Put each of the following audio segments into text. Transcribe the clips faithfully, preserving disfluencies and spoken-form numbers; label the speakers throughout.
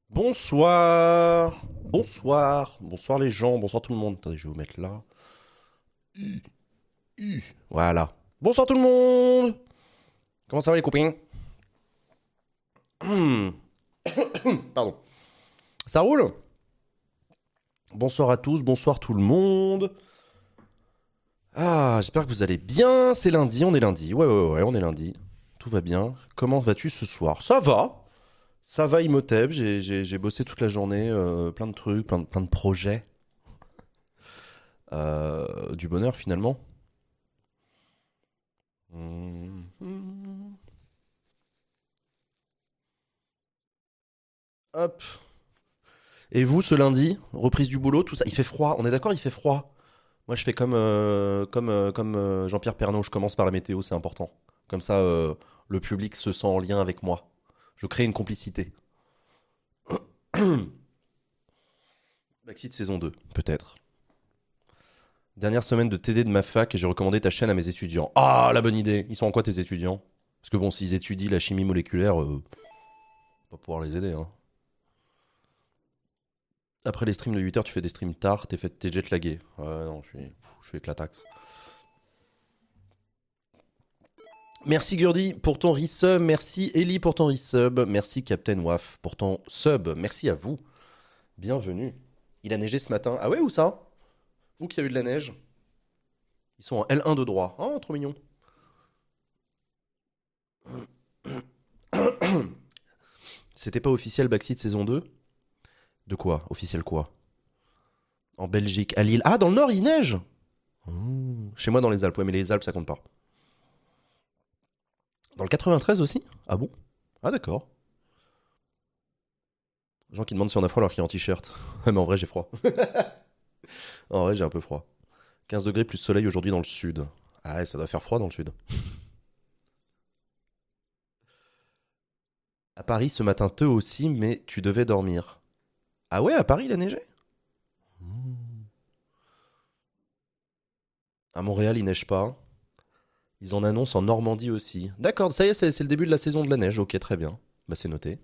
Speaker 1: Bonsoir. Bonsoir. Bonsoir les gens. Bonsoir tout le monde. Attendez, je vais vous mettre là. Voilà. Bonsoir tout le monde. Comment ça va les copains? Pardon. Ça roule? Bonsoir à tous. Bonsoir tout le monde. Ah, j'espère que vous allez bien. C'est lundi. On est lundi. Ouais, ouais, ouais. On est lundi. Tout va bien. Comment vas-tu ce soir? Ça va. Ça va, Imhotep. J'ai, j'ai, j'ai bossé toute la journée. euh, plein de trucs, plein de, plein de projets. Euh, du bonheur finalement. Mhm. Hop. Et vous, ce lundi, reprise du boulot, tout ça, il fait froid. On est d'accord, il fait froid. Moi, je fais comme, euh, comme, euh, comme euh, Jean-Pierre Pernaut, je commence par la météo, c'est important. Comme ça, euh, le public se sent en lien avec moi. Je crée une complicité. Backseat saison deux, peut-être. Dernière semaine de T D de ma fac et j'ai recommandé ta chaîne à mes étudiants. Ah, la bonne idée. Ils sont en quoi tes étudiants? Parce que bon, s'ils étudient la chimie moléculaire, euh, on va pouvoir les aider, hein. Après les streams de huit heures, tu fais des streams tard, t'es fait, t'es jetlagué. Ouais, non, je suis, je suis éclatax. Merci Gurdi pour ton resub, merci Ellie pour ton resub, merci Captain Waf pour ton sub, merci à vous. Bienvenue. Il a neigé ce matin. Ah ouais, où ça? Où qu'il y a eu de la neige? Ils sont en L un de droit. Oh, trop mignon. C'était pas officiel Backseat saison deux? De quoi? Officiel quoi? En Belgique, à Lille. Ah, dans le nord, il neige. Oh. Chez moi, dans les Alpes. Ouais, mais les Alpes, ça compte pas. Dans le quatre-vingt-treize aussi? Ah bon? Ah d'accord. Gens qui demandent si on a froid alors qu'il est en t-shirt. Ouais, mais en vrai, j'ai froid. En vrai, j'ai un peu froid. quinze degrés plus soleil aujourd'hui dans le sud. Ah ouais, ça doit faire froid dans le sud. À Paris, ce matin, te aussi, mais tu devais dormir. Ah ouais, à Paris, il a neigé? Mmh. À Montréal, il neige pas. Ils en annoncent en Normandie aussi. D'accord, ça y est, c'est c'est le début de la saison de la neige. Ok, très bien. Bah, c'est noté.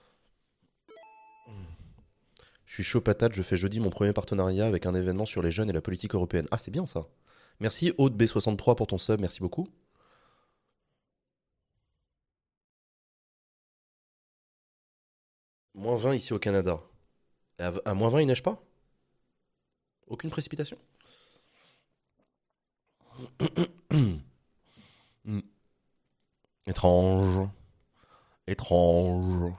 Speaker 1: Je suis chaud patate, je fais jeudi mon premier partenariat avec un événement sur les jeunes et la politique européenne. Ah, c'est bien ça. Merci Aude B soixante-trois pour ton sub, merci beaucoup. Moins vingt ici au Canada. À, à moins vingt, il neige pas? Aucune précipitation? Hmm. Étrange. Étrange.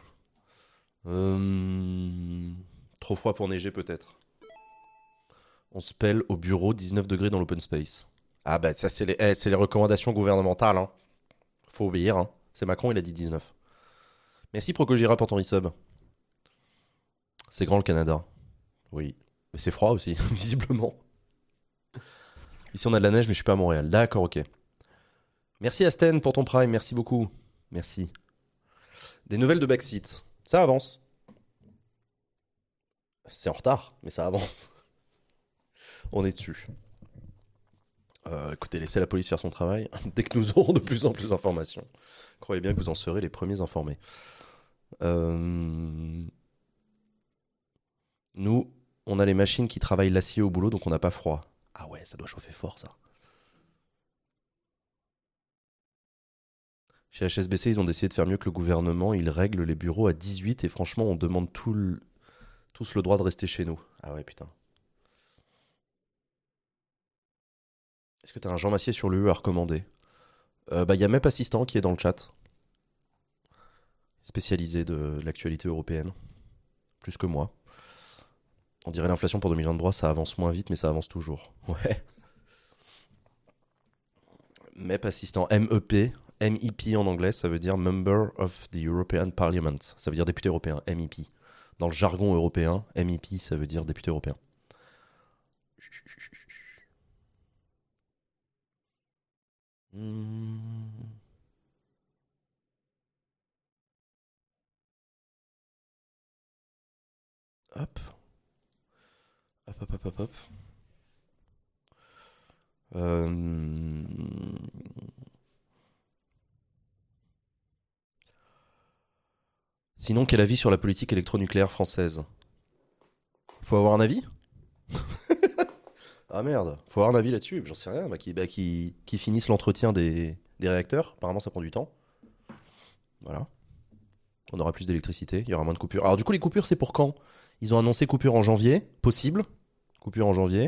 Speaker 1: Euh, Trop froid pour neiger peut-être. On se pèle au bureau, dix-neuf degrés dans l'open space. Ah bah ça c'est les, eh, c'est les recommandations gouvernementales, hein. Faut obéir, hein. C'est Macron, il a dit dix-neuf. Merci Procogera pour ton resub. C'est grand le Canada. Oui. Mais c'est froid aussi, visiblement. Ici on a de la neige mais je suis pas à Montréal. D'accord, ok. Merci Asten pour ton prime, merci beaucoup. Merci. Des nouvelles de Backseat. Ça avance. C'est en retard, mais ça avance. On est dessus. Euh, écoutez, laissez la police faire son travail. Dès que nous aurons de plus en plus d'informations, croyez bien que vous en serez les premiers informés. Euh, Nous, on a les machines qui travaillent l'acier au boulot, donc on n'a pas froid. Ah ouais, ça doit chauffer fort ça. Chez H S B C, ils ont décidé de faire mieux que le gouvernement. Ils règlent les bureaux à dix-huit et franchement, on demande tout le- tous le droit de rester chez nous. Ah ouais, putain. Est-ce que t'as un Jean Massier sur l'U E à recommander? Euh, Bah, il y a M E P Assistant qui est dans le chat, spécialisé de l'actualité européenne, plus que moi. On dirait l'inflation pour deux mille vingt-trois, ça avance moins vite, mais ça avance toujours. Ouais. M E P Assistant, M E P, M E P en anglais, ça veut dire Member of the European Parliament. Ça veut dire député européen, M E P. Dans le jargon européen, M E P, ça veut dire député européen. Hmm. Hop. Hop, hop, hop, hop, hop. Euh, Sinon, quel avis sur la politique électronucléaire française? Faut avoir un avis? Ah merde, faut avoir un avis là-dessus. J'en sais rien, bah, qui, bah, qui, qui finissent l'entretien des, des réacteurs. Apparemment, ça prend du temps. Voilà. On aura plus d'électricité, il y aura moins de coupures. Alors, du coup, les coupures, c'est pour quand? Ils ont annoncé coupure en janvier, possible. Coupure en janvier.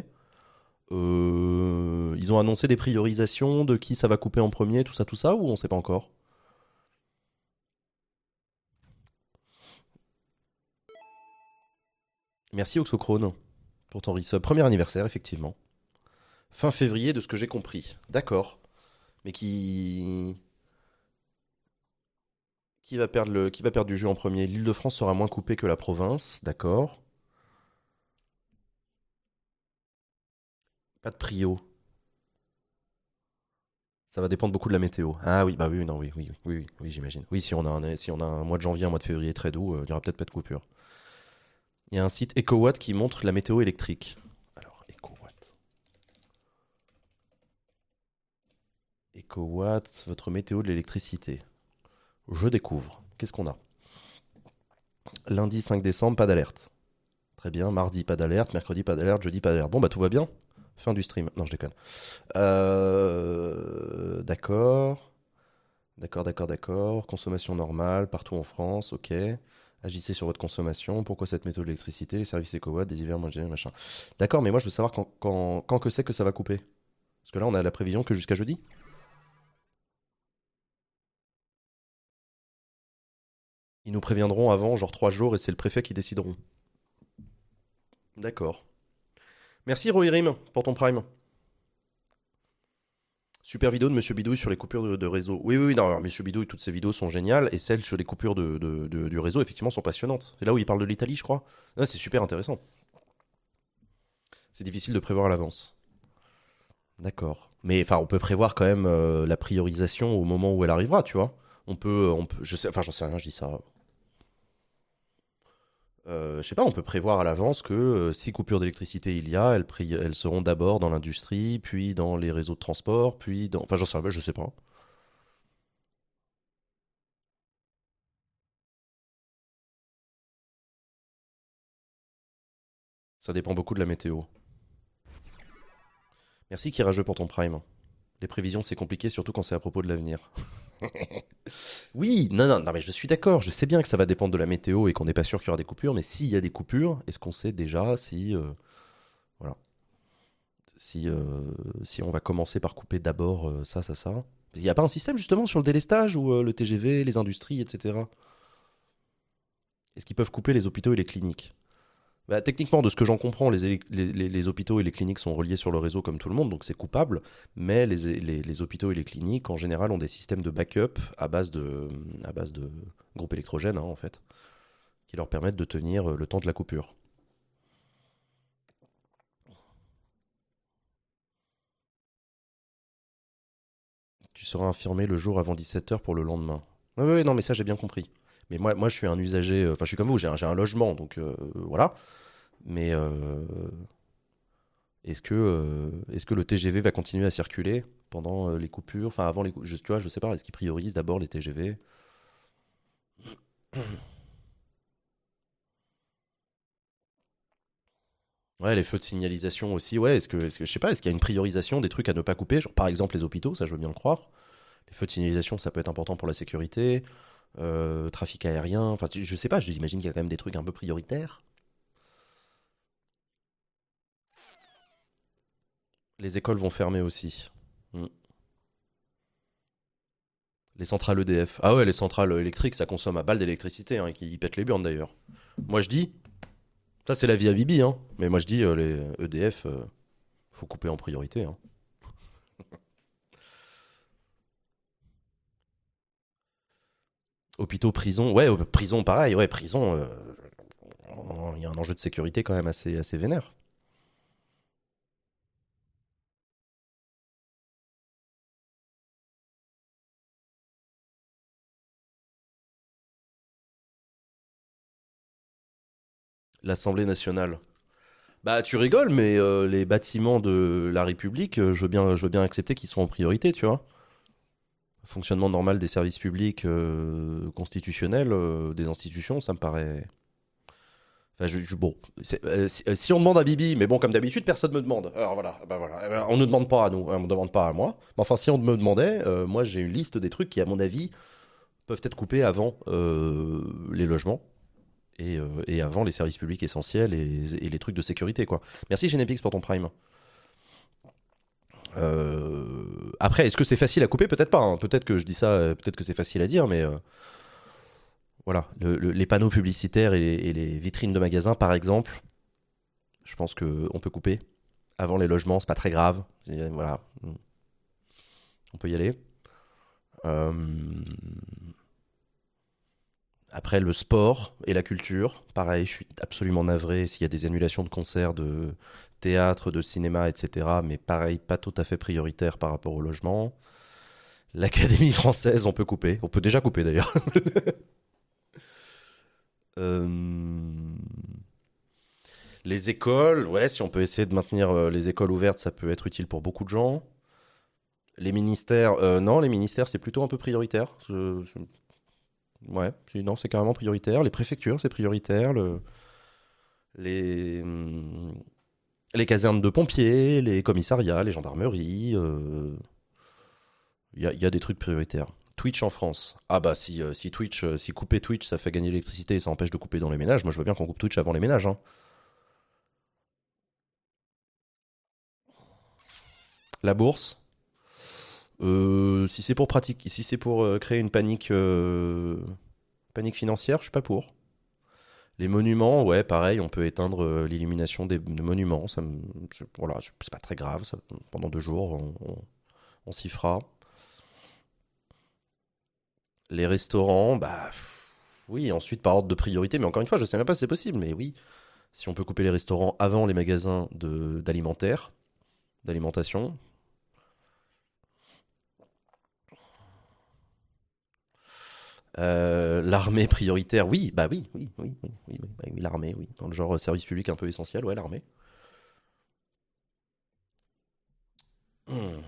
Speaker 1: Euh, ils ont annoncé des priorisations de qui ça va couper en premier, tout ça, tout ça, ou on sait pas encore? Merci Oxocrone pour ton resub. Premier anniversaire, effectivement. Fin février, de ce que j'ai compris. D'accord. Mais qui. Qui va perdre, le... qui va perdre du jeu en premier? L'Île-de-France sera moins coupée que la province. D'accord. Pas de prio. Ça va dépendre beaucoup de la météo. Ah oui, bah oui, non, oui, oui, oui, oui, oui, j'imagine. Oui, si on a un, si on a un mois de janvier, un mois de février très doux, euh, il n'y aura peut-être pas de coupure. Il y a un site EcoWatt qui montre la météo électrique. Alors, EcoWatt. EcoWatt, votre météo de l'électricité. Je découvre. Qu'est-ce qu'on a? Lundi cinq décembre, pas d'alerte. Très bien. Mardi, pas d'alerte. Mercredi, pas d'alerte. Jeudi, pas d'alerte. Bon, bah tout va bien. Fin du stream. Non, je déconne. Euh... D'accord. D'accord, d'accord, d'accord. Consommation normale, partout en France, ok. Agissez sur votre consommation. Pourquoi cette méthode d'électricité? Les services EcoWatt, des hivers, moins gênés, machin. D'accord, mais moi je veux savoir quand, quand, quand que c'est que ça va couper. Parce que là, on a la prévision que jusqu'à jeudi. Ils nous préviendront avant, genre trois jours, et c'est le préfet qui décideront. D'accord. Merci Rohirrim pour ton prime. Super vidéo de Monsieur Bidouille sur les coupures de, de réseau. Oui, oui, oui, non, alors, Monsieur Bidouille, toutes ses vidéos sont géniales, et celles sur les coupures de, de- de- du réseau, effectivement, sont passionnantes. C'est là où il parle de l'Italie, je crois. Ah, c'est super intéressant. C'est difficile de prévoir à l'avance. D'accord. Mais enfin, on peut prévoir quand même euh, la priorisation au moment où elle arrivera, tu vois. On peut, on peut, je sais, enfin, j'en sais rien, je dis ça. Euh, je sais pas, on peut prévoir à l'avance que euh, si coupure d'électricité il y a, elles, pri- elles seront d'abord dans l'industrie, puis dans les réseaux de transport, puis dans. Enfin, j'en sais rien, je sais pas. Ça dépend beaucoup de la météo. Merci Kirageux pour ton prime. Les prévisions, c'est compliqué, surtout quand c'est à propos de l'avenir. Oui, non, non, non, mais je suis d'accord. Je sais bien que ça va dépendre de la météo et qu'on n'est pas sûr qu'il y aura des coupures, mais s'il y a des coupures, est-ce qu'on sait déjà si, euh, voilà, si, euh, si on va commencer par couper d'abord euh, ça, ça, ça? Il n'y a pas un système justement sur le délestage ou euh, le T G V, les industries, et cetera. Est-ce qu'ils peuvent couper les hôpitaux et les cliniques? Bah, techniquement, de ce que j'en comprends, les, éle- les- les- les hôpitaux et les cliniques sont reliés sur le réseau comme tout le monde, donc c'est coupable. Mais les, les- les hôpitaux et les cliniques, en général, ont des systèmes de backup à base de, à base de groupes électrogènes, hein, en fait, qui leur permettent de tenir euh, le temps de la coupure. Tu seras infirmé le jour avant dix-sept heures pour le lendemain. Oui, oui, non, mais ça, j'ai bien compris. Mais moi, moi, je suis un usager, euh, enfin, je suis comme vous, j'ai un, j'ai un logement, donc euh, voilà. Mais euh, est-ce que, euh, est-ce que le T G V va continuer à circuler pendant euh, les coupures, enfin avant les coupures, tu vois, je sais pas, est-ce qu'ils priorisent d'abord les T G V? Ouais, les feux de signalisation aussi, ouais, est-ce que, est-ce que je sais pas, est-ce qu'il y a une priorisation des trucs à ne pas couper, genre par exemple les hôpitaux, ça je veux bien le croire. Les feux de signalisation, ça peut être important pour la sécurité, euh, trafic aérien, enfin tu- je sais pas, j'imagine qu'il y a quand même des trucs un peu prioritaires. Les écoles vont fermer aussi. Mm. Les centrales E D F. Ah ouais, les centrales électriques, ça consomme à balle d'électricité, hein, et qui pètent les burnes d'ailleurs. Moi je dis, ça c'est la vie à Bibi, hein, mais moi je dis, euh, les E D F, euh, faut couper en priorité, hein. Hôpitaux, prison, ouais, euh, prison pareil, ouais, prison, euh, il y a un enjeu de sécurité quand même assez, assez vénère. L'Assemblée nationale. Bah tu rigoles, mais euh, les bâtiments de la République, euh, je veux bien, je veux bien accepter qu'ils sont en priorité, tu vois. Fonctionnement normal des services publics euh, constitutionnels, euh, des institutions, ça me paraît. Enfin, je, je- bon, c'est- euh, si, euh, si on demande à Bibi, mais bon, comme d'habitude, personne me demande. Alors voilà, ben voilà. Eh ben, on ne demande pas à nous, hein, on ne demande pas à moi. Mais enfin, si on me demandait, euh, moi j'ai une liste des trucs qui, à mon avis, peuvent être coupés avant euh, les logements et, euh, et avant les services publics essentiels et, et les trucs de sécurité, quoi. Merci Genepix pour ton prime. Euh, Après, est-ce que c'est facile à couper? Peut-être pas, hein. Peut-être que je dis ça, euh, peut-être que c'est facile à dire, mais euh, voilà. Le- le- les panneaux publicitaires et les, et les vitrines de magasins, par exemple, je pense qu'on peut couper. Avant les logements, c'est pas très grave. Et voilà, on peut y aller. Euh, Après, le sport et la culture, pareil, je suis absolument navré s'il y a des annulations de concerts, de théâtre, de cinéma, et cetera. Mais pareil, pas tout à fait prioritaire par rapport au logement. L'Académie française, on peut couper. On peut déjà couper d'ailleurs. Euh, Les écoles, ouais, si on peut essayer de maintenir euh, les écoles ouvertes, ça peut être utile pour beaucoup de gens. Les ministères, euh, non, les ministères, c'est plutôt un peu prioritaire. Je- je- Ouais, c'est- non, c'est carrément prioritaire. Les préfectures, c'est prioritaire. Le- Les... hum, les casernes de pompiers, les commissariats, les gendarmeries. euh, Il y, a, il y a des trucs prioritaires. Twitch en France. Ah bah si, euh, si Twitch, euh, si couper Twitch, ça fait gagner l'électricité et ça empêche de couper dans les ménages, moi je veux bien qu'on coupe Twitch avant les ménages, hein. La bourse. Euh, si c'est pour pratiquer, si c'est pour euh, créer une panique, euh, panique financière, je suis pas pour. Les monuments, ouais, pareil, on peut éteindre euh, l'illumination des, des monuments. Ça me- je- voilà, je- c'est pas très grave. Ça- pendant deux jours, on, on- on s'y fera. Les restaurants, bah pff, oui, ensuite par ordre de priorité. Mais encore une fois, je sais même pas si c'est possible. Mais oui, si on peut couper les restaurants avant les magasins de d'alimentaire, d'alimentation. Euh, l'armée prioritaire, oui, bah oui, oui, oui, oui, oui, oui, bah oui, l'armée, oui. Dans le genre euh, service public un peu essentiel, ouais, l'armée. Hmm.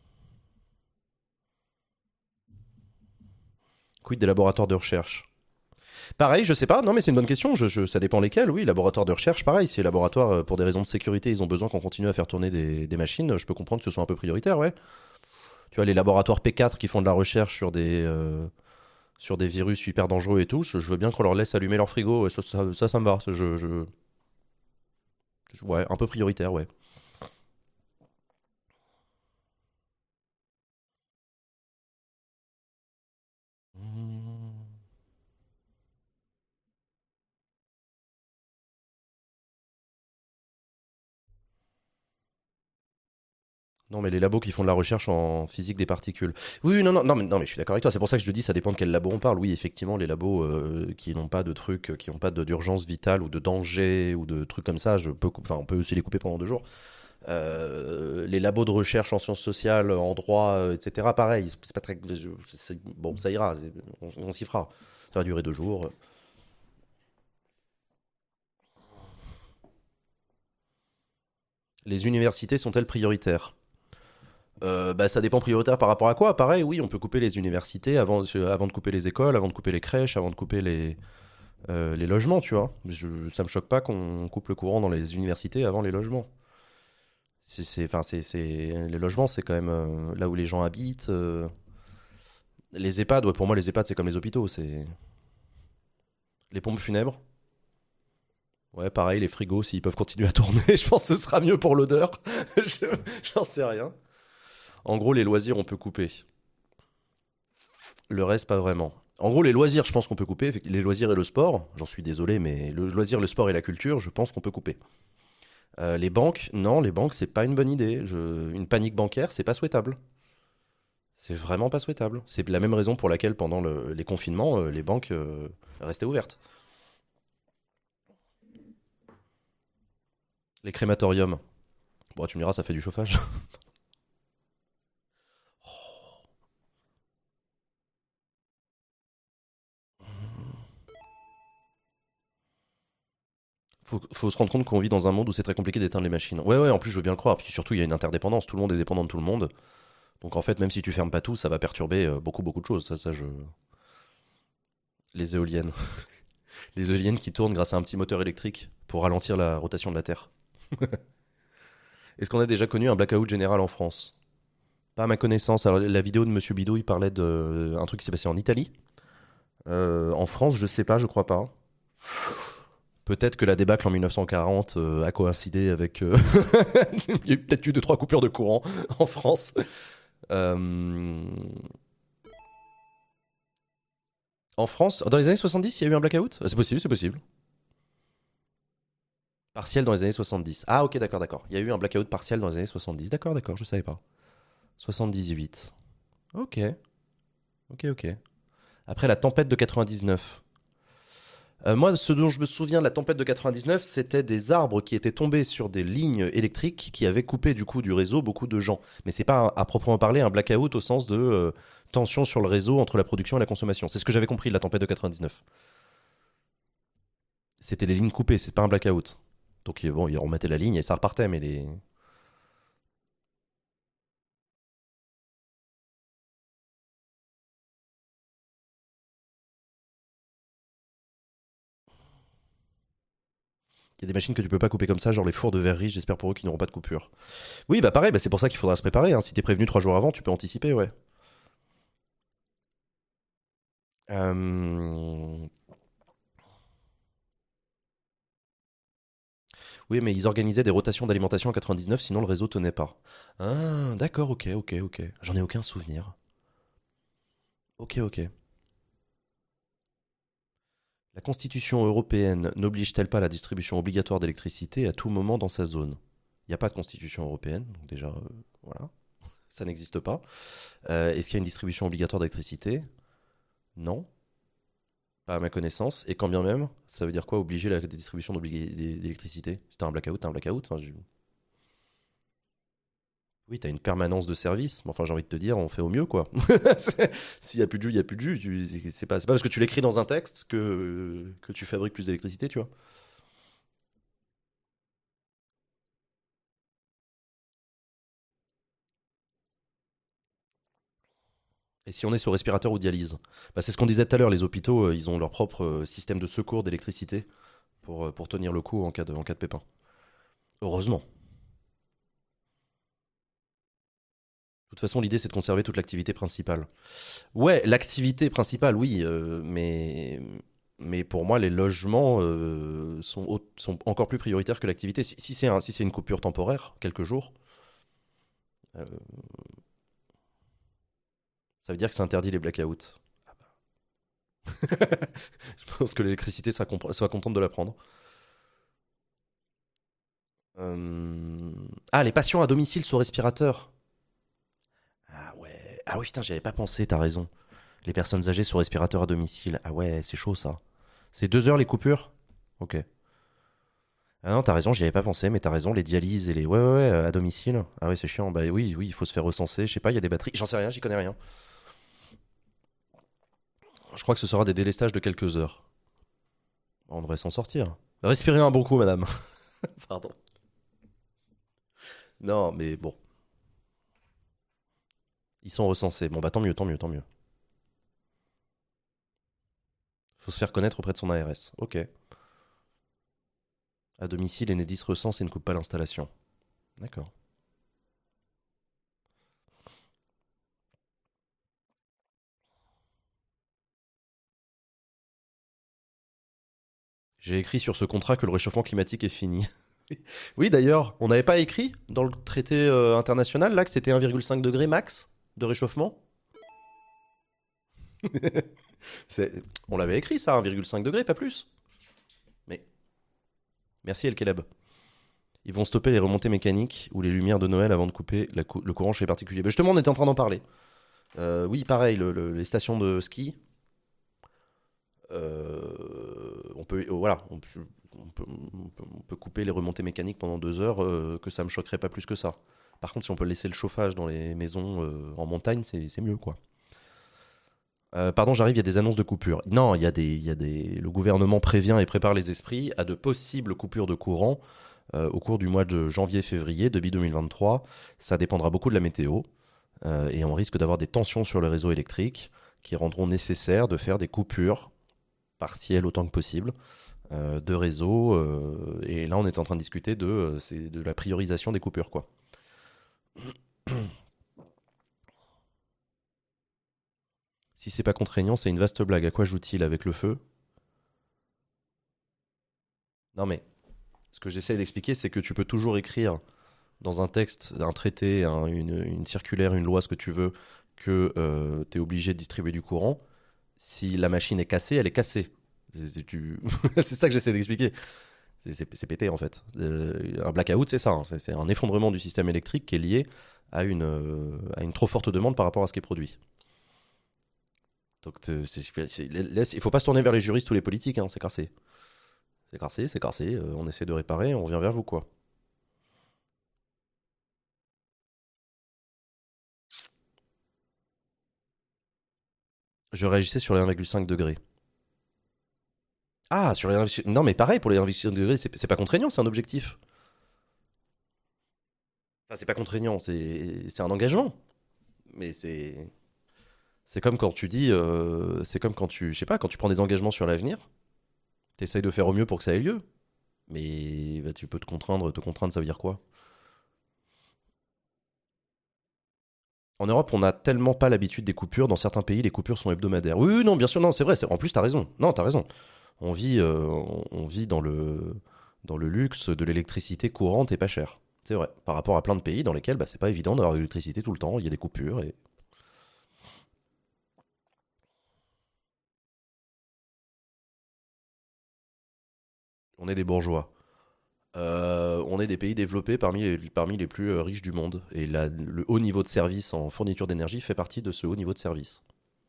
Speaker 1: Quid des laboratoires de recherche? Pareil, je sais pas, non mais c'est une bonne question, je, je- ça dépend lesquels, oui. Laboratoire de recherche, pareil, si les laboratoires, euh, pour des raisons de sécurité, ils ont besoin qu'on continue à faire tourner des, des machines, je peux comprendre que ce soit un peu prioritaire, ouais. Tu vois, les laboratoires P quatre qui font de la recherche sur des, euh, sur des virus hyper dangereux et tout, je, je veux bien qu'on leur laisse allumer leur frigo, ouais, ça, ça, ça, ça me va. Ça, je, je- je- ouais, un peu prioritaire, ouais. Hmm. Non, mais les labos qui font de la recherche en physique des particules. Oui, oui, non, non, non, mais, non, mais je suis d'accord avec toi. C'est pour ça que je te dis, ça dépend de quel labo on parle. Oui, effectivement, les labos euh, qui n'ont pas de trucs, qui n'ont pas de- d'urgence vitale ou de danger ou de trucs comme ça, je peux, coup- enfin, on peut aussi les couper pendant deux jours. Euh, les labos de recherche en sciences sociales, en droit, euh, et cetera. Pareil, c'est pas très, je- c'est- bon, ça ira, c'est- on, on s'y fera. Ça va durer deux jours. Les universités sont-elles prioritaires? Euh, bah, ça dépend prioritaire par rapport à quoi. Pareil, oui, on peut couper les universités avant, euh, avant de couper les écoles, avant de couper les crèches, avant de couper les, euh, les logements, tu vois. Je, ça me choque pas qu'on coupe le courant dans les universités avant les logements. C'est, c'est, enfin, c'est, c'est- les logements, c'est quand même euh, là où les gens habitent. euh. Les EHPAD, ouais, pour moi, les EHPAD, c'est comme les hôpitaux. C'est les pompes funèbres. Ouais, pareil, les frigos, s'ils peuvent continuer à tourner, je pense que ce sera mieux pour l'odeur. Je- J'en sais rien. En gros, les loisirs, on peut couper. Le reste, pas vraiment. En gros, les loisirs, je pense qu'on peut couper. Les loisirs et le sport, j'en suis désolé, mais le loisir, le sport et la culture, je pense qu'on peut couper. Euh, les banques, non, les banques, c'est pas une bonne idée. Je- Une panique bancaire, c'est pas souhaitable. C'est vraiment pas souhaitable. C'est la même raison pour laquelle, pendant le- les confinements, euh, les banques euh, restaient ouvertes. Les crématoriums, bon, tu me diras, ça fait du chauffage. Faut, faut se rendre compte qu'on vit dans un monde où c'est très compliqué d'éteindre les machines. Ouais, ouais, en plus, je veux bien le croire. Puis surtout, il y a une interdépendance. Tout le monde est dépendant de tout le monde. Donc en fait, même si tu fermes pas tout, ça va perturber euh, beaucoup, beaucoup de choses. Ça, ça, je... Les éoliennes. Les éoliennes qui tournent grâce à un petit moteur électrique pour ralentir la rotation de la Terre. Est-ce qu'on a déjà connu un blackout général en France? Pas à ma connaissance. Alors, la vidéo de Monsieur Bidou, il parlait d'un truc qui s'est passé en Italie. Euh, en France, je sais pas, je crois pas. Peut-être que la débâcle en mille neuf cent quarante euh, a coïncidé avec... euh, Il y a eu peut-être eu deux, trois coupures de courant en France. Euh, En France, dans les années soixante-dix, il y a eu un blackout? C'est possible, c'est possible. Partiel dans les années soixante-dix. Ah ok, d'accord, d'accord. Il y a eu un blackout partiel dans les années soixante-dix. D'accord, d'accord, je savais pas. soixante-dix-huit. Ok, ok, ok. Après la tempête de quatre-vingt-dix-neuf. Euh, moi, ce dont je me souviens de la tempête de quatre-vingt-dix-neuf, c'était des arbres qui étaient tombés sur des lignes électriques qui avaient coupé du coup du réseau beaucoup de gens. Mais c'est pas à proprement parler un blackout au sens de euh, tension sur le réseau entre la production et la consommation. C'est ce que j'avais compris de la tempête de quatre-vingt-dix-neuf. C'était les lignes coupées, c'est pas un blackout. Donc bon, ils remettaient la ligne et ça repartait, mais les... Il y a des machines que tu peux pas couper comme ça, genre les fours de verrerie, j'espère pour eux qu'ils n'auront pas de coupure. Oui, bah pareil, bah c'est pour ça qu'il faudra se préparer. Hein. Si t'es prévenu trois jours avant, tu peux anticiper, ouais. Euh, Oui, mais ils organisaient des rotations d'alimentation en quatre-vingt-dix-neuf, sinon le réseau tenait pas. Ah, d'accord, ok, ok, ok. J'en ai aucun souvenir. Ok, ok. La Constitution européenne n'oblige-t-elle pas à la distribution obligatoire d'électricité à tout moment dans sa zone? Il n'y a pas de Constitution européenne, donc déjà, euh, voilà, ça n'existe pas. Euh, Est-ce qu'il y a une distribution obligatoire d'électricité? Non, pas à ma connaissance. Et quand bien même, ça veut dire quoi, obliger la distribution d'obli- d'électricité? C'était un blackout, t'as un blackout. Enfin, je- Oui, t'as une permanence de service. Mais enfin, j'ai envie de te dire, on fait au mieux, quoi. C'est- S'il y a plus de jus, il y a plus de jus. Tu- C'est pas, c'est pas parce que tu l'écris dans un texte que, que tu fabriques plus d'électricité, tu vois. Et si on est sur respirateur ou dialyse? Bah, c'est ce qu'on disait tout à l'heure, les hôpitaux, euh, ils ont leur propre euh, système de secours d'électricité pour, euh, pour tenir le coup en cas de, en cas de pépin. Heureusement. De toute façon, l'idée, c'est de conserver toute l'activité principale. Ouais, l'activité principale, oui, euh, mais, mais pour moi, les logements euh, sont, au- sont encore plus prioritaires que l'activité. Si, si c'est un- si c'est une coupure temporaire, quelques jours, euh, ça veut dire que ça interdit les blackouts. Je pense que l'électricité sera, compre- sera contente de la prendre. Euh, Ah, les patients à domicile sous respirateur. Ah ouais. Ah oui, putain, j'y avais pas pensé, t'as raison. Les personnes âgées sous respirateur à domicile. Ah ouais, c'est chaud ça. C'est deux heures les coupures? Ok. Ah non, t'as raison, j'y avais pas pensé, mais t'as raison, les dialyses et les... Ouais, ouais, ouais, à domicile. Ah ouais, c'est chiant. Bah oui, oui, il faut se faire recenser. Je sais pas, il y a des batteries. J'en sais rien, j'y connais rien. Je crois que ce sera des délestages de quelques heures. On devrait s'en sortir. Respirez un bon coup, madame. Pardon. Non, mais bon. Ils sont recensés. Bon, bah tant mieux, tant mieux, tant mieux. Faut se faire connaître auprès de son A R S. Ok. À domicile, Enedis recense et ne coupe pas l'installation. D'accord. J'ai écrit sur ce contrat que le réchauffement climatique est fini. Oui, d'ailleurs, on n'avait pas écrit dans le traité euh, international là que c'était un virgule cinq degré max de réchauffement. C'est- On l'avait écrit ça, un virgule cinq degré, pas plus. Mais merci El Keleb. Ils vont stopper les remontées mécaniques ou les lumières de Noël avant de couper la cou- le courant chez les particuliers. Ben justement, on était en train d'en parler. Euh, oui, pareil, le- le- les stations de ski, euh, on peut, euh, voilà, on, peut, on peut- on peut- on peut couper les remontées mécaniques pendant deux heures, euh, que ça me choquerait pas plus que ça. Par contre, si on peut laisser le chauffage dans les maisons euh, en montagne, c'est c'est mieux, quoi. Euh, pardon, j'arrive, il y a des annonces de coupures. Non, il y a des, il y a des... Le gouvernement prévient et prépare les esprits à de possibles coupures de courant euh, au cours du mois de janvier-février, début deux mille vingt-trois. Ça dépendra beaucoup de la météo. Euh, et on risque d'avoir des tensions sur le réseau électrique qui rendront nécessaire de faire des coupures partielles autant que possible euh, de réseau. Euh, et là, on est en train de discuter de, euh, c'est de la priorisation des coupures, quoi. Si c'est pas contraignant, c'est une vaste blague. À quoi joue-t-il avec le feu? Non, mais ce que j'essaie d'expliquer, c'est que tu peux toujours écrire dans un texte, un traité, un- une, une circulaire, une loi, ce que tu veux, que euh, tu es obligé de distribuer du courant. Si la machine est cassée, elle est cassée. C'est c'est tu- c'est ça que j'essaie d'expliquer. C'est c'est- c'est pété en fait. Euh, un blackout, c'est ça. Hein. C'est c'est un effondrement du système électrique qui est lié à une, euh, à une trop forte demande par rapport à ce qui est produit. Donc euh, c'est- c'est- laisse- il faut pas se tourner vers les juristes ou les politiques, hein, c'est cassé. C'est cassé, c'est cassé, euh, on essaie de réparer, on revient vers vous quoi. Je réagissais sur les un virgule cinq degrés. Ah, sur les un virgule cinq. Non mais pareil, pour les un virgule cinq degrés, c'est c'est pas contraignant, c'est un objectif. Enfin, c'est pas contraignant, c'est c'est un engagement. Mais c'est c'est comme quand tu dis, euh, c'est comme quand tu, je sais pas, quand tu prends des engagements sur l'avenir, t'essayes de faire au mieux pour que ça ait lieu. Mais bah, tu peux te contraindre, te contraindre, ça veut dire quoi? En Europe, on n'a tellement pas l'habitude des coupures. Dans certains pays, les coupures sont hebdomadaires. Oui, oui, non, bien sûr, non, c'est vrai. c'est- En plus, t'as raison. Non, t'as raison. On vit, euh, on on vit dans le, dans le luxe de l'électricité courante et pas chère. C'est vrai. Par rapport à plein de pays dans lesquels bah, c'est pas évident d'avoir de l'électricité tout le temps. Il y a des coupures et on est des bourgeois. Euh, on est des pays développés parmi les, parmi les plus euh, riches du monde. Et la- le haut niveau de service en fourniture d'énergie fait partie de ce haut niveau de service.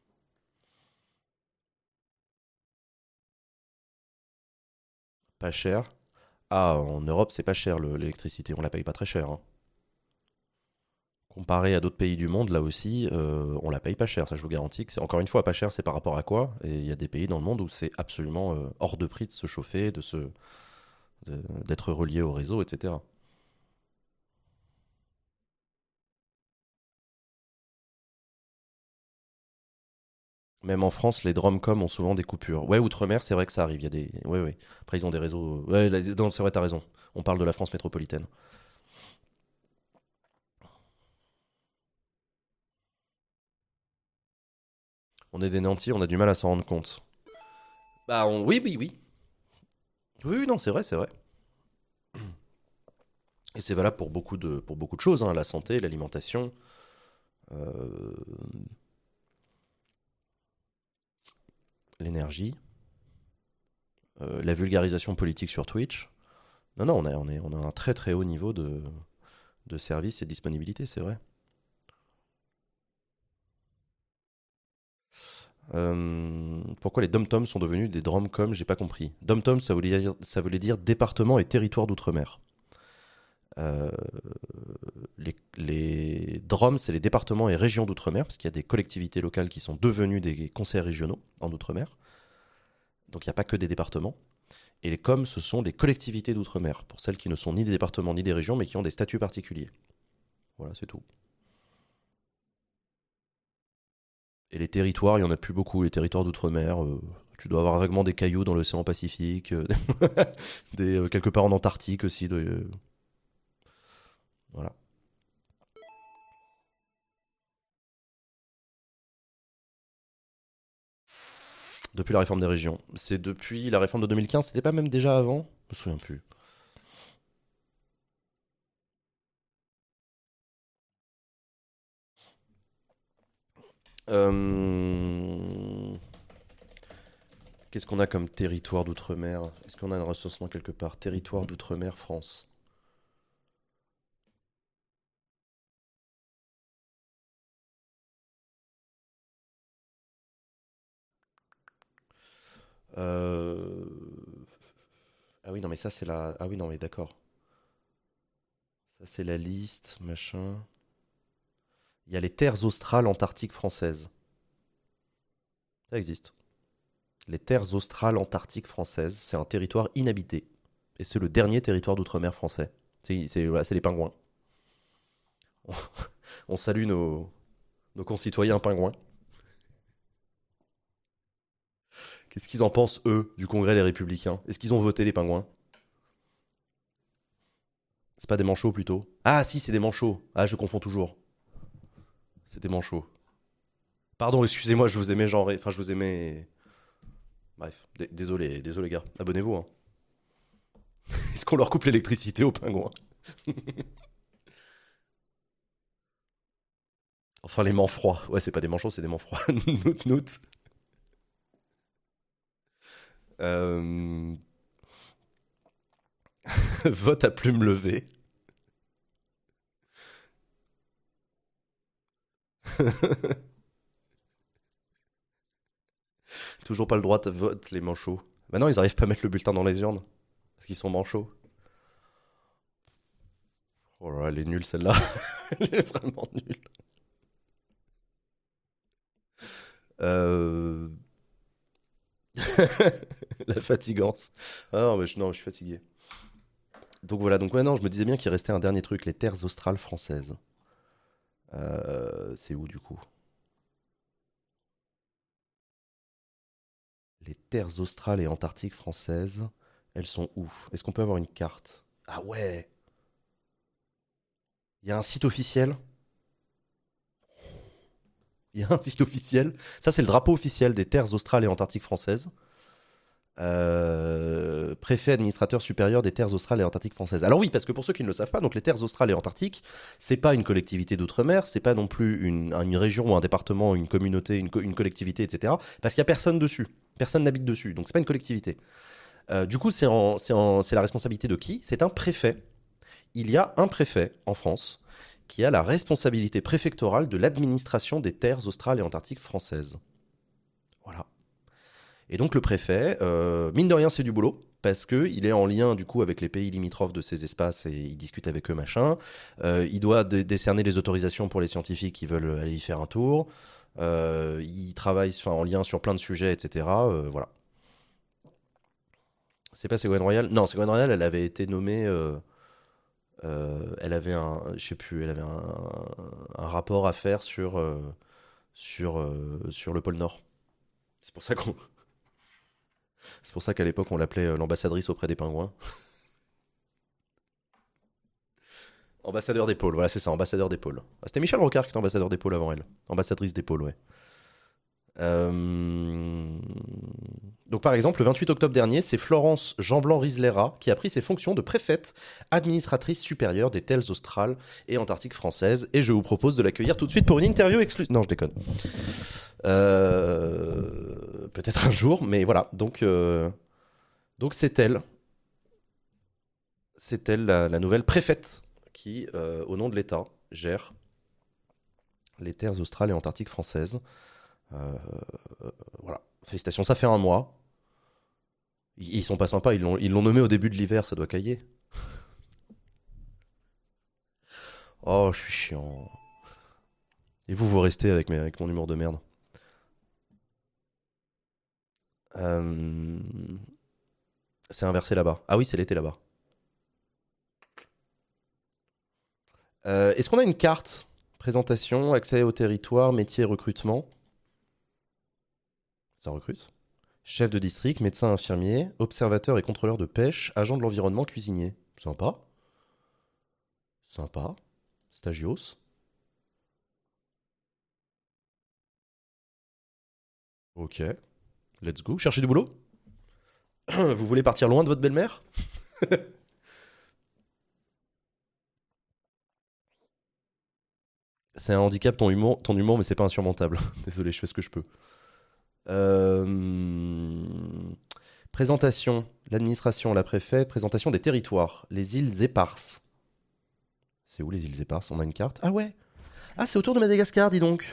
Speaker 1: Pas cher. Ah, en Europe, c'est pas cher le- l'électricité. On la paye pas très cher. Hein. Comparé à d'autres pays du monde, là aussi, euh, on la paye pas cher. Ça, je vous garantis que c'est encore une fois pas cher. C'est par rapport à quoi? Et il y a des pays dans le monde où c'est absolument euh, hors de prix de se chauffer, de se, de- d'être relié au réseau, et cetera. Même en France, les Dromcom ont souvent des coupures. Ouais, outre-mer, c'est vrai que ça arrive. Il y a des, ouais, ouais. Après, ils ont des réseaux. Ouais, là, non, c'est vrai, t'as raison. On parle de la France métropolitaine. On est des nantis, on a du mal à s'en rendre compte. Bah, on- oui, oui, oui. Oui, oui, non, c'est vrai, c'est vrai. Et c'est valable pour beaucoup de, pour beaucoup de choses, hein, la santé, l'alimentation, euh, l'énergie, euh, la vulgarisation politique sur Twitch. Non, non, on a, on est, on a un très très haut niveau de, de service et de disponibilité, c'est vrai. Euh, pourquoi les dom-toms sont devenus des dromcoms, j'ai pas compris. Dom-tom, ça voulait dire, ça voulait dire département et territoire d'outre-mer. Euh, les, les DROM, c'est les départements et régions d'outre-mer, parce qu'il y a des collectivités locales qui sont devenues des conseils régionaux en outre-mer. Donc il n'y a pas que des départements. Et les COM, ce sont les collectivités d'outre-mer, pour celles qui ne sont ni des départements ni des régions, mais qui ont des statuts particuliers. Voilà, c'est tout. Et les territoires, il n'y en a plus beaucoup. Les territoires d'outre-mer, euh, tu dois avoir vaguement des cailloux dans l'océan Pacifique, euh, des, euh, quelque part en Antarctique aussi. De, euh, voilà. Depuis la réforme des régions. C'est depuis la réforme de deux mille quinze, c'était pas même déjà avant? Je me souviens plus. Euh, Qu'est-ce qu'on a comme territoire d'outre-mer? Est-ce qu'on a un recensement quelque part? Territoire d'outre-mer, France. Euh, Ah oui, non, mais ça, c'est la. Ah oui, non, mais d'accord. Ça, c'est la liste, machin. Il y a les terres australes antarctiques françaises. Ça existe. Les terres australes antarctiques françaises, c'est un territoire inhabité. Et c'est le dernier territoire d'outre-mer français. C'est c'est- voilà, c'est les pingouins. On, on salue nos, Nos concitoyens pingouins. Qu'est-ce qu'ils en pensent, eux, du Congrès des Républicains? Est-ce qu'ils ont voté les pingouins? C'est pas des manchots plutôt? Ah si, c'est des manchots. Ah, je confonds toujours. C'est des manchots. Pardon, excusez-moi, je vous aimais genre... Enfin, je vous aimais... Bref, D- désolé, désolé gars. Abonnez-vous, hein. Est-ce qu'on leur coupe l'électricité aux pingouins? Enfin, les manfroids. Ouais, c'est pas des manchots, c'est des manfroids. Nout, nout. Euh... Vote à plume levée. Toujours pas le droit de vote, les manchots. Maintenant, ils arrivent pas à mettre le bulletin dans les urnes. Parce qu'ils sont manchots. Oh là là, elle est nulle celle-là. Elle est vraiment nulle. Euh... La fatigance. Ah non, mais je, non, je suis fatigué. Donc voilà, donc maintenant, je me disais bien qu'il restait un dernier truc, les terres australes françaises. Euh, c'est où du coup? Les terres australes et antarctiques françaises, elles sont où? Est-ce qu'on peut avoir une carte? Ah ouais! Il y a un site officiel? Il y a un site officiel? Ça, c'est le drapeau officiel des terres australes et antarctiques françaises. Euh, préfet administrateur supérieur des terres australes et antarctiques françaises. Alors oui, parce que pour ceux qui ne le savent pas, donc les terres australes et antarctiques, c'est pas une collectivité d'outre-mer, c'est pas non plus une, une région ou un département, une communauté, une, co- une collectivité, et cetera. Parce qu'il y a personne dessus, personne n'habite dessus, donc c'est pas une collectivité. Euh, du coup, c'est en- c'est en- c'est la responsabilité de qui? C'est un préfet. Il y a un préfet en France qui a la responsabilité préfectorale de l'administration des terres australes et antarctiques françaises. Voilà. Et donc le préfet, euh, mine de rien, c'est du boulot. Parce qu'il est en lien du coup avec les pays limitrophes de ces espaces et il discute avec eux machin. Euh, il doit dé- décerner les autorisations pour les scientifiques qui veulent aller y faire un tour. Euh, il travaille enfin, en lien sur plein de sujets, et cetera. Euh, voilà. C'est pas Ségolène Royal? Non, Ségolène Royal, elle avait été nommée. euh, euh, elle avait un, je sais plus, elle avait un, un rapport à faire sur euh, sur euh, sur le pôle Nord. C'est pour ça qu'on, c'est pour ça qu'à l'époque on l'appelait euh, l'ambassadrice auprès des pingouins. Ambassadeur des pôles, voilà, c'est ça, ambassadeur des pôles. Ah, c'était Michel Rocard qui était ambassadeur des pôles avant elle. Ambassadrice des pôles, ouais. Euh, Donc, par exemple, le vingt-huit octobre dernier, c'est Florence Jean-Blanc-Rislera qui a pris ses fonctions de préfète administratrice supérieure des terres australes et antarctiques françaises. Et je vous propose de l'accueillir tout de suite pour une interview exclusive. Non, je déconne. Euh, Peut-être un jour, mais voilà. Donc, euh, donc c'est elle. C'est elle, la, la nouvelle préfète qui, euh, au nom de l'État, gère les terres australes et antarctiques françaises. Euh, euh, voilà. Félicitations, ça fait un mois. Ils, ils sont pas sympas, ils l'ont, ils l'ont nommé au début de l'hiver, ça doit cailler. Oh, je suis chiant. Et vous, vous restez avec, mes, avec mon humour de merde. Euh, C'est inversé là-bas. Ah oui, c'est l'été là-bas. Euh, Est-ce qu'on a une carte? Présentation, accès au territoire, métier, recrutement. Ça recrute. Chef de district, médecin infirmier, observateur et contrôleur de pêche, agent de l'environnement, cuisinier. Sympa. Sympa. Stagios. Ok. Let's go. Cherchez du boulot? Vous voulez partir loin de votre belle-mère? C'est un handicap ton humour, ton humour mais c'est pas insurmontable. Désolé, je fais ce que je peux. Euh, Présentation, l'administration, la préfète, présentation des territoires, les îles éparses. C'est où les îles éparses? On a une carte? Ah ouais. Ah, c'est autour de Madagascar, dis donc.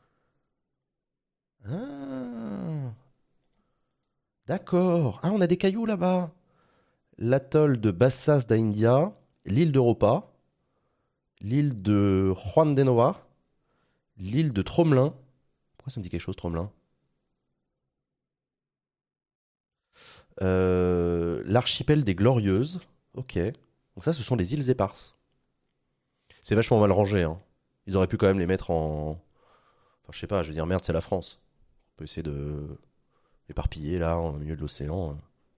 Speaker 1: Ah, d'accord. Ah, on a des cailloux là-bas. L'atoll de Bassas da India, l'île d'Europa, l'île de Juan de Nova, l'île de Tromelin. Pourquoi ça me dit quelque chose, Tromelin? Euh, L'archipel des Glorieuses. Ok. Donc ça, ce sont les îles éparses. C'est vachement mal rangé, hein. Ils auraient pu quand même les mettre en, Enfin, je sais pas, je veux dire, merde, c'est la France. On peut essayer de éparpiller là, au milieu de l'océan.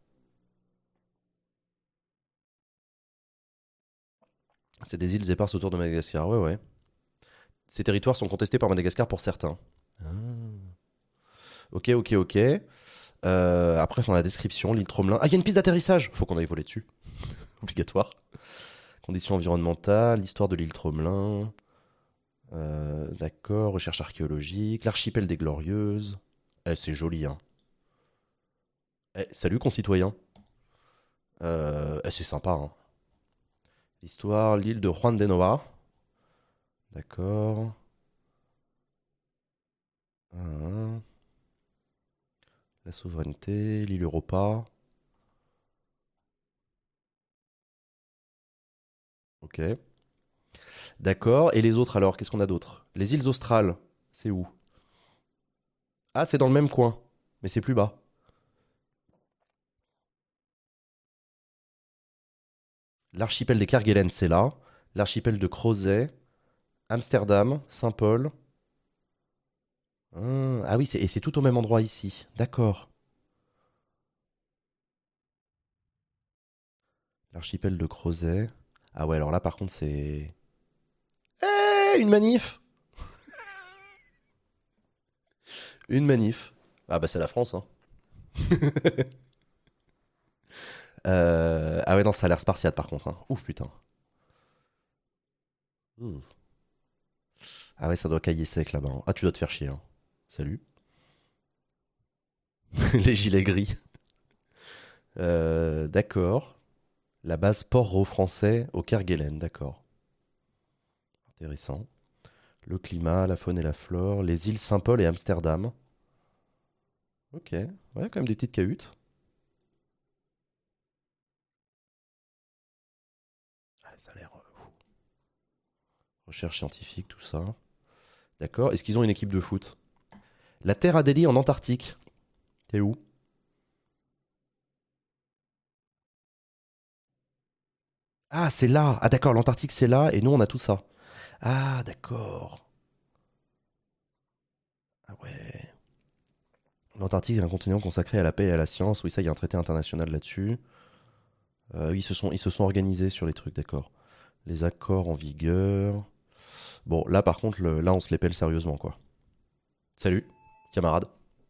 Speaker 1: C'est des îles éparses autour de Madagascar, ouais, ouais. Ces territoires sont contestés par Madagascar pour certains. Ah. Ok, ok, ok. Euh, après, dans la description, l'île Tromelin. Ah, il y a une piste d'atterrissage. Faut qu'on aille voler dessus. Obligatoire. Conditions environnementales, l'histoire de l'île Tromelin. Euh, D'accord, recherche archéologique. L'archipel des Glorieuses. Eh, c'est joli, hein. Eh, salut, concitoyens. Euh, eh, c'est sympa, hein. L'histoire, l'île de Juan de Nova. D'accord. Hein. La souveraineté, l'île Europa. Ok. D'accord. Et les autres alors, qu'est-ce qu'on a d'autre? Les îles australes, c'est où? Ah, c'est dans le même coin, mais c'est plus bas. L'archipel des Kerguelen, c'est là. L'archipel de Crozet, Amsterdam, Saint-Paul. Hum, Ah oui, c'est- et c'est tout au même endroit ici. D'accord. L'archipel de Crozet. Ah ouais, alors là par contre c'est... Eh, une manif! Une manif. Ah bah c'est la France, hein. Euh, Ah ouais, non, ça a l'air spartiate par contre, hein. Ouf, putain. Ouh. Ah ouais, ça doit cailler sec là-bas, hein. Ah, tu dois te faire chier, hein. Salut. Les gilets gris. Euh, d'accord. La base port français au Kerguelen, d'accord. Intéressant. Le climat, la faune et la flore, les îles Saint-Paul et Amsterdam. Ok, ouais, quand même des petites cahutes. Ah, ça a l'air... euh, fou. Recherche scientifique, tout ça. D'accord. Est-ce qu'ils ont une équipe de foot? La Terre Adélie en Antarctique. T'es où? Ah, c'est là. Ah, d'accord, l'Antarctique, c'est là, et nous, on a tout ça. Ah, d'accord. Ah ouais. L'Antarctique est un continent consacré à la paix et à la science. Oui, ça, il y a un traité international là-dessus. Euh, oui, ils se sont, ils se sont organisés sur les trucs, d'accord. Les accords en vigueur. Bon, là, par contre, le- là, on se les pèle sérieusement, quoi. Salut, camarade.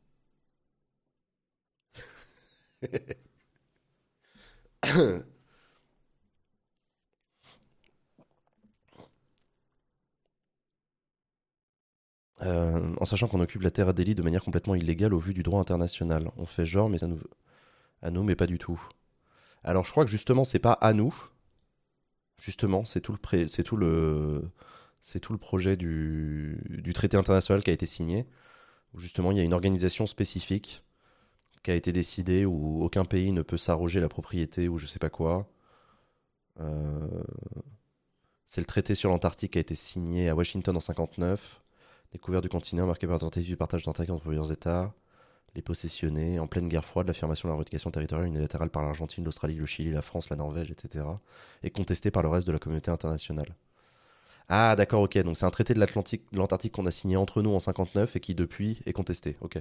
Speaker 1: Euh, en sachant qu'on occupe la terre Adélie de manière complètement illégale au vu du droit international. On fait genre, mais ça nous... à nous, mais pas du tout. Alors, je crois que justement, c'est pas à nous. Justement, c'est tout le, pré- c'est tout le, c'est tout le projet du... du traité international qui a été signé. Où justement, il y a une organisation spécifique qui a été décidée où aucun pays ne peut s'arroger la propriété ou je sais pas quoi. Euh, C'est le traité sur l'Antarctique qui a été signé à Washington en cinquante-neuf. Découverte du continent marqué par la tentative du partage d'Antarctique entre plusieurs États. Les possessionnés, en pleine guerre froide, l'affirmation de la revendication territoriale unilatérale par l'Argentine, l'Australie, le Chili, la France, la Norvège, et cetera est contestée par le reste de la communauté internationale. Ah d'accord, ok, donc c'est un traité de l'Atlantique, de l'Antarctique qu'on a signé entre nous en cinquante-neuf et qui depuis est contesté, ok.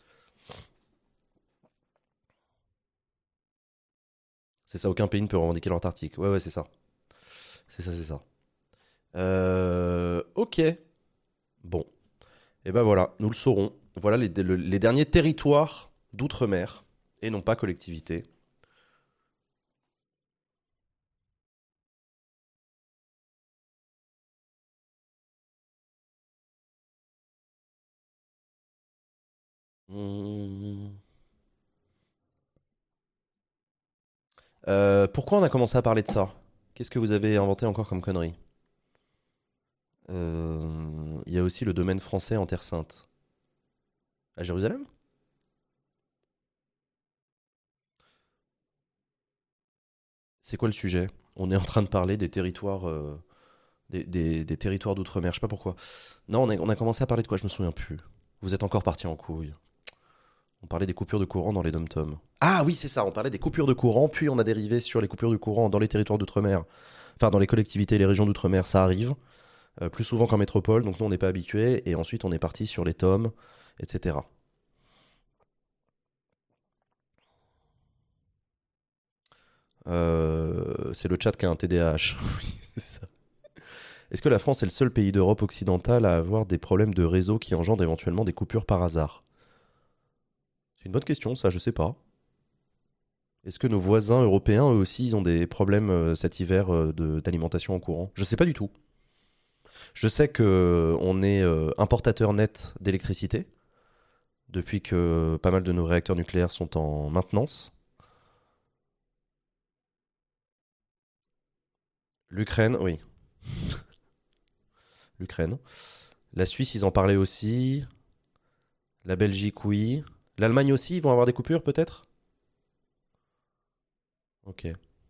Speaker 1: C'est ça, aucun pays ne peut revendiquer l'Antarctique. Ouais, ouais, c'est ça. C'est ça, c'est ça. Euh, ok, bon. Et ben voilà, nous le saurons. Voilà les, le- les derniers territoires d'outre-mer, et non pas collectivité. Hmm. Euh, pourquoi on a commencé à parler de ça? Qu'est-ce que vous avez inventé encore comme connerie? Euh, Il y a aussi le domaine français en Terre Sainte. À Jérusalem? C'est quoi le sujet? On est en train de parler des territoires, euh, des, des- des territoires d'outre-mer. Je sais pas pourquoi. Non, on a, on a commencé à parler de quoi? Je me souviens plus. Vous êtes encore parti en couille. On parlait des coupures de courant dans les dom-toms. Ah oui, c'est ça. On parlait des coupures de courant, puis on a dérivé sur les coupures de courant dans les territoires d'outre-mer. Enfin, dans les collectivités et les régions d'outre-mer, ça arrive. euh, plus souvent qu'en métropole, donc nous on n'est pas habitué. Et ensuite on est parti sur les tomes, et cetera. Euh, c'est le chat qui a un T D A H. Oui, c'est ça. Est-ce que la France est le seul pays d'Europe occidentale à avoir des problèmes de réseau qui engendrent éventuellement des coupures par hasard? C'est une bonne question, ça, je sais pas. Est-ce que nos voisins européens, eux aussi, ils ont des problèmes euh, cet hiver euh, de- d'alimentation en courant? Je sais pas du tout. Je sais que euh, on est euh, importateur net d'électricité depuis que pas mal de nos réacteurs nucléaires sont en maintenance. L'Ukraine, oui, l'Ukraine. La Suisse, ils en parlaient aussi. La Belgique, oui. L'Allemagne aussi, ils vont avoir des coupures peut-être? Ok.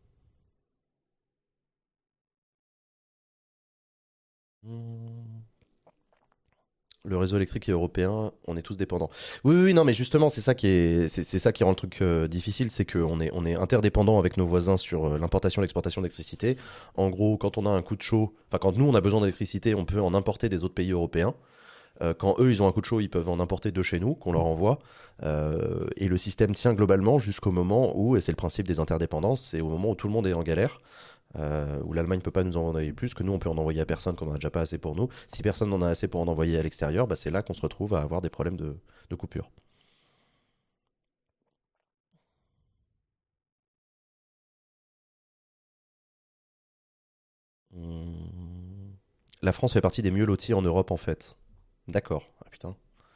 Speaker 1: Hmm. Le réseau électrique est européen, on est tous dépendants. Oui, oui, oui, non, mais justement, c'est ça qui est, c'est, c'est ça qui rend le truc euh, difficile, c'est qu'on est, on est interdépendant avec nos voisins sur euh, l'importation et l'exportation d'électricité. En gros, quand on a un coup de chaud, enfin, quand nous on a besoin d'électricité, on peut en importer des autres pays européens. Euh, quand eux ils ont un coup de chaud, ils peuvent en importer de chez nous, qu'on leur envoie. Euh, et le système tient globalement jusqu'au moment où, et c'est le principe des interdépendances, c'est au moment où tout le monde est en galère. Euh, où l'Allemagne peut pas nous en envoyer plus, que nous on peut en envoyer à personne, qu'on en a déjà pas assez pour nous. Si personne n'en a assez pour en envoyer à l'extérieur, bah, c'est là qu'on se retrouve à avoir des problèmes de, de coupure. Hum. La France fait partie des mieux lotis en Europe en fait. D'accord. Ah putain.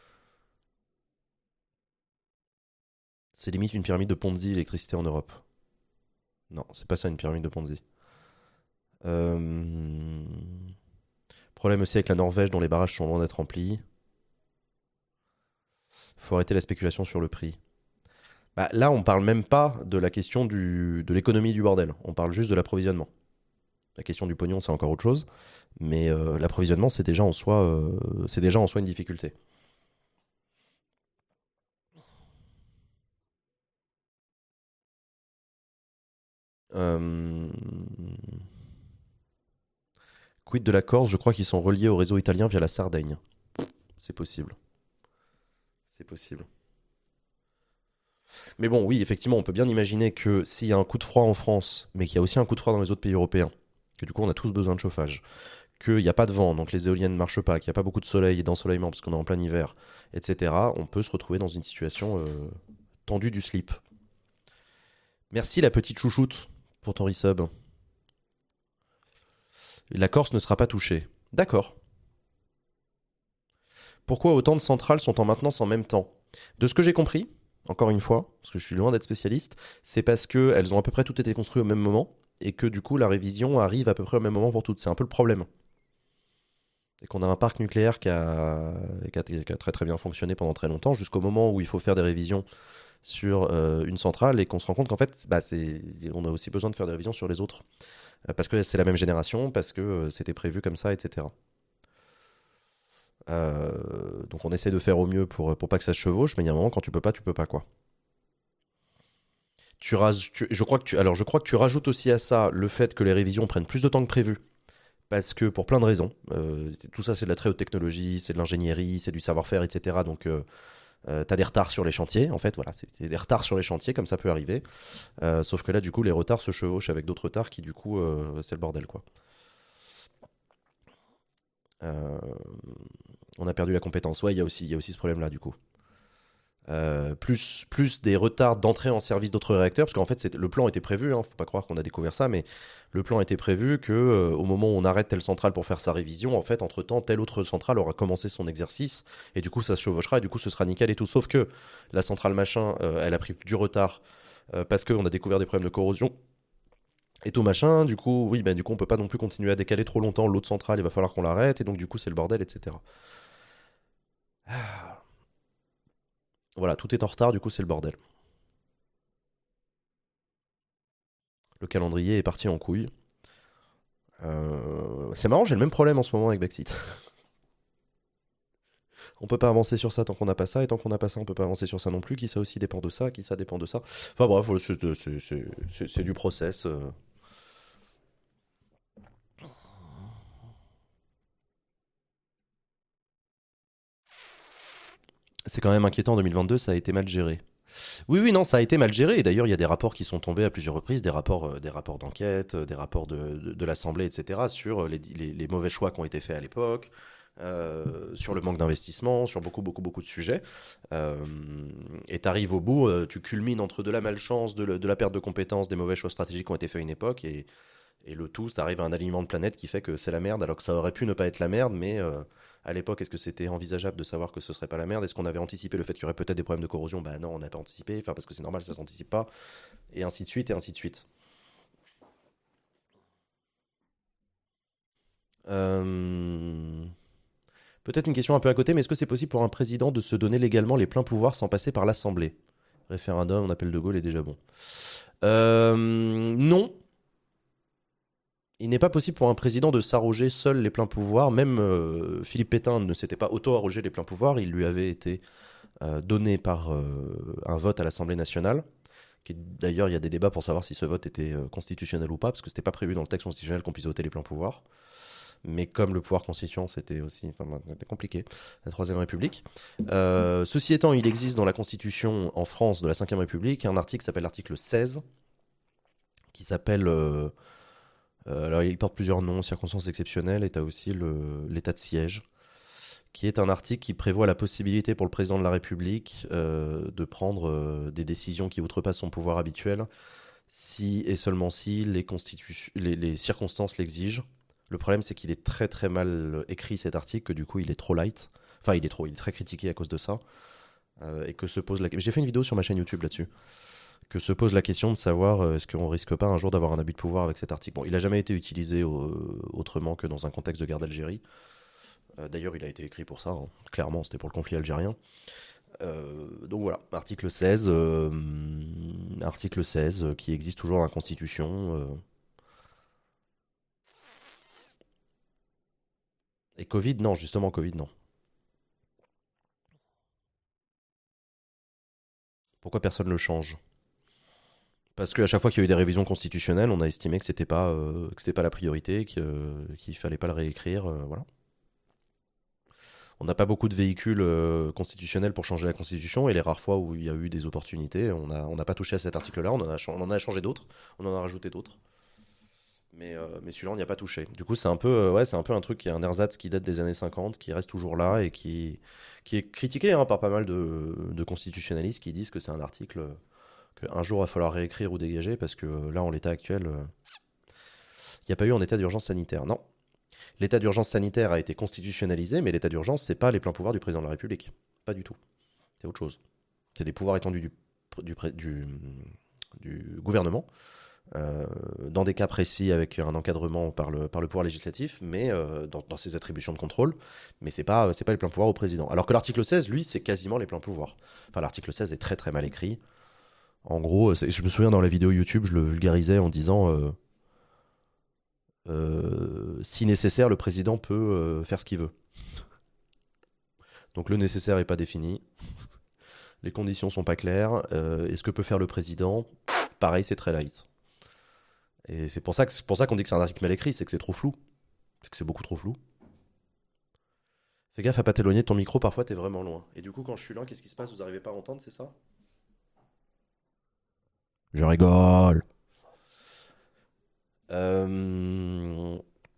Speaker 1: C'est limite une pyramide de Ponzi, l'électricité en Europe. Non, c'est pas ça une pyramide de Ponzi. Euh... Problème aussi avec la Norvège dont les barrages sont loin d'être remplis. Faut arrêter la spéculation sur le prix. Bah, là, on parle même pas de la question du, de l'économie du bordel. On parle juste de l'approvisionnement. La question du pognon, c'est encore autre chose. Mais euh, l'approvisionnement, c'est déjà en soi, euh, c'est déjà en soi une difficulté. Euh, Quid de la Corse? Je crois qu'ils sont reliés au réseau italien via la Sardaigne. C'est possible. C'est possible. Mais bon, oui, effectivement, on peut bien imaginer que s'il y a un coup de froid en France, mais qu'il y a aussi un coup de froid dans les autres pays européens, que du coup on a tous besoin de chauffage, qu'il n'y a pas de vent, donc les éoliennes ne marchent pas, qu'il n'y a pas beaucoup de soleil et d'ensoleillement parce qu'on est en plein hiver, et cetera, on peut se retrouver dans une situation euh, tendue du slip. Merci la petite chouchoute pour ton resub. La Corse ne sera pas touchée. D'accord. Pourquoi autant de centrales sont en maintenance en même temps? De ce que j'ai compris, encore une fois, parce que je suis loin d'être spécialiste, c'est parce qu'elles ont à peu près toutes été construites au même moment et que du coup la révision arrive à peu près au même moment pour toutes. C'est un peu le problème. Et qu'on a un parc nucléaire qui a, qui a- qui a très très bien fonctionné pendant très longtemps, jusqu'au moment où il faut faire des révisions sur euh, une centrale et qu'on se rend compte qu'en fait, bah, c'est, on a aussi besoin de faire des révisions sur les autres. Euh, parce que c'est la même génération, parce que euh, c'était prévu comme ça, et cetera. Euh, donc on essaie de faire au mieux pour, pour pas que ça se chevauche, mais il y a un moment quand tu peux pas, tu peux pas quoi. Tu, ras- tu- je crois que tu, alors je crois que tu rajoutes aussi à ça le fait que les révisions prennent plus de temps que prévu, parce que pour plein de raisons, euh, tout ça c'est de la très haute technologie, c'est de l'ingénierie, c'est du savoir-faire, et cetera. Donc euh, euh, t'as des retards sur les chantiers, en fait, voilà, c'est c'est des retards sur les chantiers, comme ça peut arriver. Euh, sauf que là, du coup, les retards se chevauchent avec d'autres retards qui, du coup, euh, c'est le bordel, quoi. Euh, on a perdu la compétence. Ouais, il y a aussi, il y a aussi ce problème-là, du coup. Euh, plus, plus des retards d'entrée en service d'autres réacteurs, parce qu'en fait, c'est- le plan était prévu, hein, faut pas croire qu'on a découvert ça, mais le plan était prévu que euh, au moment où on arrête telle centrale pour faire sa révision, en fait, entre-temps, telle autre centrale aura commencé son exercice, et du coup, ça se chevauchera, et du coup, ce sera nickel et tout. Sauf que la centrale machin, euh, elle a pris du retard euh, parce qu'on a découvert des problèmes de corrosion et tout machin. Du coup, oui, ben du coup, on peut pas non plus continuer à décaler trop longtemps l'autre centrale, il va falloir qu'on l'arrête, et donc, du coup, c'est le bordel, et cetera. Voilà, tout est en retard, du coup, c'est le bordel. Le calendrier est parti en couille. Euh, C'est marrant, j'ai le même problème en ce moment avec Backseat. On peut pas avancer sur ça tant qu'on n'a pas ça, et tant qu'on n'a pas ça, on peut pas avancer sur ça non plus. Qui ça aussi dépend de ça, qui ça dépend de ça. Enfin bref, ouais, c'est c'est- c'est- c'est- c'est du process. euh. C'est quand même inquiétant en deux mille vingt-deux, ça a été mal géré. Oui, oui, non, ça a été mal géré. Et d'ailleurs, il y a des rapports qui sont tombés à plusieurs reprises, des rapports, euh, des rapports d'enquête, euh, des rapports de, de- de l'Assemblée, et cetera, sur les, les- les mauvais choix qui ont été faits à l'époque, euh, sur le manque d'investissement, sur beaucoup, beaucoup, beaucoup de sujets. Euh, et tu arrives au bout, euh, tu culmines entre de la malchance, de, le- de la perte de compétences, des mauvais choix stratégiques qui ont été faits à une époque, et, et le tout, ça arrive à un alignement de planète qui fait que c'est la merde, alors que ça aurait pu ne pas être la merde, mais euh, à l'époque, est-ce que c'était envisageable de savoir que ce serait pas la merde? Est-ce qu'on avait anticipé le fait qu'il y aurait peut-être des problèmes de corrosion? Bah non, on n'a pas anticipé, enfin parce que c'est normal, ça s'anticipe pas, et ainsi de suite, et ainsi de suite. Euh, Peut-être une question un peu à côté, mais est-ce que c'est possible pour un président de se donner légalement les pleins pouvoirs sans passer par l'Assemblée? Référendum, on appelle De Gaulle est déjà bon. Euh, non, il n'est pas possible pour un président de s'arroger seul les pleins pouvoirs. Même euh, Philippe Pétain ne s'était pas auto-arrogé les pleins pouvoirs. Il lui avait été euh, donné par euh, un vote à l'Assemblée nationale. Qui, d'ailleurs, il y a des débats pour savoir si ce vote était euh, constitutionnel ou pas, parce que c'était pas prévu dans le texte constitutionnel qu'on puisse voter les pleins pouvoirs. Mais comme le pouvoir constituant, c'était aussi enfin, c'était compliqué, la Troisième République. Euh, ceci étant, il existe dans la Constitution en France de la Cinquième République un article qui s'appelle l'article seize, qui s'appelle euh, Euh, alors, il porte plusieurs noms, circonstances exceptionnelles, et tu as aussi le- l'état de siège, qui est un article qui prévoit la possibilité pour le président de la République euh, de prendre euh, des décisions qui outrepassent son pouvoir habituel, si et seulement si les, constitu- les, les circonstances l'exigent. Le problème, c'est qu'il est très très mal écrit cet article, que du coup, il est trop light. Enfin, il est trop, il est très critiqué à cause de ça. Euh, et que se pose la... J'ai fait une vidéo sur ma chaîne YouTube là-dessus, que se pose la question de savoir euh, est-ce qu'on risque pas un jour d'avoir un abus de pouvoir avec cet article. Bon, il n'a jamais été utilisé euh, autrement que dans un contexte de guerre d'Algérie. Euh, D'ailleurs, il a été écrit pour ça, hein. Clairement, c'était pour le conflit algérien. Euh, donc voilà, article seize, euh, article seize euh, qui existe toujours dans la Constitution. euh. Et Covid, non, justement, Covid, non. Pourquoi personne ne le change? Parce qu'à chaque fois qu'il y a eu des révisions constitutionnelles, on a estimé que c'était pas, euh, que c'était pas la priorité, que, euh, qu'il fallait pas le réécrire, euh, voilà. On n'a pas beaucoup de véhicules euh, constitutionnels pour changer la constitution, et les rares fois où il y a eu des opportunités, on n'a on n'a pas touché à cet article-là, on, en a on en a changé d'autres, on en a rajouté d'autres, mais, euh, mais celui-là on n'y a pas touché. Du coup c'est un peu, euh, ouais, c'est un peu un truc qui est un ersatz qui date des années cinquante, qui reste toujours là et qui, qui est critiqué hein, par pas mal de, de constitutionnalistes qui disent que c'est un article qu'un jour il va falloir réécrire ou dégager parce que euh, là en l'état actuel, euh, il n'y a pas eu en état d'urgence sanitaire. Non, l'état d'urgence sanitaire a été constitutionnalisé, mais l'état d'urgence, c'est pas les pleins pouvoirs du président de la République. Pas du tout. C'est autre chose. C'est des pouvoirs étendus du, du, du, du gouvernement, euh, dans des cas précis avec un encadrement par le, par le pouvoir législatif, mais euh, dans, dans ses attributions de contrôle, mais c'est pas, c'est pas les pleins pouvoirs au président. Alors que l'article seize, lui, c'est quasiment les pleins pouvoirs. Enfin, l'article seize est très très mal écrit. En gros, je me souviens dans la vidéo YouTube, je le vulgarisais en disant euh, euh, si nécessaire, le président peut euh, faire ce qu'il veut. Donc le nécessaire n'est pas défini, les conditions sont pas claires, euh, et ce que peut faire le président, pareil, c'est très light. Et c'est pour ça que c'est pour ça qu'on dit que c'est un article mal écrit, c'est que c'est trop flou. C'est que c'est beaucoup trop flou. Fais gaffe à pas t'éloigner de ton micro, parfois t'es vraiment loin. Et du coup, quand je suis loin, qu'est-ce qui se passe? Vous arrivez pas à entendre, c'est ça? Je rigole. Euh,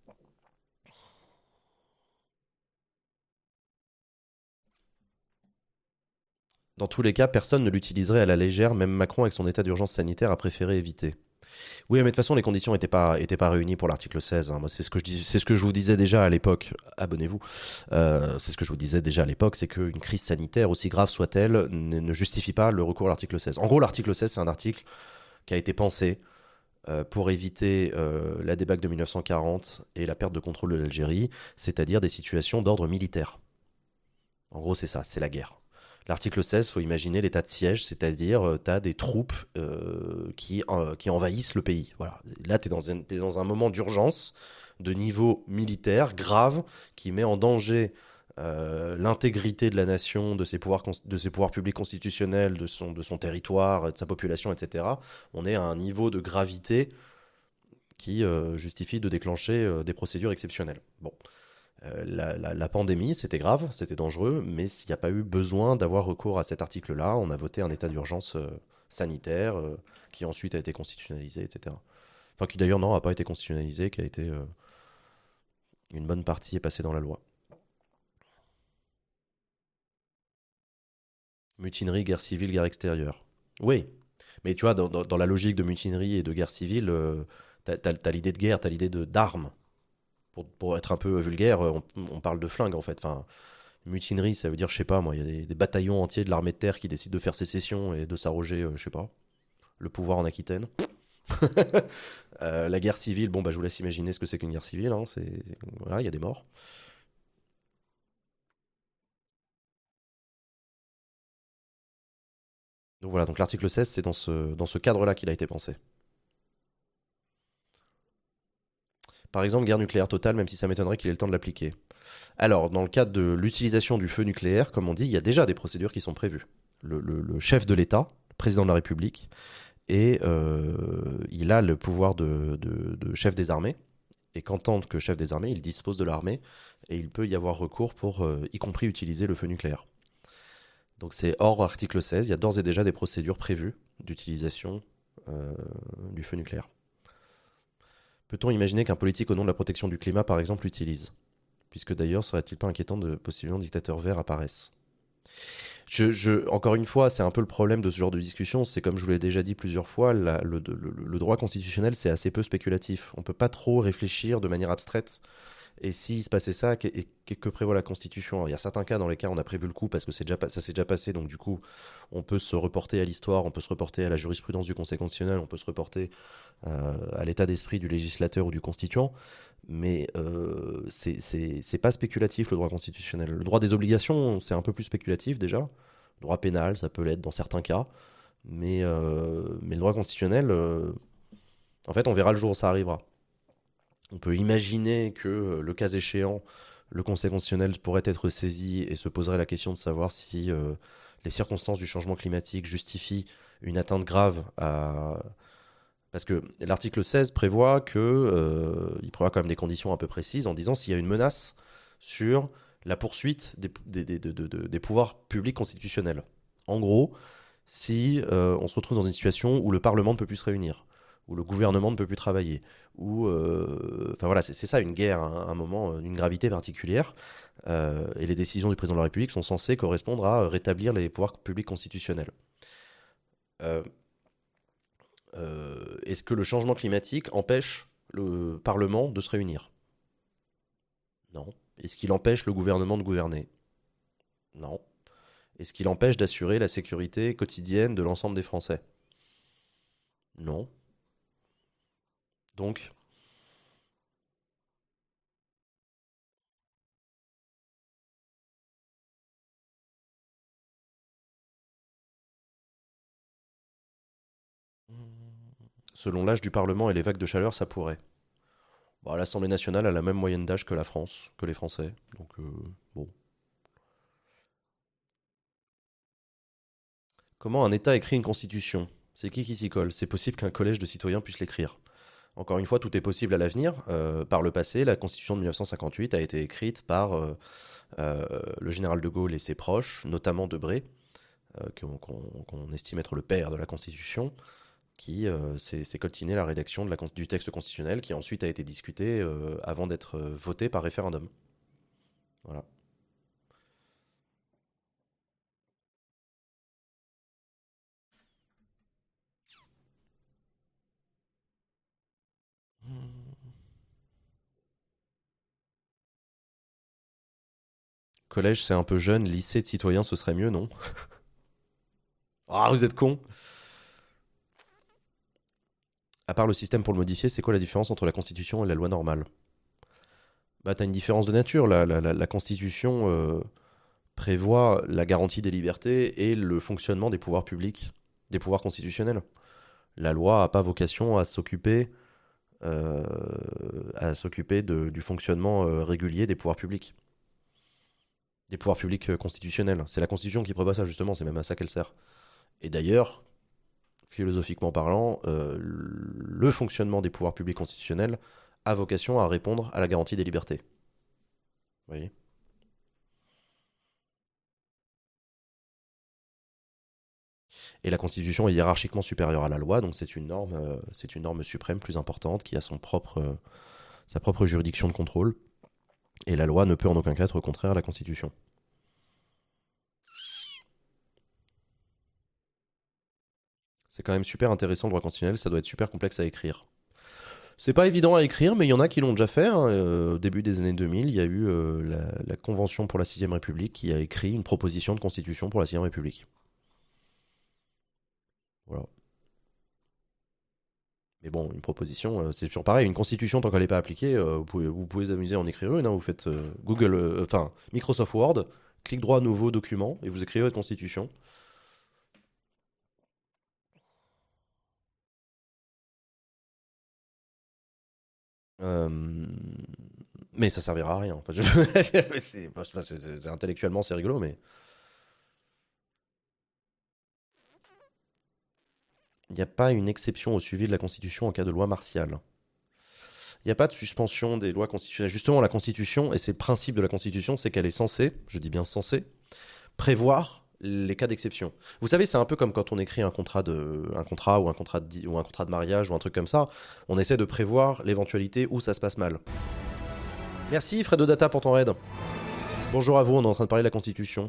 Speaker 1: Dans tous les cas, personne ne l'utiliserait à la légère, même Macron avec son état d'urgence sanitaire a préféré éviter. Oui, mais de toute façon, les conditions n'étaient pas, étaient pas réunies pour l'article seize, hein. Moi, c'est ce, que je dis- c'est ce que je vous disais déjà à l'époque. Abonnez-vous. Euh, c'est ce que je vous disais déjà à l'époque, c'est qu'une crise sanitaire, aussi grave soit-elle, ne, ne justifie pas le recours à l'article seize. En gros, l'article seize, c'est un article qui a été pensé euh, pour éviter euh, la débâcle de mille neuf cent quarante et la perte de contrôle de l'Algérie, c'est-à-dire des situations d'ordre militaire. En gros, c'est ça, c'est la guerre. L'article seize, il faut imaginer l'état de siège, c'est-à-dire euh, tu as des troupes euh, qui, euh, qui envahissent le pays. Voilà. Là, tu es dans un, t'es dans un moment d'urgence de niveau militaire grave qui met en danger euh, l'intégrité de la nation, de ses pouvoirs, de ses pouvoirs publics constitutionnels, de son, de son territoire, de sa population, et cetera. On est à un niveau de gravité qui euh, justifie de déclencher euh, des procédures exceptionnelles. Bon. Euh, la, la- la pandémie, c'était grave, c'était dangereux, mais s'il n'y a pas eu besoin d'avoir recours à cet article-là, on a voté un état d'urgence euh, sanitaire euh, qui ensuite a été constitutionnalisé, et cetera. Enfin, qui d'ailleurs, non, n'a pas été constitutionnalisé, qui a été. Euh, une bonne partie est passée dans la loi. Mutinerie, guerre civile, guerre extérieure. Oui, mais tu vois, dans, dans- dans la logique de mutinerie et de guerre civile, euh, t'as, t'as- t'as l'idée de guerre, t'as l'idée de, d'armes. Pour, pour être un peu vulgaire, on, on parle de flingue en fait. Enfin, mutinerie, ça veut dire, je sais pas, moi, il y a des, des bataillons entiers de l'armée de terre qui décident de faire sécession et de s'arroger, euh, je sais pas, le pouvoir en Aquitaine. Euh, la guerre civile, bon, bah, je vous laisse imaginer ce que c'est qu'une guerre civile. Hein, c'est, voilà, il y a des morts. Donc voilà, donc l'article seize, c'est dans ce, dans ce cadre-là qu'il a été pensé. Par exemple, guerre nucléaire totale, même si ça m'étonnerait qu'il ait le temps de l'appliquer. Alors, dans le cadre de l'utilisation du feu nucléaire, comme on dit, il y a déjà des procédures qui sont prévues. Le, le- le chef de l'État, le président de la République, et euh, il a le pouvoir de, de- de chef des armées. Et qu'en tant que chef des armées, il dispose de l'armée et il peut y avoir recours pour, euh, y compris, utiliser le feu nucléaire. Donc c'est hors article seize, il y a d'ores et déjà des procédures prévues d'utilisation euh, du feu nucléaire. Peut-on imaginer qu'un politique au nom de la protection du climat, par exemple, l'utilise? Puisque d'ailleurs, serait-il pas inquiétant de possiblement dictateurs verts apparaissent? Je, je- encore une fois, c'est un peu le problème de ce genre de discussion, c'est comme je vous l'ai déjà dit plusieurs fois, la- le, le- le droit constitutionnel, c'est assez peu spéculatif. On ne peut pas trop réfléchir de manière abstraite. Et s'il se passait ça, que, et que- que prévoit la Constitution? Alors, il y a certains cas dans lesquels on a prévu le coup parce que c'est déjà, ça s'est déjà passé, donc du coup, on peut se reporter à l'histoire, on peut se reporter à la jurisprudence du Conseil constitutionnel, on peut se reporter euh, à l'état d'esprit du législateur ou du constituant, mais euh, c'est c'est- c'est pas spéculatif le droit constitutionnel. Le droit des obligations, c'est un peu plus spéculatif déjà. Le droit pénal, ça peut l'être dans certains cas, mais, euh, mais le droit constitutionnel, euh, en fait, on verra le jour où ça arrivera. On peut imaginer que, euh, le cas échéant, le Conseil constitutionnel pourrait être saisi et se poserait la question de savoir si euh, les circonstances du changement climatique justifient une atteinte grave à... Parce que l'article seize prévoit que, euh, il prévoit quand même des conditions un peu précises en disant s'il y a une menace sur la poursuite des, des, des, de- de- de- des pouvoirs publics constitutionnels. En gros, si euh, on se retrouve dans une situation où le Parlement ne peut plus se réunir, où le gouvernement ne peut plus travailler, où, euh, enfin voilà, c'est c'est ça une guerre, hein, un moment euh, d'une gravité particulière, euh, et les décisions du président de la République sont censées correspondre à euh, rétablir les pouvoirs publics constitutionnels. Euh, euh, Est-ce que le changement climatique empêche le Parlement de se réunir? Non. Est-ce qu'il empêche le gouvernement de gouverner? Non. Est-ce qu'il empêche d'assurer la sécurité quotidienne de l'ensemble des Français? Non. Donc, selon l'âge du Parlement et les vagues de chaleur, ça pourrait. Bon, l'Assemblée nationale a la même moyenne d'âge que la France, que les Français. Donc, euh, bon. Comment un État écrit une constitution? C'est qui qui s'y colle? C'est possible qu'un collège de citoyens puisse l'écrire. Encore une fois, tout est possible à l'avenir. Euh, par le passé, la constitution de mille neuf cent cinquante-huit a été écrite par euh, euh, le général de Gaulle et ses proches, notamment Debré, euh, qu'on qu'on- qu'on estime être le père de la constitution, qui euh, s'est s'est coltiné la rédaction de la, du texte constitutionnel, qui ensuite a été discuté euh, avant d'être euh, voté par référendum. Voilà. Collège, c'est un peu jeune. Lycée de citoyens, ce serait mieux, non? Ah, vous êtes con. À part le système pour le modifier, c'est quoi la différence entre la Constitution et la loi normale? Bah, t'as une différence de nature. La, la, la, la Constitution euh, prévoit la garantie des libertés et le fonctionnement des pouvoirs publics, des pouvoirs constitutionnels. La loi n'a pas vocation à s'occuper euh, à s'occuper de- du fonctionnement euh, régulier des pouvoirs publics, des pouvoirs publics euh, constitutionnels. C'est la Constitution qui prévoit ça, justement, c'est même à ça qu'elle sert. Et d'ailleurs, philosophiquement parlant, euh, le fonctionnement des pouvoirs publics constitutionnels a vocation à répondre à la garantie des libertés. Vous voyez. Et la Constitution est hiérarchiquement supérieure à la loi, donc c'est une norme, euh, c'est une norme suprême plus importante qui a son propre, euh, sa propre juridiction de contrôle. Et la loi ne peut en aucun cas être contraire à la Constitution. C'est quand même super intéressant le droit constitutionnel, ça doit être super complexe à écrire. C'est pas évident à écrire, mais il y en a qui l'ont déjà fait. Hein. Euh, au début des années deux mille, il y a eu euh, la, la Convention pour la sixième République qui a écrit une proposition de constitution pour la sixième République. Voilà. Mais bon, une proposition, euh, c'est toujours pareil. Une constitution, tant qu'elle n'est pas appliquée, euh, vous, pouvez, vous pouvez vous amuser à en écrire une. Hein. Vous faites euh, Google, euh, enfin Microsoft Word, clic droit, nouveau document, et vous écrivez votre constitution. Euh, Mais ça servira à rien. Enfin, je... c'est... enfin, c'est- c'est- Intellectuellement, c'est rigolo, mais il n'y a pas une exception au suivi de la Constitution en cas de loi martiale. Il n'y a pas de suspension des lois constitutionnelles. Justement, la Constitution, et c'est le principe de la Constitution, c'est qu'elle est censée, je dis bien censée, prévoir les cas d'exception. Vous savez, c'est un peu comme quand on écrit un contrat, de, un contrat, ou, un contrat de, ou un contrat de mariage ou un truc comme ça. On essaie de prévoir l'éventualité où ça se passe mal. Merci Fredo Data pour ton raid. Bonjour à vous, on est en train de parler de la Constitution.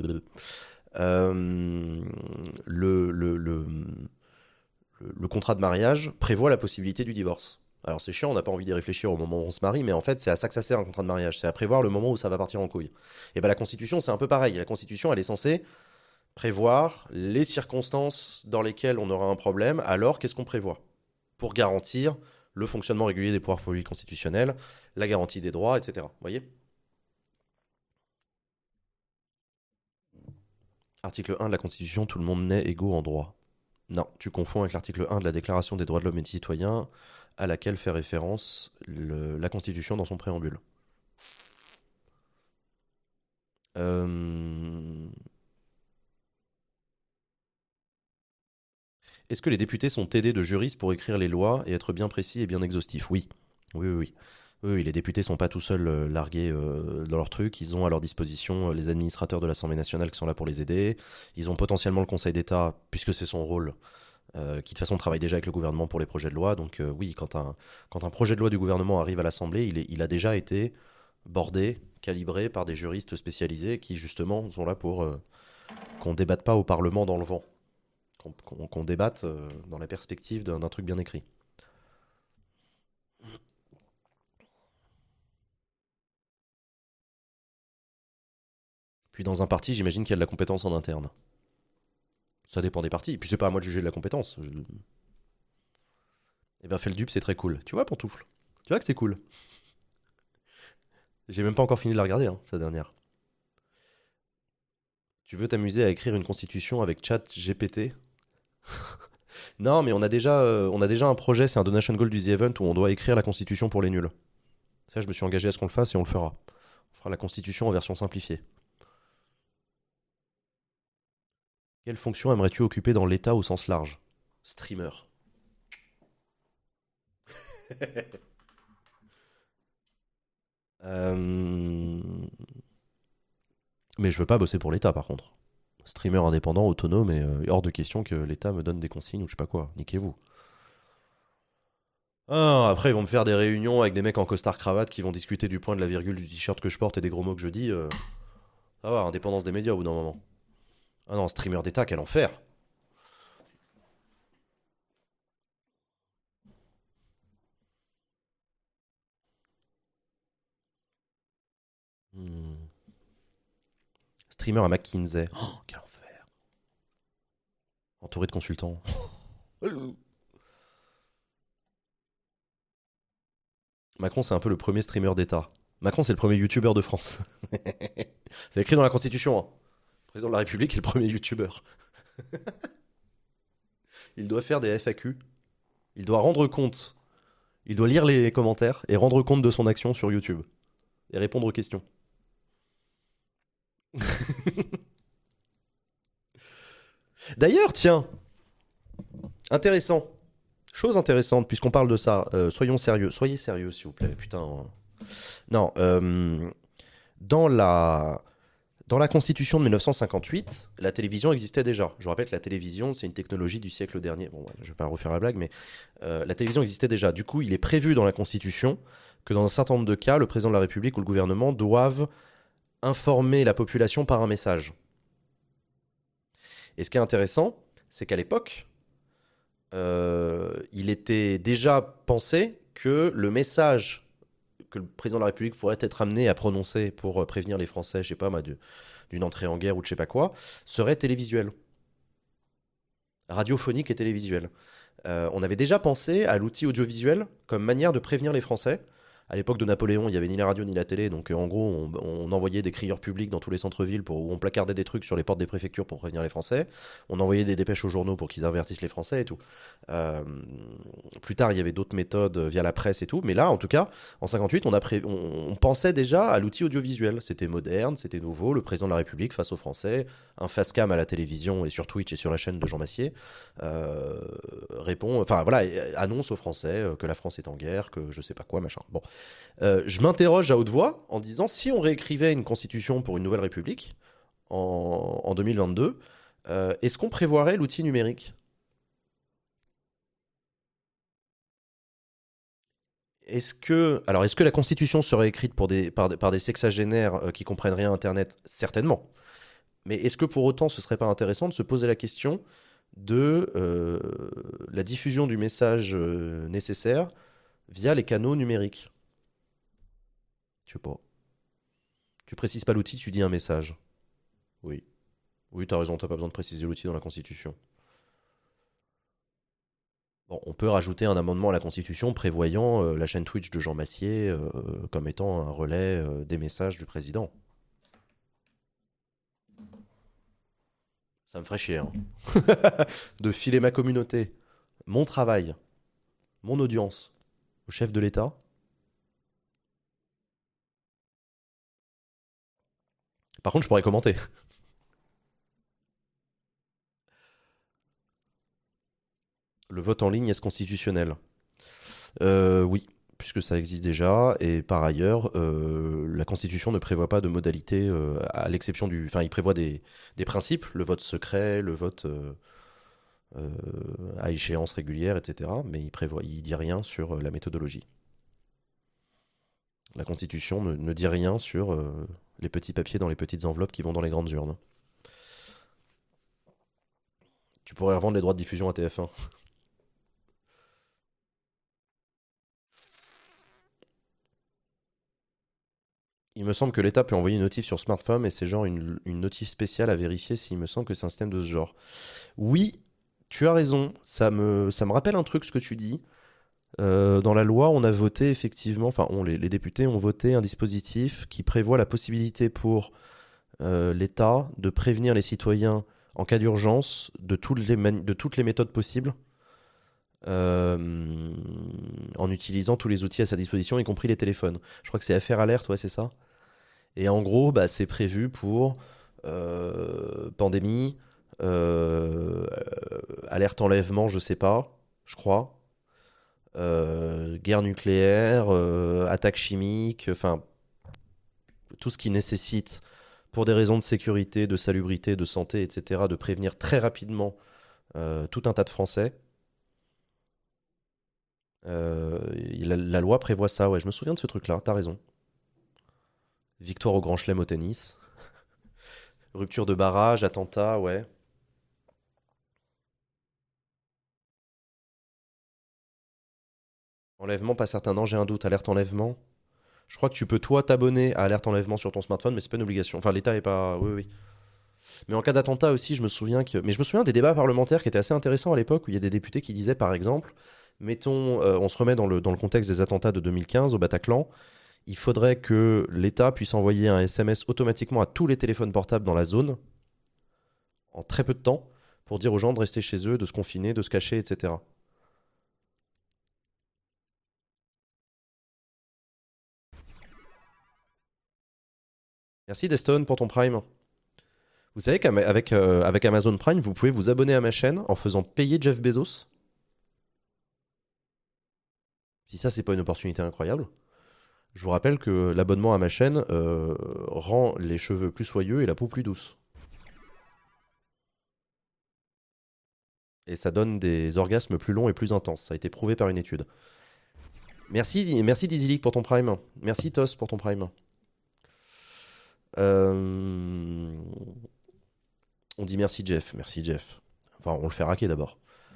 Speaker 1: Euh, le, le, le, le contrat de mariage prévoit la possibilité du divorce. Alors c'est chiant, on n'a pas envie d'y réfléchir au moment où on se marie, mais en fait c'est à ça que ça sert un contrat de mariage, c'est à prévoir le moment où ça va partir en couille. Et bien la Constitution c'est un peu pareil, la Constitution elle est censée prévoir les circonstances dans lesquelles on aura un problème, alors qu'est-ce qu'on prévoit pour garantir le fonctionnement régulier des pouvoirs publics constitutionnels, la garantie des droits, et cetera. Vous voyez. Article un de la Constitution, tout le monde naît égaux en droit. Non, tu confonds avec l'article un de la Déclaration des droits de l'homme et des citoyens, à laquelle fait référence le- la Constitution dans son préambule. Euh, Est-ce que les députés sont aidés de juristes pour écrire les lois et être bien précis et bien exhaustifs? Oui. Oui, oui, oui. Oui, oui, les députés sont pas tout seuls euh, largués euh, dans leur truc. Ils ont à leur disposition euh, les administrateurs de l'Assemblée nationale qui sont là pour les aider. Ils ont potentiellement le Conseil d'État, puisque c'est son rôle, euh, qui de toute façon travaille déjà avec le gouvernement pour les projets de loi. Donc euh, oui, quand un, quand un projet de loi du gouvernement arrive à l'Assemblée, il, est- il a déjà été bordé, calibré par des juristes spécialisés qui justement sont là pour euh, qu'on débatte pas au Parlement dans le vent, qu'on qu'on- qu'on débatte euh, dans la perspective d'un d'un truc bien écrit. Puis dans un parti, j'imagine qu'il y a de la compétence en interne. Ça dépend des partis. Et puis c'est pas à moi de juger de la compétence. Je- Eh bien, fait le dupe, c'est très cool. Tu vois, Pantoufle? Tu vois que c'est cool. J'ai même pas encore fini de la regarder, hein, sa dernière. Tu veux t'amuser à écrire une constitution avec Chat G P T? Non, mais on a déjà, euh, on a déjà un projet, c'est un donation goal du The Event où on doit écrire la constitution pour les nuls. Ça, je me suis engagé à ce qu'on le fasse et on le fera. On fera la constitution en version simplifiée. Quelle fonction aimerais-tu occuper dans l'État au sens large? Streamer. Euh, Mais je veux pas bosser pour l'État par contre. Streamer indépendant, autonome et euh, hors de question que l'État me donne des consignes ou je sais pas quoi. Niquez-vous. Ah, après, ils vont me faire des réunions avec des mecs en costard cravate qui vont discuter du point de la virgule du t-shirt que je porte et des gros mots que je dis. euh, Ça va, indépendance des médias au bout d'un moment. Ah non, streamer d'État, quel enfer. Hmm. Streamer à McKinsey. Oh, quel enfer. Entouré de consultants. Macron, c'est un peu le premier streamer d'État. Macron, c'est le premier youtubeur de France. C'est écrit dans la Constitution. Hein. Le président de la République est le premier youtubeur. Il doit faire des F A Q. Il doit rendre compte. Il doit lire les commentaires et rendre compte de son action sur YouTube. Et répondre aux questions. D'ailleurs, tiens, intéressant. Chose intéressante, puisqu'on parle de ça. Euh, soyons sérieux. Soyez sérieux, s'il vous plaît. Putain. Non. euh, Dans la, dans la Constitution de mille neuf cent cinquante-huit, la télévision existait déjà. Je vous rappelle que la télévision, c'est une technologie du siècle dernier. Bon, je ne vais pas refaire la blague, mais euh, la télévision existait déjà. Du coup, il est prévu dans la Constitution que dans un certain nombre de cas, le président de la République ou le gouvernement doivent informer la population par un message. Et ce qui est intéressant, c'est qu'à l'époque, euh, il était déjà pensé que le message que le président de la République pourrait être amené à prononcer pour prévenir les Français, je sais pas moi, d'une entrée en guerre ou de je sais pas quoi, serait télévisuel. Radiophonique et télévisuel. Euh, on avait déjà pensé à l'outil audiovisuel comme manière de prévenir les Français. À l'époque de Napoléon, il n'y avait ni la radio ni la télé, donc euh, en gros, on, on envoyait des crieurs publics dans tous les centres-villes pour, où on placardait des trucs sur les portes des préfectures pour prévenir les Français. On envoyait des dépêches aux journaux pour qu'ils avertissent les Français et tout. Euh, plus tard, il y avait d'autres méthodes via la presse et tout, mais là, en tout cas, en cinquante-huit, on, a pré- on, on pensait déjà à l'outil audiovisuel. C'était moderne, c'était nouveau. Le président de la République face aux Français, un face-cam à la télévision et sur Twitch et sur la chaîne de Jean Massier, euh, répond, enfin voilà, annonce aux Français que la France est en guerre, que je sais pas quoi, machin. Bon. Euh, je m'interroge à haute voix en disant si on réécrivait une constitution pour une nouvelle république en, en deux mille vingt-deux, euh, est-ce qu'on prévoirait l'outil numérique? Est-ce que, alors, est-ce que la constitution serait écrite pour des, par, par des sexagénaires euh, qui comprennent rien à Internet? Certainement. Mais est-ce que pour autant ce serait pas intéressant de se poser la question de euh, la diffusion du message euh, nécessaire via les canaux numériques? Je sais pas. Tu précises pas l'outil, tu dis un message. Oui. Oui, t'as raison, t'as pas besoin de préciser l'outil dans la Constitution. Bon, on peut rajouter un amendement à la Constitution prévoyant euh, la chaîne Twitch de Jean Massier euh, comme étant un relais euh, des messages du président. Ça me ferait chier, hein. De filer ma communauté, mon travail, mon audience au chef de l'État. Par contre, je pourrais commenter. Le vote en ligne est-ce constitutionnel? Euh, Oui, puisque ça existe déjà. Et par ailleurs, euh, la Constitution ne prévoit pas de modalité, euh, à l'exception du... Enfin, il prévoit des, des principes, le vote secret, le vote euh, euh, à échéance régulière, et cetera. Mais il prévoit, il dit rien sur euh, la méthodologie. La Constitution ne, ne dit rien sur euh, les petits papiers dans les petites enveloppes qui vont dans les grandes urnes. Tu pourrais revendre les droits de diffusion à T F un. Il me semble que l'État peut envoyer une notif sur smartphone et c'est genre une, une notif spéciale à vérifier s'il me semble que c'est un système de ce genre. Oui, tu as raison, ça me, ça me rappelle un truc ce que tu dis. Euh, dans la loi, on a voté effectivement, enfin on, les, les députés ont voté un dispositif qui prévoit la possibilité pour euh, l'État de prévenir les citoyens en cas d'urgence de, toutes les mani- de toutes les méthodes possibles euh, en utilisant tous les outils à sa disposition, y compris les téléphones. Je crois que c'est F R Alert, ouais c'est ça. Et en gros, bah, c'est prévu pour euh, pandémie, euh, euh, alerte enlèvement, je sais pas, je crois, euh, guerre nucléaire, euh, attaque chimique, enfin tout ce qui nécessite, pour des raisons de sécurité, de salubrité, de santé, et cetera, de prévenir très rapidement euh, tout un tas de Français. Euh, la, la loi prévoit ça, ouais, je me souviens de ce truc-là, t'as raison. Victoire au Grand Chelem au tennis. Rupture de barrage, attentat, ouais. Enlèvement, pas certain. Non, j'ai un doute. Alerte enlèvement. Je crois que tu peux, toi, t'abonner à Alerte enlèvement sur ton smartphone, mais c'est pas une obligation. Enfin, l'État est pas. Oui, oui. Mais en cas d'attentat aussi, je me souviens que. Mais je me souviens des débats parlementaires qui étaient assez intéressants à l'époque, où il y a des députés qui disaient, par exemple, mettons, euh, on se remet dans le, dans le contexte des attentats de deux mille quinze au Bataclan, il faudrait que l'État puisse envoyer un S M S automatiquement à tous les téléphones portables dans la zone, en très peu de temps, pour dire aux gens de rester chez eux, de se confiner, de se cacher, et cetera. Merci Deston pour ton Prime. Vous savez qu'avec euh, avec Amazon Prime, vous pouvez vous abonner à ma chaîne en faisant payer Jeff Bezos. Si ça, c'est pas une opportunité incroyable. Je vous rappelle que l'abonnement à ma chaîne euh, rend les cheveux plus soyeux et la peau plus douce. Et ça donne des orgasmes plus longs et plus intenses. Ça a été prouvé par une étude. Merci, merci Dizzylick pour ton prime. Merci Tos pour ton prime. Euh, On dit merci Jeff. Merci Jeff. Enfin, on le fait raquer d'abord.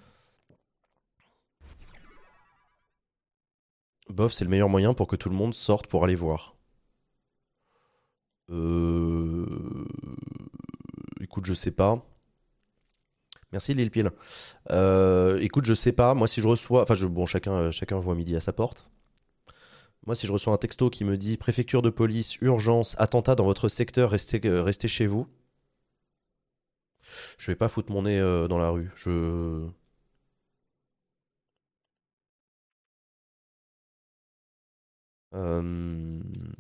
Speaker 1: Bof, c'est le meilleur moyen pour que tout le monde sorte pour aller voir. Euh... Écoute, je sais pas. Merci Lil Pile. Euh, écoute, je sais pas. Moi, si je reçois. Enfin, je... bon, chacun, chacun voit midi à sa porte. Moi, si je reçois un texto qui me dit préfecture de police, urgence, attentat dans votre secteur, restez, euh, restez chez vous. Je vais pas foutre mon nez euh, dans la rue. Je. Euh,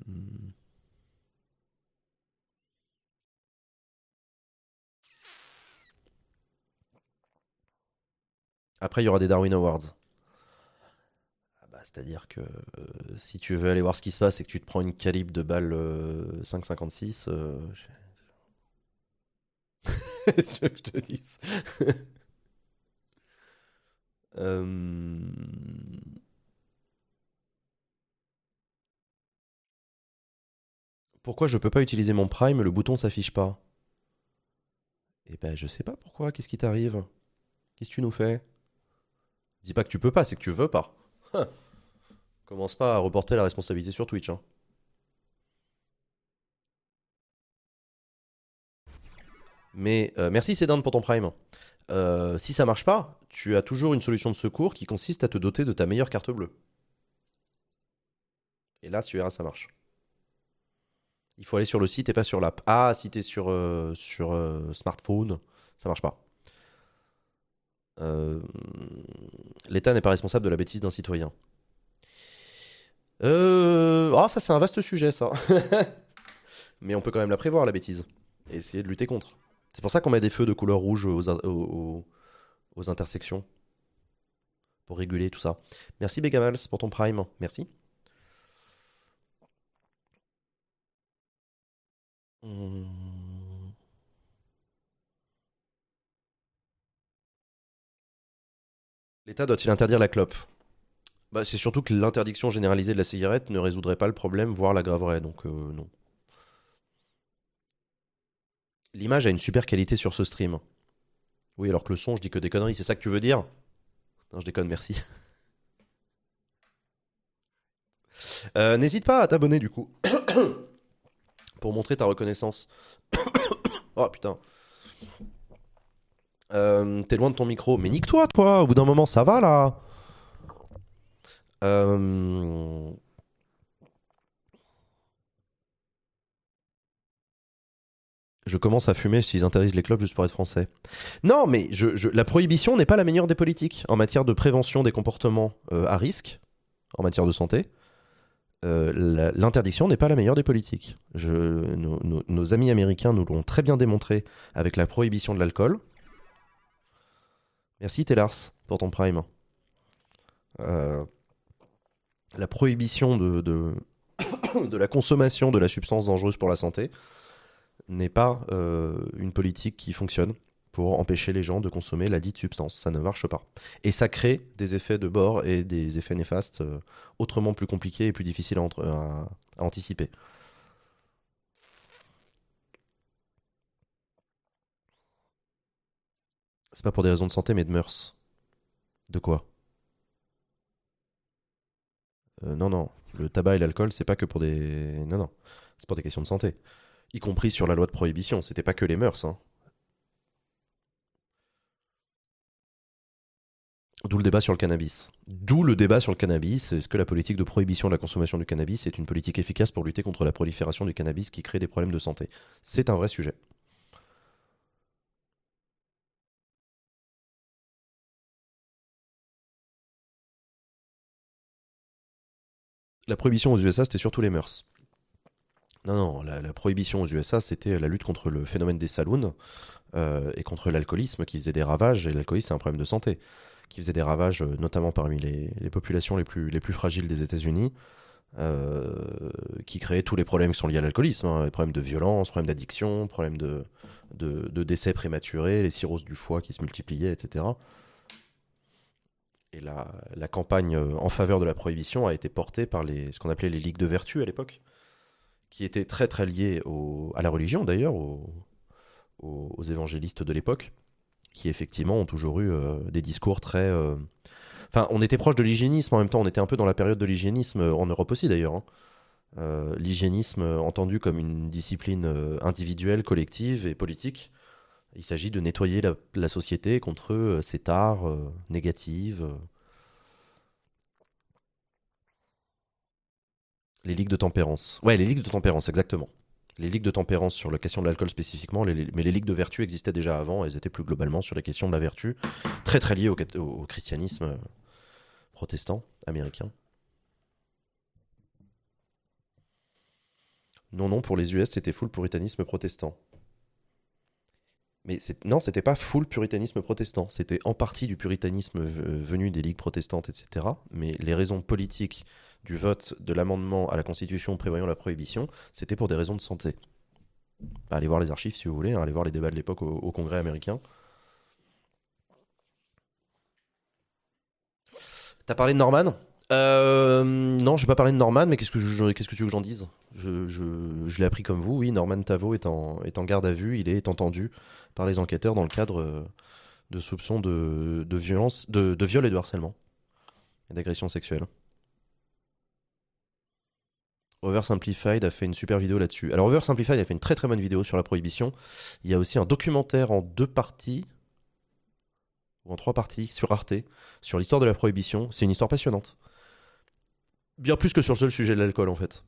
Speaker 1: Après, il y aura des Darwin Awards. Ah bah, c'est-à-dire que euh, si tu veux aller voir ce qui se passe et que tu te prends une calibre de balle euh, cinq virgule cinquante-six, euh, qu'est-ce que je te dise. Euh, Pourquoi je peux pas utiliser mon Prime, le bouton s'affiche pas? Eh ben, je sais pas pourquoi. Qu'est-ce qui t'arrive? Qu'est-ce que tu nous fais? Dis pas que tu peux pas, c'est que tu veux pas. Hein. Commence pas à reporter la responsabilité sur Twitch, hein. Mais euh, merci Cédane pour ton Prime. Euh, si ça marche pas, tu as toujours une solution de secours qui consiste à te doter de ta meilleure carte bleue. Et là, tu verras, ça marche. Il faut aller sur le site et pas sur l'app. Ah, si t'es sur, euh, sur euh, smartphone, ça marche pas. Euh, L'État n'est pas responsable de la bêtise d'un citoyen. Euh... Oh, ça c'est un vaste sujet, ça. Mais on peut quand même la prévoir, la bêtise. Et essayer de lutter contre. C'est pour ça qu'on met des feux de couleur rouge aux, aux, aux- aux intersections. Pour réguler tout ça. Merci Begamals pour ton prime. Merci. Hum. L'État doit-il interdire la clope? Bah, c'est surtout que l'interdiction généralisée de la cigarette ne résoudrait pas le problème, voire l'aggraverait, donc euh, non. L'image a une super qualité sur ce stream. Oui, alors que le son, je dis que des conneries, c'est ça que tu veux dire? Non, je déconne, merci. Euh, N'hésite pas à t'abonner du coup, pour montrer ta reconnaissance. Oh putain. Euh, T'es loin de ton micro. Mais nique-toi, toi, au bout d'un moment, ça va là. Euh, Je commence à fumer s'ils interdisent les clopes juste pour être français. Non, mais je, je- la prohibition n'est pas la meilleure des politiques en matière de prévention des comportements euh, à risque, en matière de santé. Euh, la- L'interdiction n'est pas la meilleure des politiques. Je- nos, nos- nos amis américains nous l'ont très bien démontré avec la prohibition de l'alcool. Merci Tellars pour ton prime. Euh, la prohibition de, de, de la consommation de la substance dangereuse pour la santé n'est pas euh, une politique qui fonctionne pour empêcher les gens de consommer la dite substance. Ça ne marche pas. Et ça crée des effets de bord et des effets néfastes euh, autrement plus compliqués et plus difficiles à, entre- à- à anticiper. C'est pas pour des raisons de santé, mais de mœurs. De quoi? Euh, Non, non. Le tabac et l'alcool, c'est pas que pour des. Non, non. C'est pour des questions de santé. Y compris sur la loi de prohibition. C'était pas que les mœurs, hein. D'où le débat sur le cannabis. D'où le débat sur le cannabis. Est-ce que la politique de prohibition de la consommation du cannabis est une politique efficace pour lutter contre la prolifération du cannabis qui crée des problèmes de santé? C'est un vrai sujet. La prohibition aux U S A, c'était surtout les mœurs. Non, non, la, la prohibition aux U S A, c'était la lutte contre le phénomène des saloons euh, et contre l'alcoolisme qui faisait des ravages. Et l'alcoolisme, c'est un problème de santé qui faisait des ravages, euh, notamment parmi les, les populations les plus, les plus fragiles des États-Unis. euh, qui créait tous les problèmes qui sont liés à l'alcoolisme, hein, les problèmes de violence, problèmes d'addiction, problèmes de, de, de décès prématurés, les cirrhoses du foie qui se multipliaient, et cetera. Et la, la campagne en faveur de la prohibition a été portée par les, ce qu'on appelait les ligues de vertu à l'époque, qui étaient très très liées au, à la religion d'ailleurs, aux, aux, aux évangélistes de l'époque, qui effectivement ont toujours eu euh, des discours très... euh, Enfin, on était proche de l'hygiénisme en même temps, on était un peu dans la période de l'hygiénisme, euh, en Europe aussi d'ailleurs. Hein. Euh, l'hygiénisme euh, entendu comme une discipline euh, individuelle, collective et politique. Il s'agit de nettoyer la, la société contre euh, ces tares euh, négatives. euh. Les ligues de tempérance. Ouais, les ligues de tempérance, exactement. Les ligues de tempérance sur la question de l'alcool spécifiquement, les- les- mais les ligues de vertu existaient déjà avant, elles étaient plus globalement sur la question de la vertu, très très liées au, cat- au- au christianisme euh, protestant américain. Non, non, pour les U S, c'était full puritanisme protestant. Mais c'est- non, c'était pas full puritanisme protestant. C'était en partie du puritanisme v- venu des ligues protestantes, et cetera. Mais les raisons politiques du vote de l'amendement à la Constitution prévoyant la prohibition, c'était pour des raisons de santé. Bah, allez voir les archives si vous voulez, hein, allez voir les débats de l'époque au, au Congrès américain. T'as parlé de Norman? Euh, non, je vais pas parler de Norman, mais qu'est-ce que, je- qu'est-ce que tu veux que j'en dise? Je, je- je l'ai appris comme vous, oui, Norman Tavo est en, est en garde à vue, il est entendu par les enquêteurs dans le cadre euh, de soupçons de, de violence, de, de viol et de harcèlement et d'agression sexuelle. Oversimplified a fait une super vidéo là-dessus. Alors Oversimplified a fait une très très bonne vidéo sur la prohibition. Il y a aussi un documentaire en deux parties, ou en trois parties, sur Arte, sur l'histoire de la prohibition. C'est une histoire passionnante. Bien plus que sur le seul sujet de l'alcool en fait.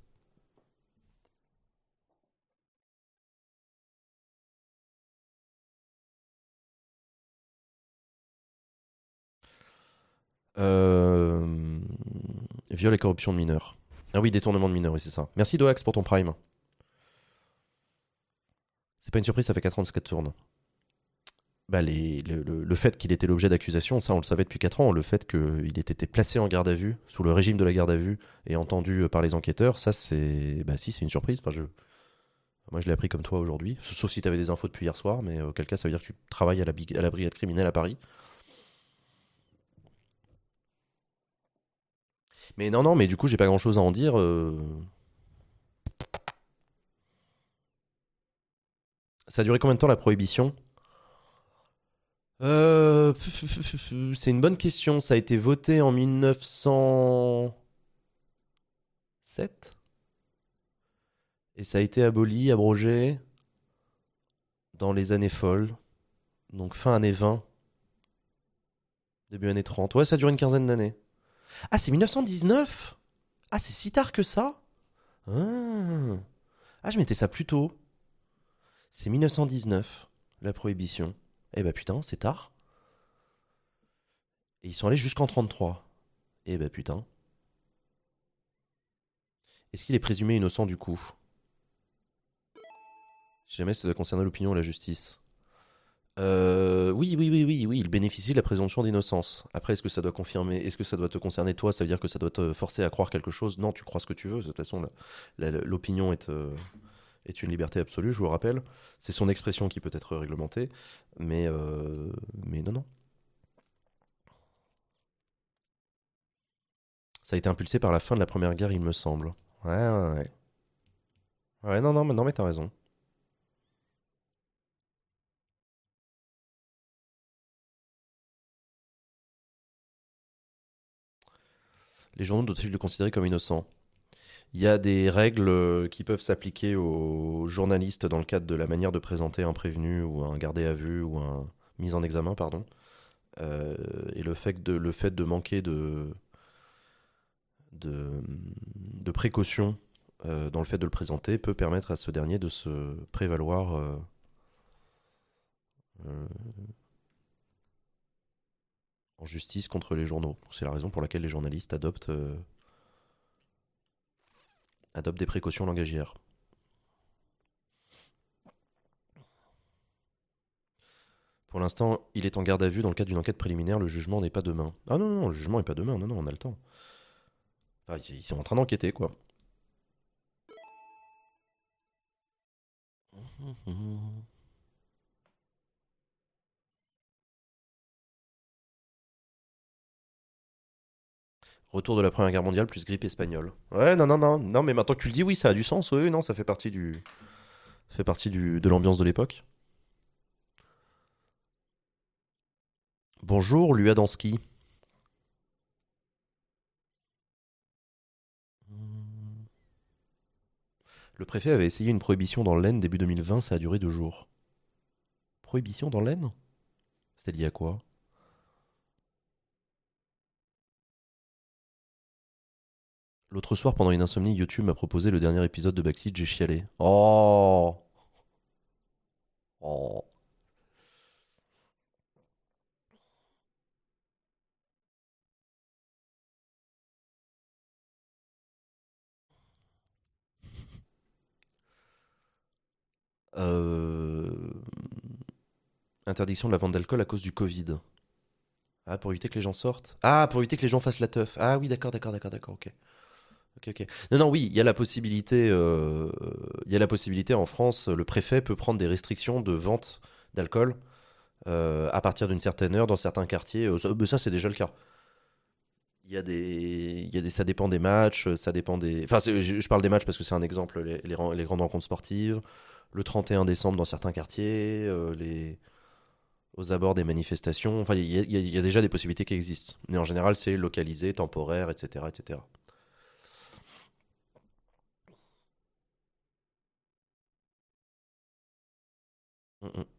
Speaker 1: Euh... Viol et corruption de mineurs. Ah oui, détournement de mineurs, oui, c'est ça. Merci Doax pour ton prime. C'est pas une surprise, ça fait quatre ans que ça tourne. Bah, les, le, le- le fait qu'il était l'objet d'accusation, ça on le savait depuis quatre ans. Le fait qu'il ait été placé en garde à vue, sous le régime de la garde à vue, et entendu euh, par les enquêteurs, ça c'est. Bah si, c'est une surprise. Enfin, je... Moi je l'ai appris comme toi aujourd'hui. Sauf si tu avais des infos depuis hier soir, mais auquel cas ça veut dire que tu travailles à la, big- à la brigade criminelle à Paris. Mais non, non, mais du coup j'ai pas grand chose à en dire. euh, Ça a duré combien de temps la prohibition? Euh, C'est une bonne question. Ça a été voté en mille neuf cent sept et ça a été aboli, abrogé dans les années folles. Donc fin années vingt, début années trente. Ouais, ça dure une quinzaine d'années. Ah, c'est mille neuf cent dix-neuf? Ah, c'est si tard que ça? Ah, ah je mettais ça plus tôt. C'est mille neuf cent dix-neuf, la prohibition. Eh bah putain, c'est tard. Et ils sont allés jusqu'en trente-trois. Eh bah putain. Est-ce qu'il est présumé innocent du coup? Si jamais ça doit concerner l'opinion et la justice. Euh, oui, oui, oui, oui, oui, il bénéficie de la présomption d'innocence. Après, est-ce que ça doit confirmer, est-ce que ça doit te concerner toi? Ça veut dire que ça doit te forcer à croire quelque chose? Non, tu crois ce que tu veux. De toute façon, la- la- l'opinion est, euh, est une liberté absolue, je vous le rappelle. C'est son expression qui peut être réglementée, mais, euh, mais non, non. Ça a été impulsé par la fin de la Première Guerre, il me semble. Ouais, ouais, ouais. Ouais, non, non, mais, non, mais t'as raison. Les journaux doivent-ils le considérer comme innocent? Il y a des règles euh, qui peuvent s'appliquer aux journalistes dans le cadre de la manière de présenter un prévenu ou un gardé à vue ou un mise en examen, pardon. Euh, et le fait de, le fait de manquer de, de, de précaution euh, dans le fait de le présenter peut permettre à ce dernier de se prévaloir euh, euh, en justice contre les journaux. C'est la raison pour laquelle les journalistes adoptent, euh, adoptent des précautions langagières. Pour l'instant, il est en garde à vue dans le cadre d'une enquête préliminaire. Le jugement n'est pas demain. Ah non, non, non, le jugement n'est pas demain. Non, non, on a le temps. Enfin, ils sont en train d'enquêter, quoi. Retour de la Première Guerre mondiale plus grippe espagnole. Ouais, non, non, non, non, mais maintenant que tu le dis, oui, ça a du sens. Oui, oui, non, ça fait partie du, ça fait partie du, de l'ambiance de l'époque. Bonjour, Luadansky. Le préfet avait essayé une prohibition dans l'Aisne début deux mille vingt, ça a duré deux jours. Prohibition dans l'Aisne? C'était lié à quoi? L'autre soir, pendant une insomnie, YouTube m'a proposé le dernier épisode de Backseat, j'ai chialé. Oh. Oh. Euh, Interdiction de la vente d'alcool à cause du Covid. Ah, pour éviter que les gens sortent. Ah, pour éviter que les gens fassent la teuf. Ah oui, d'accord, d'accord, d'accord, d'accord, ok. Ok, ok. Non, non, oui, il y a la possibilité, euh, il y a la possibilité en France, le préfet peut prendre des restrictions de vente d'alcool euh, à partir d'une certaine heure dans certains quartiers. Euh, ça, mais ça, c'est déjà le cas. Il y a des, il y a des, ça dépend des matchs, ça dépend des. Enfin, c'est- je, je parle des matchs parce que c'est un exemple, les, les, ren- les grandes rencontres sportives, le trente et un décembre dans certains quartiers, euh, les, aux abords des manifestations. Enfin, il y, a- il y a- il y a déjà des possibilités qui existent. Mais en général, c'est localisé, temporaire, et cetera, et cetera. Mm, mm.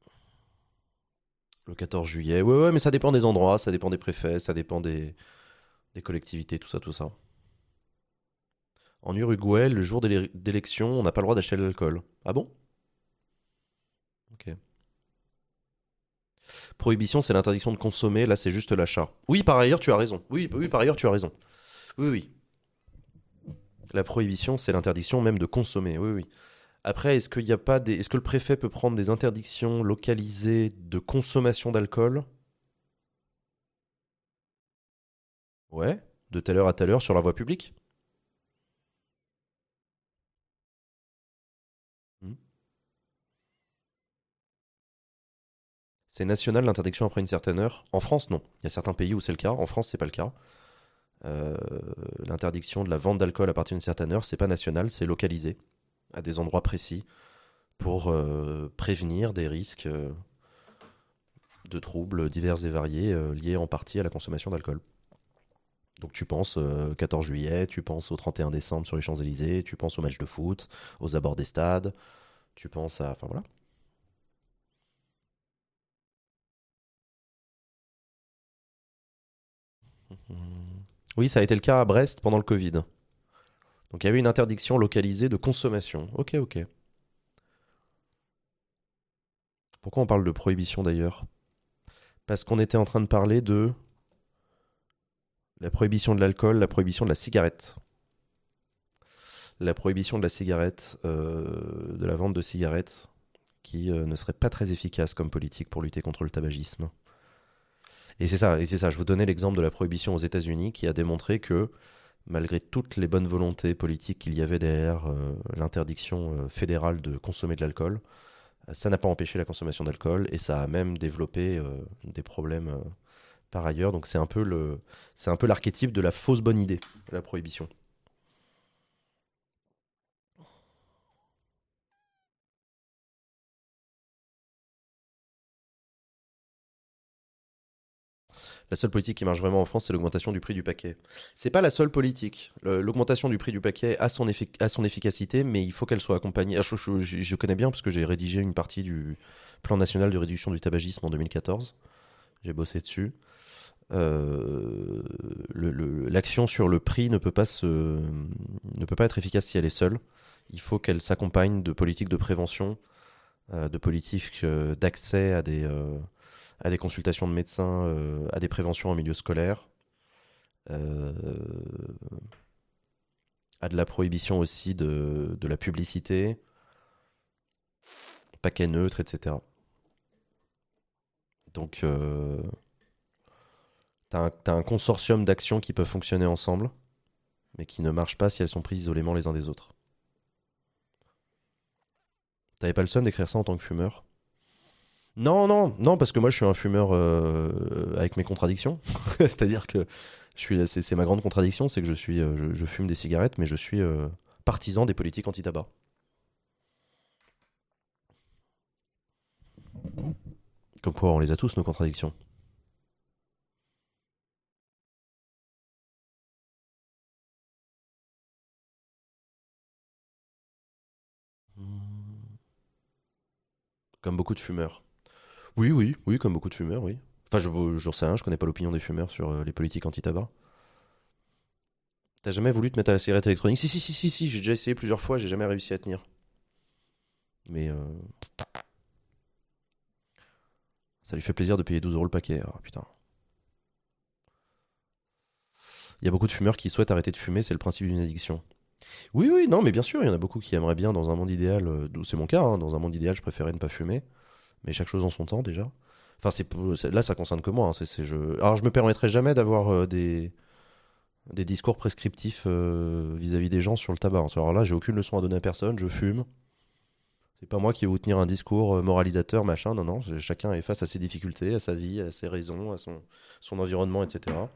Speaker 1: Le quatorze juillet, ouais, ouais, mais ça dépend des endroits, ça dépend des préfets, ça dépend des, des collectivités, tout ça, tout ça. En Uruguay, le jour d'élé- d'élection, on n'a pas le droit d'acheter de l'alcool. Ah bon? Ok. Prohibition, c'est l'interdiction de consommer, là c'est juste l'achat. Oui, par ailleurs, tu as raison. Oui, oui, par ailleurs, tu as raison. Oui, oui. La prohibition, c'est l'interdiction même de consommer. Oui, oui. Après, est-ce qu'il y a pas des... est-ce que le préfet peut prendre des interdictions localisées de consommation d'alcool? Ouais. De telle heure à telle heure sur la voie publique? Hmm. C'est national l'interdiction après une certaine heure. En France, non. Il y a certains pays où c'est le cas. En France, c'est pas le cas. Euh, L'interdiction de la vente d'alcool à partir d'une certaine heure, c'est pas national, c'est localisé à des endroits précis pour euh, prévenir des risques euh, de troubles divers et variés euh, liés en partie à la consommation d'alcool. Donc tu penses euh, quatorze juillet, tu penses au trente et un décembre sur les Champs-Élysées, tu penses aux matchs de foot, aux abords des stades, tu penses à... Enfin voilà. Oui, ça a été le cas à Brest pendant le Covid. Donc il y avait une interdiction localisée de consommation. Ok, ok. Pourquoi on parle de prohibition d'ailleurs? Parce qu'on était en train de parler de la prohibition de l'alcool, la prohibition de la cigarette. La prohibition de la cigarette, euh, de la vente de cigarettes, qui euh, ne serait pas très efficace comme politique pour lutter contre le tabagisme. Et c'est ça, et c'est ça. Je vous donnais l'exemple de la prohibition aux États-Unis qui a démontré que malgré toutes les bonnes volontés politiques qu'il y avait derrière euh, l'interdiction euh, fédérale de consommer de l'alcool, euh, ça n'a pas empêché la consommation d'alcool et ça a même développé euh, des problèmes euh, par ailleurs. Donc c'est un peu le, c'est un peu l'archétype de la fausse bonne idée, la prohibition. La seule politique qui marche vraiment en France, c'est l'augmentation du prix du paquet. C'est pas la seule politique. Le- L'augmentation du prix du paquet a son, effi- a son efficacité, mais il faut qu'elle soit accompagnée. Ah, je, je- je- je connais bien parce que j'ai rédigé une partie du plan national de réduction du tabagisme en deux mille quatorze. J'ai bossé dessus. Euh, le- le- L'action sur le prix ne peut pas se, ne peut pas être efficace si elle est seule. Il faut qu'elle s'accompagne de politiques de prévention, euh, de politiques euh, d'accès à des, euh, à des consultations de médecins, euh, à des préventions en milieu scolaire, euh, à de la prohibition aussi de, de la publicité, paquet neutre, et cetera. Donc, euh, t'as un, t'as un consortium d'actions qui peuvent fonctionner ensemble. mais qui ne marchent pas si elles sont prises isolément les uns des autres. T'avais pas le seum d'écrire ça en tant que fumeur? Non, non, non, parce que moi je suis un fumeur euh, avec mes contradictions. C'est-à-dire que je suis, c'est, c'est ma grande contradiction, c'est que je suis, euh, je, je fume des cigarettes, mais je suis euh, partisan des politiques anti-tabac. Comme quoi, on les a tous nos contradictions. Comme beaucoup de fumeurs. Oui, oui, oui, comme beaucoup de fumeurs, oui. Enfin, je, j'en sais rien, je connais pas l'opinion des fumeurs sur euh, les politiques anti-tabac. T'as jamais voulu te mettre à la cigarette électronique? Si, si, si, si, si, j'ai déjà essayé plusieurs fois, j'ai jamais réussi à tenir. Mais euh, ça lui fait plaisir de payer douze euros le paquet. Ah, putain. Il y a beaucoup de fumeurs qui souhaitent arrêter de fumer, c'est le principe d'une addiction. Oui, oui, non, mais bien sûr, il y en a beaucoup qui aimeraient bien, dans un monde idéal, euh, c'est mon cas, hein, dans un monde idéal, je préférais ne pas fumer, mais chaque chose en son temps déjà. Enfin, c'est, c'est- là, ça concerne que moi. Hein, c'est, c'est- je... Alors, je me permettrai jamais d'avoir euh, des, des discours prescriptifs euh, vis-à-vis des gens sur le tabac. Hein. Alors là, j'ai aucune leçon à donner à personne, je fume. C'est pas moi qui vais vous tenir un discours euh, moralisateur, machin, non, non, c'est- chacun est face à ses difficultés, à sa vie, à ses raisons, à son, son environnement, et cetera.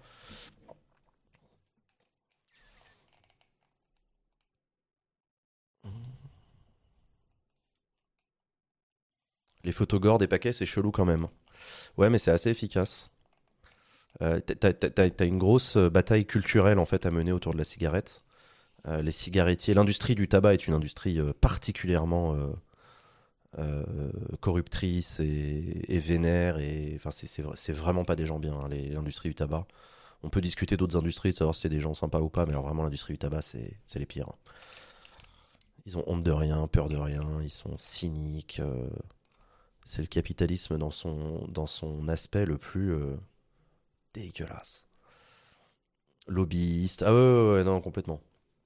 Speaker 1: Les photogores des paquets, c'est chelou quand même. Ouais, mais c'est assez efficace. Euh, t'as, t'as- t'as- t'as une grosse euh, bataille culturelle en fait à mener autour de la cigarette. Euh, les cigarettiers, l'industrie du tabac est une industrie euh, particulièrement euh, euh, corruptrice et, et vénère. Et enfin, c'est, c'est, c'est vraiment pas des gens bien, hein, les- l'industrie du tabac. On peut discuter d'autres industries, de savoir si c'est des gens sympas ou pas, mais alors vraiment l'industrie du tabac, c'est, c'est les pires. Hein. Ils ont honte de rien, peur de rien, ils sont cyniques. Euh, c'est le capitalisme dans son, dans son aspect le plus euh, dégueulasse. Lobbyiste, ah ouais, ouais, ouais, non, complètement.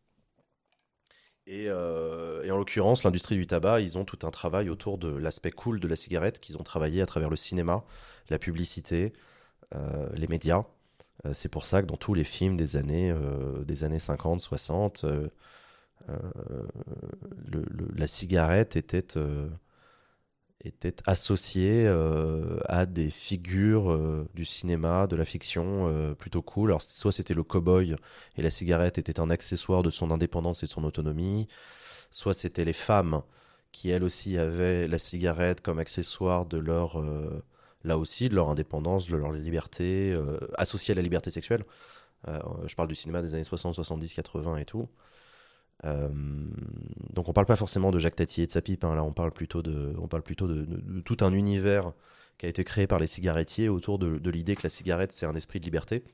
Speaker 1: Et, euh, et en l'occurrence, l'industrie du tabac, ils ont tout un travail autour de l'aspect cool de la cigarette qu'ils ont travaillé à travers le cinéma, la publicité, euh, les médias. Euh, c'est pour ça que dans tous les films des années, euh, des années cinquante, soixante, euh, euh, le- le- la cigarette était, euh, était associée euh, à des figures euh, du cinéma, de la fiction euh, plutôt cool. Alors, soit c'était le cow-boy et la cigarette était un accessoire de son indépendance et de son autonomie, soit c'était les femmes qui elles aussi avaient la cigarette comme accessoire de leur euh, là aussi de leur indépendance, de leur liberté euh, associée à la liberté sexuelle. Euh, je parle du cinéma des années soixante, soixante-dix, quatre-vingts et tout. Euh, donc on parle pas forcément de Jacques Tati et de sa pipe, hein, là on parle plutôt de, on parle plutôt de, de- de tout un univers qui a été créé par les cigarettiers autour de, de l'idée que la cigarette c'est un esprit de liberté.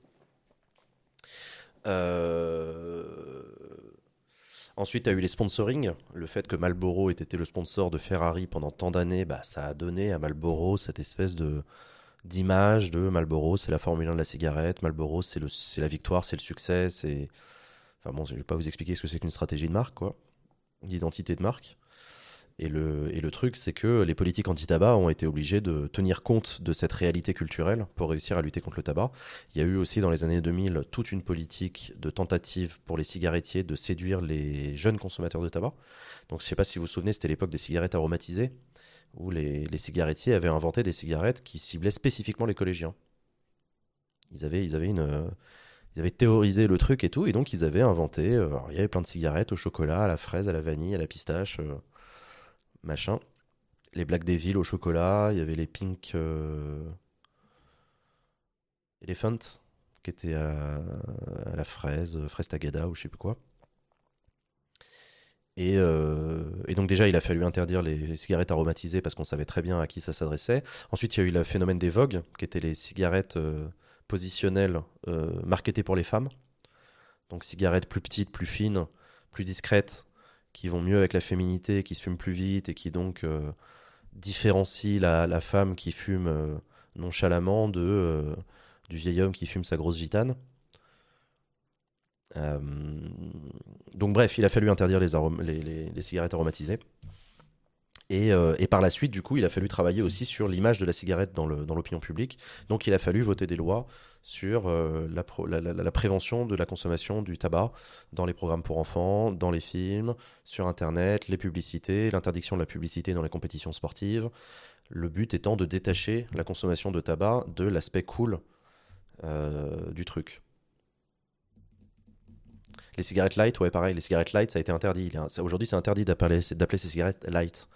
Speaker 1: Euh, Ensuite, tu as eu les sponsorings. Le fait que Marlboro ait été le sponsor de Ferrari pendant tant d'années, bah, ça a donné à Marlboro cette espèce de d'image de Marlboro, c'est la Formule un de la cigarette. Marlboro, c'est le, c'est la victoire, c'est le succès. C'est, enfin bon, je vais pas vous expliquer ce que c'est qu'une stratégie de marque, quoi, d'identité de marque. Et le, et le truc, c'est que les politiques anti-tabac ont été obligées de tenir compte de cette réalité culturelle pour réussir à lutter contre le tabac. Il y a eu aussi dans les années deux mille toute une politique de tentative pour les cigarettiers de séduire les jeunes consommateurs de tabac. Donc je ne sais pas si vous vous souvenez, c'était l'époque des cigarettes aromatisées, où les, les cigarettiers avaient inventé des cigarettes qui ciblaient spécifiquement les collégiens. Ils avaient, ils avaient une... euh, Ils avaient théorisé le truc et tout, et donc ils avaient inventé. Euh, alors, il y avait plein de cigarettes au chocolat, à la fraise, à la vanille, à la pistache, euh, machin. Les Black Devil au chocolat, il y avait les Pink euh, Elephant qui étaient à la, à la fraise, euh, fraise tagada ou je sais plus quoi. Et, euh, et donc déjà, il a fallu interdire les, les cigarettes aromatisées parce qu'on savait très bien à qui ça s'adressait. Ensuite, il y a eu le phénomène des Vogue, qui étaient les cigarettes euh, positionnelles euh, marketées pour les femmes. Donc cigarettes plus petites, plus fines, plus discrètes, qui vont mieux avec la féminité, qui se fument plus vite et qui donc euh, différencie la, la femme qui fume euh, nonchalamment de, euh, du vieil homme qui fume sa grosse gitane. Euh, donc bref, il a fallu interdire les, arom- les, les- les cigarettes aromatisées. Et, euh, et par la suite, du coup, il a fallu travailler aussi sur l'image de la cigarette dans le, dans l'opinion publique. Donc, il a fallu voter des lois sur euh, la, pro- la- la- la prévention de la consommation du tabac dans les programmes pour enfants, dans les films, sur Internet, les publicités, l'interdiction de la publicité dans les compétitions sportives. Le but étant de détacher la consommation de tabac de l'aspect cool euh, du truc. Les cigarettes light, ouais, pareil, les cigarettes light, ça a été interdit. Il y a- ça- Aujourd'hui, c'est interdit d'appeler, d'appeler ces cigarettes light.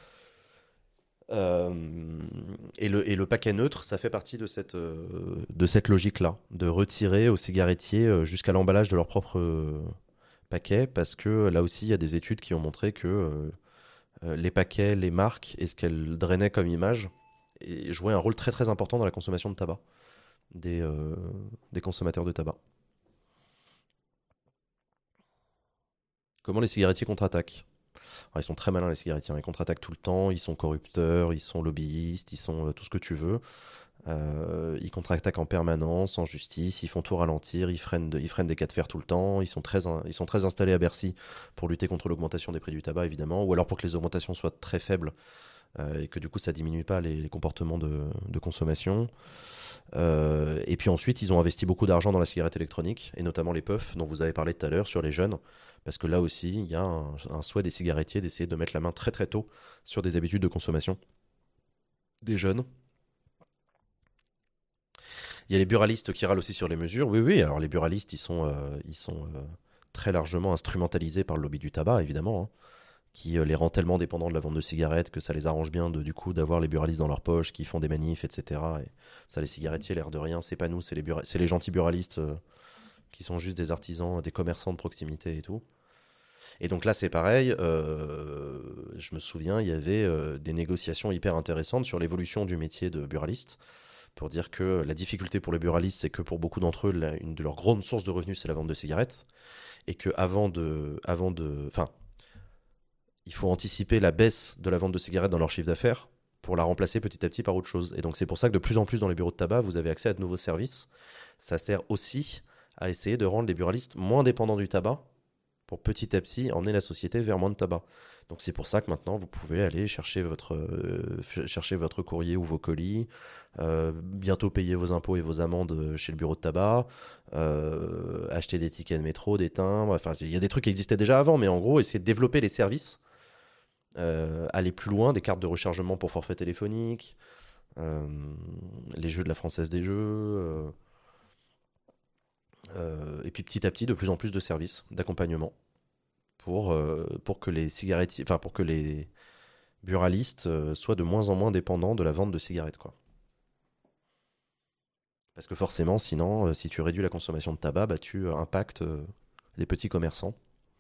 Speaker 1: Euh, et, le, et le paquet neutre, ça fait partie de cette, euh, de cette logique-là, de retirer aux cigarettiers euh, jusqu'à l'emballage de leur propre euh, paquet, parce que là aussi, il y a des études qui ont montré que euh, euh, les paquets, les marques et ce qu'elles drainaient comme image et jouaient un rôle très très important dans la consommation de tabac des, euh, des consommateurs de tabac. Comment les cigarettiers contre-attaquent? Alors, ils sont très malins les cigarettiers, hein. Ils contre-attaquent tout le temps, ils sont corrupteurs, ils sont lobbyistes, ils sont euh, tout ce que tu veux. Euh, ils contre-attaquent en permanence, en justice, ils font tout ralentir, ils freinent, de- ils freinent des cas de fer tout le temps, ils sont, très, in- ils sont très installés à Bercy pour lutter contre l'augmentation des prix du tabac évidemment, ou alors pour que les augmentations soient très faibles euh, et que du coup ça diminue pas les, les comportements de, de consommation. Euh, et puis ensuite ils ont investi beaucoup d'argent dans la cigarette électronique, et notamment les puffs dont vous avez parlé tout à l'heure sur les jeunes, parce que là aussi il y a un, un souhait des cigarettiers d'essayer de mettre la main très très tôt sur des habitudes de consommation des jeunes. Il y a les buralistes qui râlent aussi sur les mesures. Oui, oui, alors les buralistes, ils sont, euh, ils sont euh, très largement instrumentalisés par le lobby du tabac, évidemment, hein, qui euh, les rend tellement dépendants de la vente de cigarettes que ça les arrange bien de, du coup d'avoir les buralistes dans leur poche, qui font des manifs, et cetera. Et ça, les cigarettiers, l'air de rien, c'est pas nous, c'est les, bura- c'est les gentils buralistes euh, qui sont juste des artisans, des commerçants de proximité et tout. Et donc là, c'est pareil. Euh, je me souviens, il y avait euh, des négociations hyper intéressantes sur l'évolution du métier de buraliste, pour dire que la difficulté pour les buralistes, c'est que pour beaucoup d'entre eux, la- une de leurs grandes sources de revenus, c'est la vente de cigarettes, et que avant de, avant de, enfin, il faut anticiper la baisse de la vente de cigarettes dans leur chiffre d'affaires pour la remplacer petit à petit par autre chose. Et donc c'est pour ça que de plus en plus dans les bureaux de tabac, vous avez accès à de nouveaux services. Ça sert aussi à essayer de rendre les buralistes moins dépendants du tabac pour petit à petit emmener la société vers moins de tabac. Donc c'est pour ça que maintenant vous pouvez aller chercher votre, euh, f- chercher votre courrier ou vos colis, euh, bientôt payer vos impôts et vos amendes chez le bureau de tabac, euh, acheter des tickets de métro, des timbres, enfin il y a des trucs qui existaient déjà avant, mais en gros essayer de développer les services, euh, aller plus loin, des cartes de rechargement pour forfait téléphonique, euh, les jeux de la Française des Jeux, euh, euh, et puis petit à petit de plus en plus de services d'accompagnement pour, euh, pour que les cigarettiers, enfin pour que les buralistes euh, soient de moins en moins dépendants de la vente de cigarettes, quoi. Parce que forcément, sinon, euh, si tu réduis la consommation de tabac, bah, tu euh, impactes euh, les petits commerçants.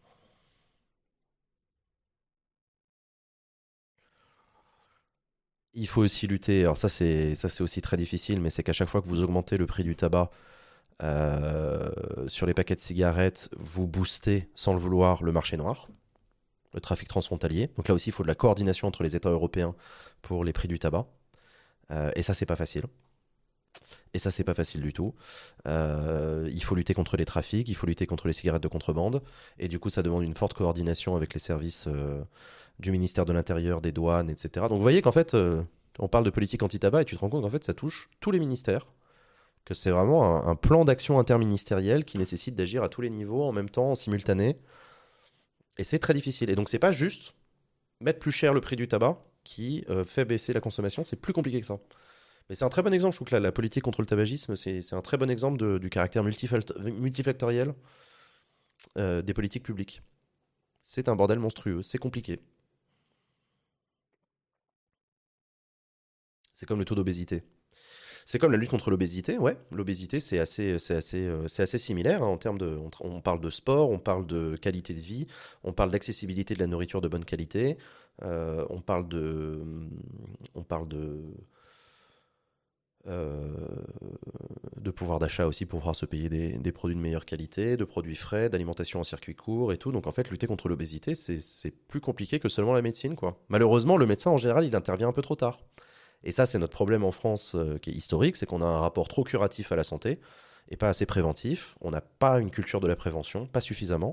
Speaker 1: Il faut aussi lutter, alors ça c'est ça c'est aussi très difficile, mais c'est qu'à chaque fois que vous augmentez le prix du tabac euh, sur les paquets de cigarettes, vous boostez sans le vouloir le marché noir, le trafic transfrontalier. Donc là aussi, il faut de la coordination entre les États européens pour les prix du tabac. Euh, et ça, c'est pas facile. Et ça, c'est pas facile du tout. Euh, il faut lutter contre les trafics, il faut lutter contre les cigarettes de contrebande. Et du coup, ça demande une forte coordination avec les services euh, du ministère de l'Intérieur, des douanes, et cetera. Donc vous voyez qu'en fait, euh, on parle de politique anti-tabac et tu te rends compte qu'en fait, ça touche tous les ministères. Que c'est vraiment un, un plan d'action interministériel qui nécessite d'agir à tous les niveaux en même temps, en simultané. Et c'est très difficile. Et donc, c'est pas juste mettre plus cher le prix du tabac qui euh, fait baisser la consommation. C'est plus compliqué que ça. Mais c'est un très bon exemple, je trouve que la, la politique contre le tabagisme, c'est c'est un très bon exemple de- du caractère multifalt- multifactoriel euh, des politiques publiques. C'est un bordel monstrueux, c'est compliqué. C'est comme le taux d'obésité. C'est comme la lutte contre l'obésité, ouais. L'obésité, c'est assez, c'est assez, euh, c'est assez similaire hein, en termes de. On, on parle de sport, on parle de qualité de vie, on parle d'accessibilité de la nourriture de bonne qualité, euh, on parle de, on parle de, euh, de pouvoir d'achat aussi pour pouvoir se payer des, des produits de meilleure qualité, de produits frais, d'alimentation en circuit court et tout. Donc en fait, lutter contre l'obésité, c'est c'est plus compliqué que seulement la médecine, quoi. Malheureusement, le médecin en général, il intervient un peu trop tard. Et ça, c'est notre problème en France euh, qui est historique, c'est qu'on a un rapport trop curatif à la santé et pas assez préventif. On n'a pas une culture de la prévention, pas suffisamment.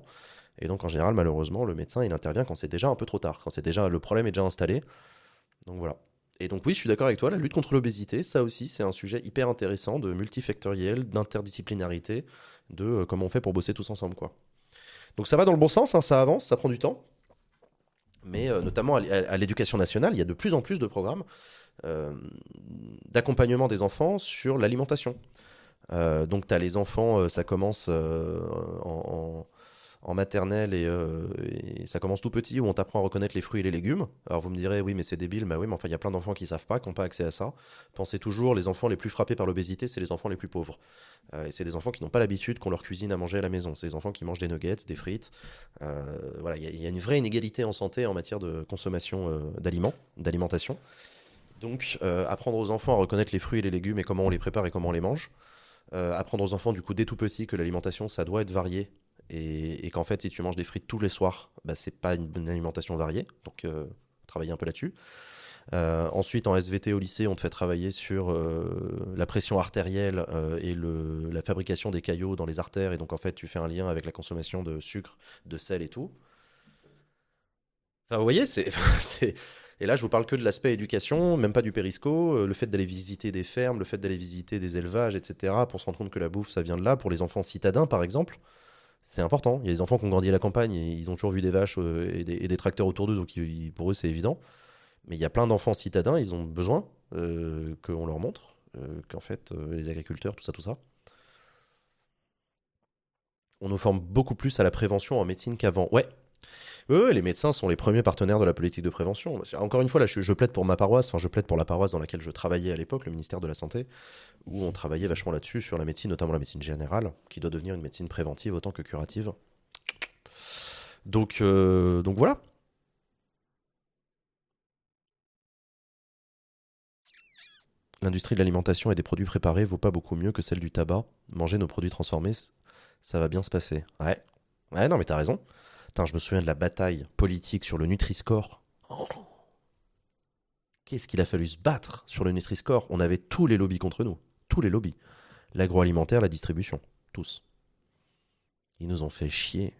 Speaker 1: Et donc en général, malheureusement, le médecin, il intervient quand c'est déjà un peu trop tard, quand c'est déjà le problème est déjà installé. Donc voilà. Et donc oui, je suis d'accord avec toi, la lutte contre l'obésité, ça aussi, c'est un sujet hyper intéressant de multifactoriel, d'interdisciplinarité, de euh, comment on fait pour bosser tous ensemble, quoi. Donc ça va dans le bon sens, hein, ça avance, ça prend du temps. Mais euh, notamment à, à- à l'éducation nationale, il y a de plus en plus de programmes euh, d'accompagnement des enfants sur l'alimentation. Euh, donc tu as les enfants, euh, ça commence euh, en, en- en maternelle et, euh, et ça commence tout petit où on t'apprend à reconnaître les fruits et les légumes. Alors vous me direz, oui, mais c'est débile. Bah oui, mais enfin, il y a plein d'enfants qui savent pas, qui n'ont pas accès à ça. Pensez toujours, les enfants les plus frappés par l'obésité, c'est les enfants les plus pauvres. Euh, et c'est des enfants qui n'ont pas l'habitude qu'on leur cuisine à manger à la maison. C'est des enfants qui mangent des nuggets, des frites. Euh, voilà, il y, a- il y a une vraie inégalité en santé en matière de consommation euh, d'aliments, d'alimentation. Donc, euh, apprendre aux enfants à reconnaître les fruits et les légumes et comment on les prépare et comment on les mange. Euh, apprendre aux enfants, du coup, dès tout petit, que l'alimentation, ça doit être varié. Et, et qu'en fait, si tu manges des frites tous les soirs, bah, c'est pas une bonne alimentation variée. Donc, euh, travailler un peu là-dessus. Euh, ensuite, en S V T au lycée, on te fait travailler sur euh, la pression artérielle euh, et le, la fabrication des caillots dans les artères. Et donc, en fait, tu fais un lien avec la consommation de sucre, de sel et tout. Enfin, vous voyez, c'est, c'est- et là, je vous parle que de l'aspect éducation, même pas du périsco, euh, le fait d'aller visiter des fermes, le fait d'aller visiter des élevages, et cetera, pour se rendre compte que la bouffe, ça vient de là. Pour les enfants citadins, par exemple, c'est important. Il y a des enfants qui ont grandi à la campagne et ils ont toujours vu des vaches euh, et, des, et des tracteurs autour d'eux, donc ils- pour eux, c'est évident. Mais il y a plein d'enfants citadins, ils ont besoin euh, qu'on leur montre euh, qu'en fait, euh, les agriculteurs, tout ça, tout ça, on nous forme beaucoup plus à la prévention en médecine qu'avant. Ouais, oui, oui, les médecins sont les premiers partenaires de la politique de prévention. Encore une fois, là, je, je plaide pour ma paroisse, enfin, je plaide pour la paroisse dans laquelle je travaillais à l'époque, le ministère de la Santé, où on travaillait vachement là-dessus, sur la médecine, notamment la médecine générale, qui doit devenir une médecine préventive autant que curative. Donc, euh, donc voilà. L'industrie de l'alimentation et des produits préparés vaut pas beaucoup mieux que celle du tabac. Manger nos produits transformés, ça va bien se passer. Ouais. Ouais, non, mais t'as raison. Putain, je me souviens de la bataille politique sur le Nutri-Score. Oh, qu'est-ce qu'il a fallu se battre sur le Nutri-Score. On avait tous les lobbies contre nous. Tous les lobbies. L'agroalimentaire, la distribution. Tous. Ils nous ont fait chier.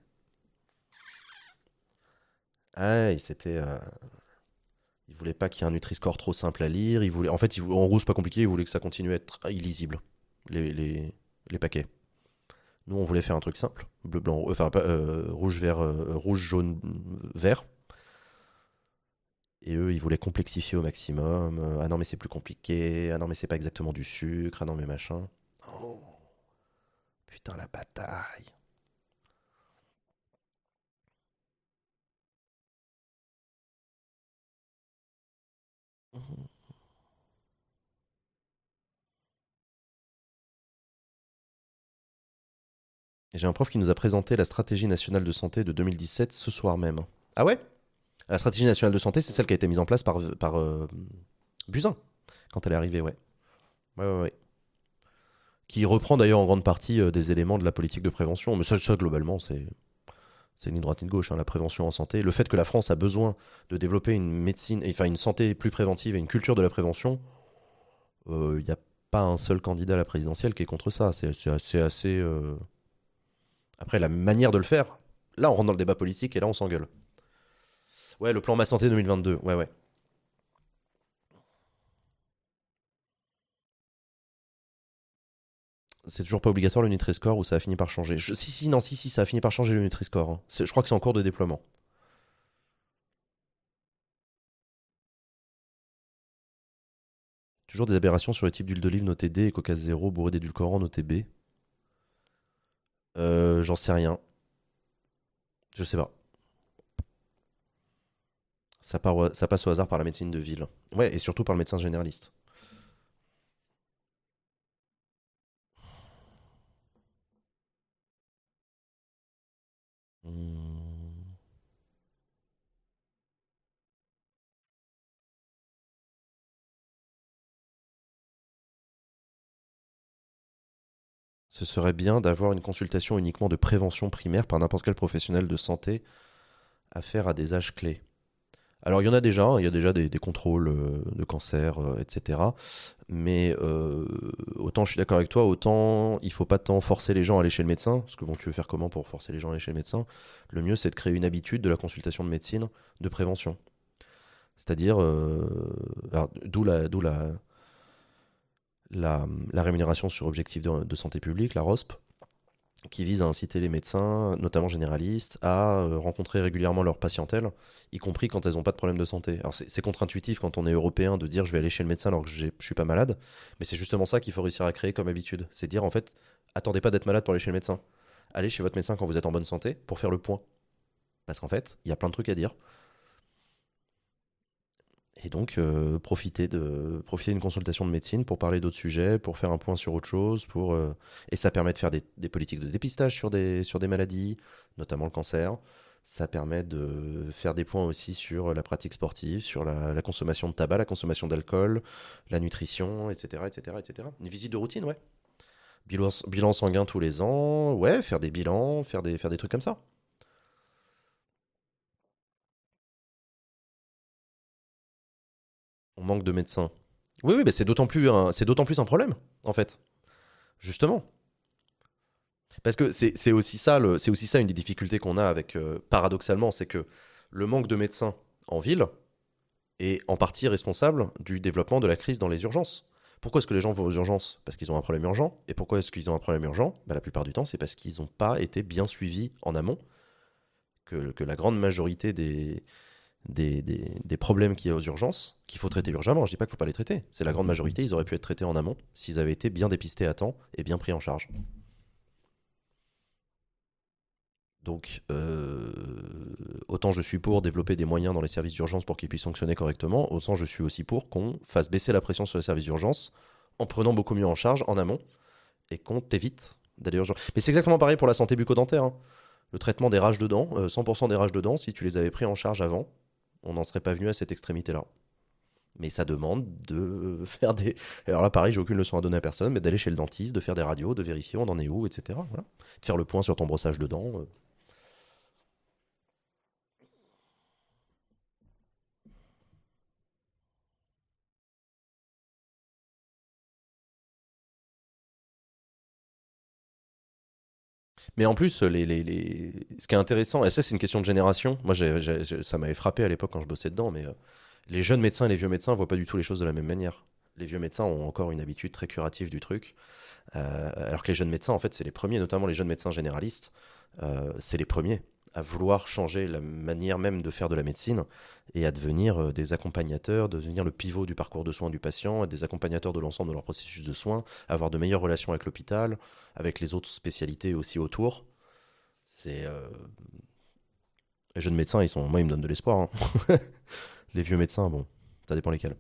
Speaker 1: Ah, et c'était. Euh, ils voulaient pas qu'il y ait un Nutri-Score trop simple à lire. Ils voulaient, en fait, ils voulaient- en rouge, pas compliqué, ils voulaient que ça continue à être illisible. Les, les, les paquets. Nous, on voulait faire un truc simple. Bleu, blanc, enfin, pas, euh, rouge, vert, euh, rouge, jaune, vert. Et eux, ils voulaient complexifier au maximum. Euh, ah non, mais c'est plus compliqué. Ah non, mais c'est pas exactement du sucre. Ah non, mais machin. Oh, putain, la bataille. Et j'ai un prof qui nous a présenté la stratégie nationale de santé de deux mille dix-sept ce soir même. Ah ouais? La stratégie nationale de santé, c'est celle qui a été mise en place par, par euh, Buzyn, quand elle est arrivée, ouais. Ouais, ouais, ouais. Qui reprend d'ailleurs en grande partie euh, des éléments de la politique de prévention. Mais ça, ça globalement, c'est c'est ni droite ni de gauche, hein, la prévention en santé. Le fait que la France a besoin de développer une médecine, enfin une santé plus préventive et une culture de la prévention, il euh, n'y a pas un seul candidat à la présidentielle qui est contre ça. C'est c'est assez. assez euh, Après, la manière de le faire, là, on rentre dans le débat politique et là, on s'engueule. Ouais, le plan Ma Santé deux mille vingt-deux. Ouais, ouais. C'est toujours pas obligatoire le Nutri-Score ou ça a fini par changer. Je- Si, si, non, si, si, ça a fini par changer le Nutri-Score, hein. C'est- Je crois que c'est en cours de déploiement. Toujours des aberrations sur le type d'huile d'olive noté D et coca zéro bourré d'édulcorants noté B. Euh, j'en sais rien. Je sais pas. Ça, part au- ça passe au hasard par la médecine de ville. Ouais, et surtout par le médecin généraliste. Hmm. Ce serait bien d'avoir une consultation uniquement de prévention primaire par n'importe quel professionnel de santé à faire à des âges clés. Alors il y en a déjà, hein, il y a déjà des, des contrôles euh, de cancer, euh, et cetera. Mais euh, autant je suis d'accord avec toi, autant il faut pas tant forcer les gens à aller chez le médecin, parce que bon, tu veux faire comment pour forcer les gens à aller chez le médecin? Le mieux, c'est de créer une habitude de la consultation de médecine de prévention. C'est-à-dire, euh, alors, d'où la, d'où la, la, la rémunération sur objectif de, de santé publique, la R O S P, qui vise à inciter les médecins, notamment généralistes, à euh, rencontrer régulièrement leur patientèle, y compris quand elles n'ont pas de problème de santé. Alors c'est c'est contre-intuitif quand on est européen de dire je vais aller chez le médecin alors que j'ai- je suis pas malade, mais c'est justement ça qu'il faut réussir à créer comme habitude. C'est dire en fait, attendez pas d'être malade pour aller chez le médecin. Allez chez votre médecin quand vous êtes en bonne santé pour faire le point. Parce qu'en fait, il y a plein de trucs à dire. Et donc, euh, profiter de profiter d'une consultation de médecine pour parler d'autres sujets, pour faire un point sur autre chose, pour euh, et ça permet de faire des, des politiques de dépistage sur des sur des maladies, notamment le cancer. Ça permet de faire des points aussi sur la pratique sportive, sur la, la consommation de tabac, la consommation d'alcool, la nutrition, et cetera, et cetera, et cetera. Une visite de routine, ouais. Bilan, bilan sanguin tous les ans, ouais, faire des bilans, faire des faire des trucs comme ça. On manque de médecins. Oui, oui, mais c'est d'autant plus un, c'est d'autant plus un problème, en fait. Justement. Parce que c'est c'est aussi ça, le- c'est aussi ça une des difficultés qu'on a avec, euh, paradoxalement, c'est que le manque de médecins en ville est en partie responsable du développement de la crise dans les urgences. Pourquoi est-ce que les gens vont aux urgences? Parce qu'ils ont un problème urgent. Et pourquoi est-ce qu'ils ont un problème urgent? Bah, la plupart du temps, c'est parce qu'ils n'ont pas été bien suivis en amont, que, que la grande majorité des, des, des, des problèmes qu'il y a aux urgences, qu'il faut traiter urgemment, je dis pas qu'il ne faut pas les traiter, c'est la grande majorité, ils auraient pu être traités en amont s'ils avaient été bien dépistés à temps et bien pris en charge. Donc, euh, autant je suis pour développer des moyens dans les services d'urgence pour qu'ils puissent fonctionner correctement, autant je suis aussi pour qu'on fasse baisser la pression sur les services d'urgence en prenant beaucoup mieux en charge en amont et qu'on t'évite d'aller aux urgences. Mais c'est exactement pareil pour la santé bucco-dentaire, hein. Le traitement des rages de dents, euh, cent pour cent des rages de dents, si tu les avais pris en charge avant, on n'en serait pas venu à cette extrémité-là. Mais ça demande de faire des. Alors là, pareil, j'ai aucune leçon à donner à personne, mais d'aller chez le dentiste, de faire des radios, de vérifier on en est où, et cetera. Voilà. De faire le point sur ton brossage de dents. euh, Mais en plus, les, les, les- ce qui est intéressant, et ça c'est une question de génération, moi j'ai- j'ai- j'ai- ça m'avait frappé à l'époque quand je bossais dedans, mais euh, les jeunes médecins et les vieux médecins ne voient pas du tout les choses de la même manière. Les vieux médecins ont encore une habitude très curative du truc, euh, alors que les jeunes médecins, en fait, c'est les premiers, notamment les jeunes médecins généralistes, euh, c'est les premiers à vouloir changer la manière même de faire de la médecine et à devenir euh, des accompagnateurs, devenir le pivot du parcours de soins du patient, des accompagnateurs de l'ensemble de leur processus de soins, avoir de meilleures relations avec l'hôpital, avec les autres spécialités aussi autour. C'est euh, les jeunes médecins, ils sont, moi, ils me donnent de l'espoir, hein. Les vieux médecins, bon, ça dépend lesquels.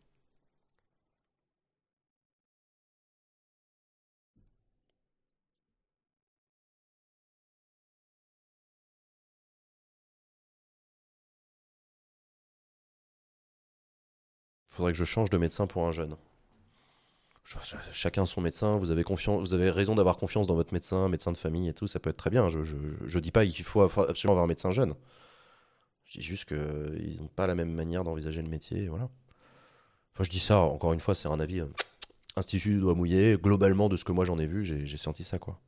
Speaker 1: Faudrait que je change de médecin pour un jeune. Ch- ch- Chacun son médecin. Vous avez confiance, vous avez raison d'avoir confiance dans votre médecin, médecin de famille et tout. Ça peut être très bien. Je, je, je dis pas qu'il faut absolument avoir un médecin jeune. Je dis juste qu'ils n'ont pas la même manière d'envisager le métier. Voilà. Enfin, je dis ça. Encore une fois, c'est un avis. euh, Institut du doigt mouillé. Globalement, de ce que moi j'en ai vu, j'ai j'ai senti ça, quoi.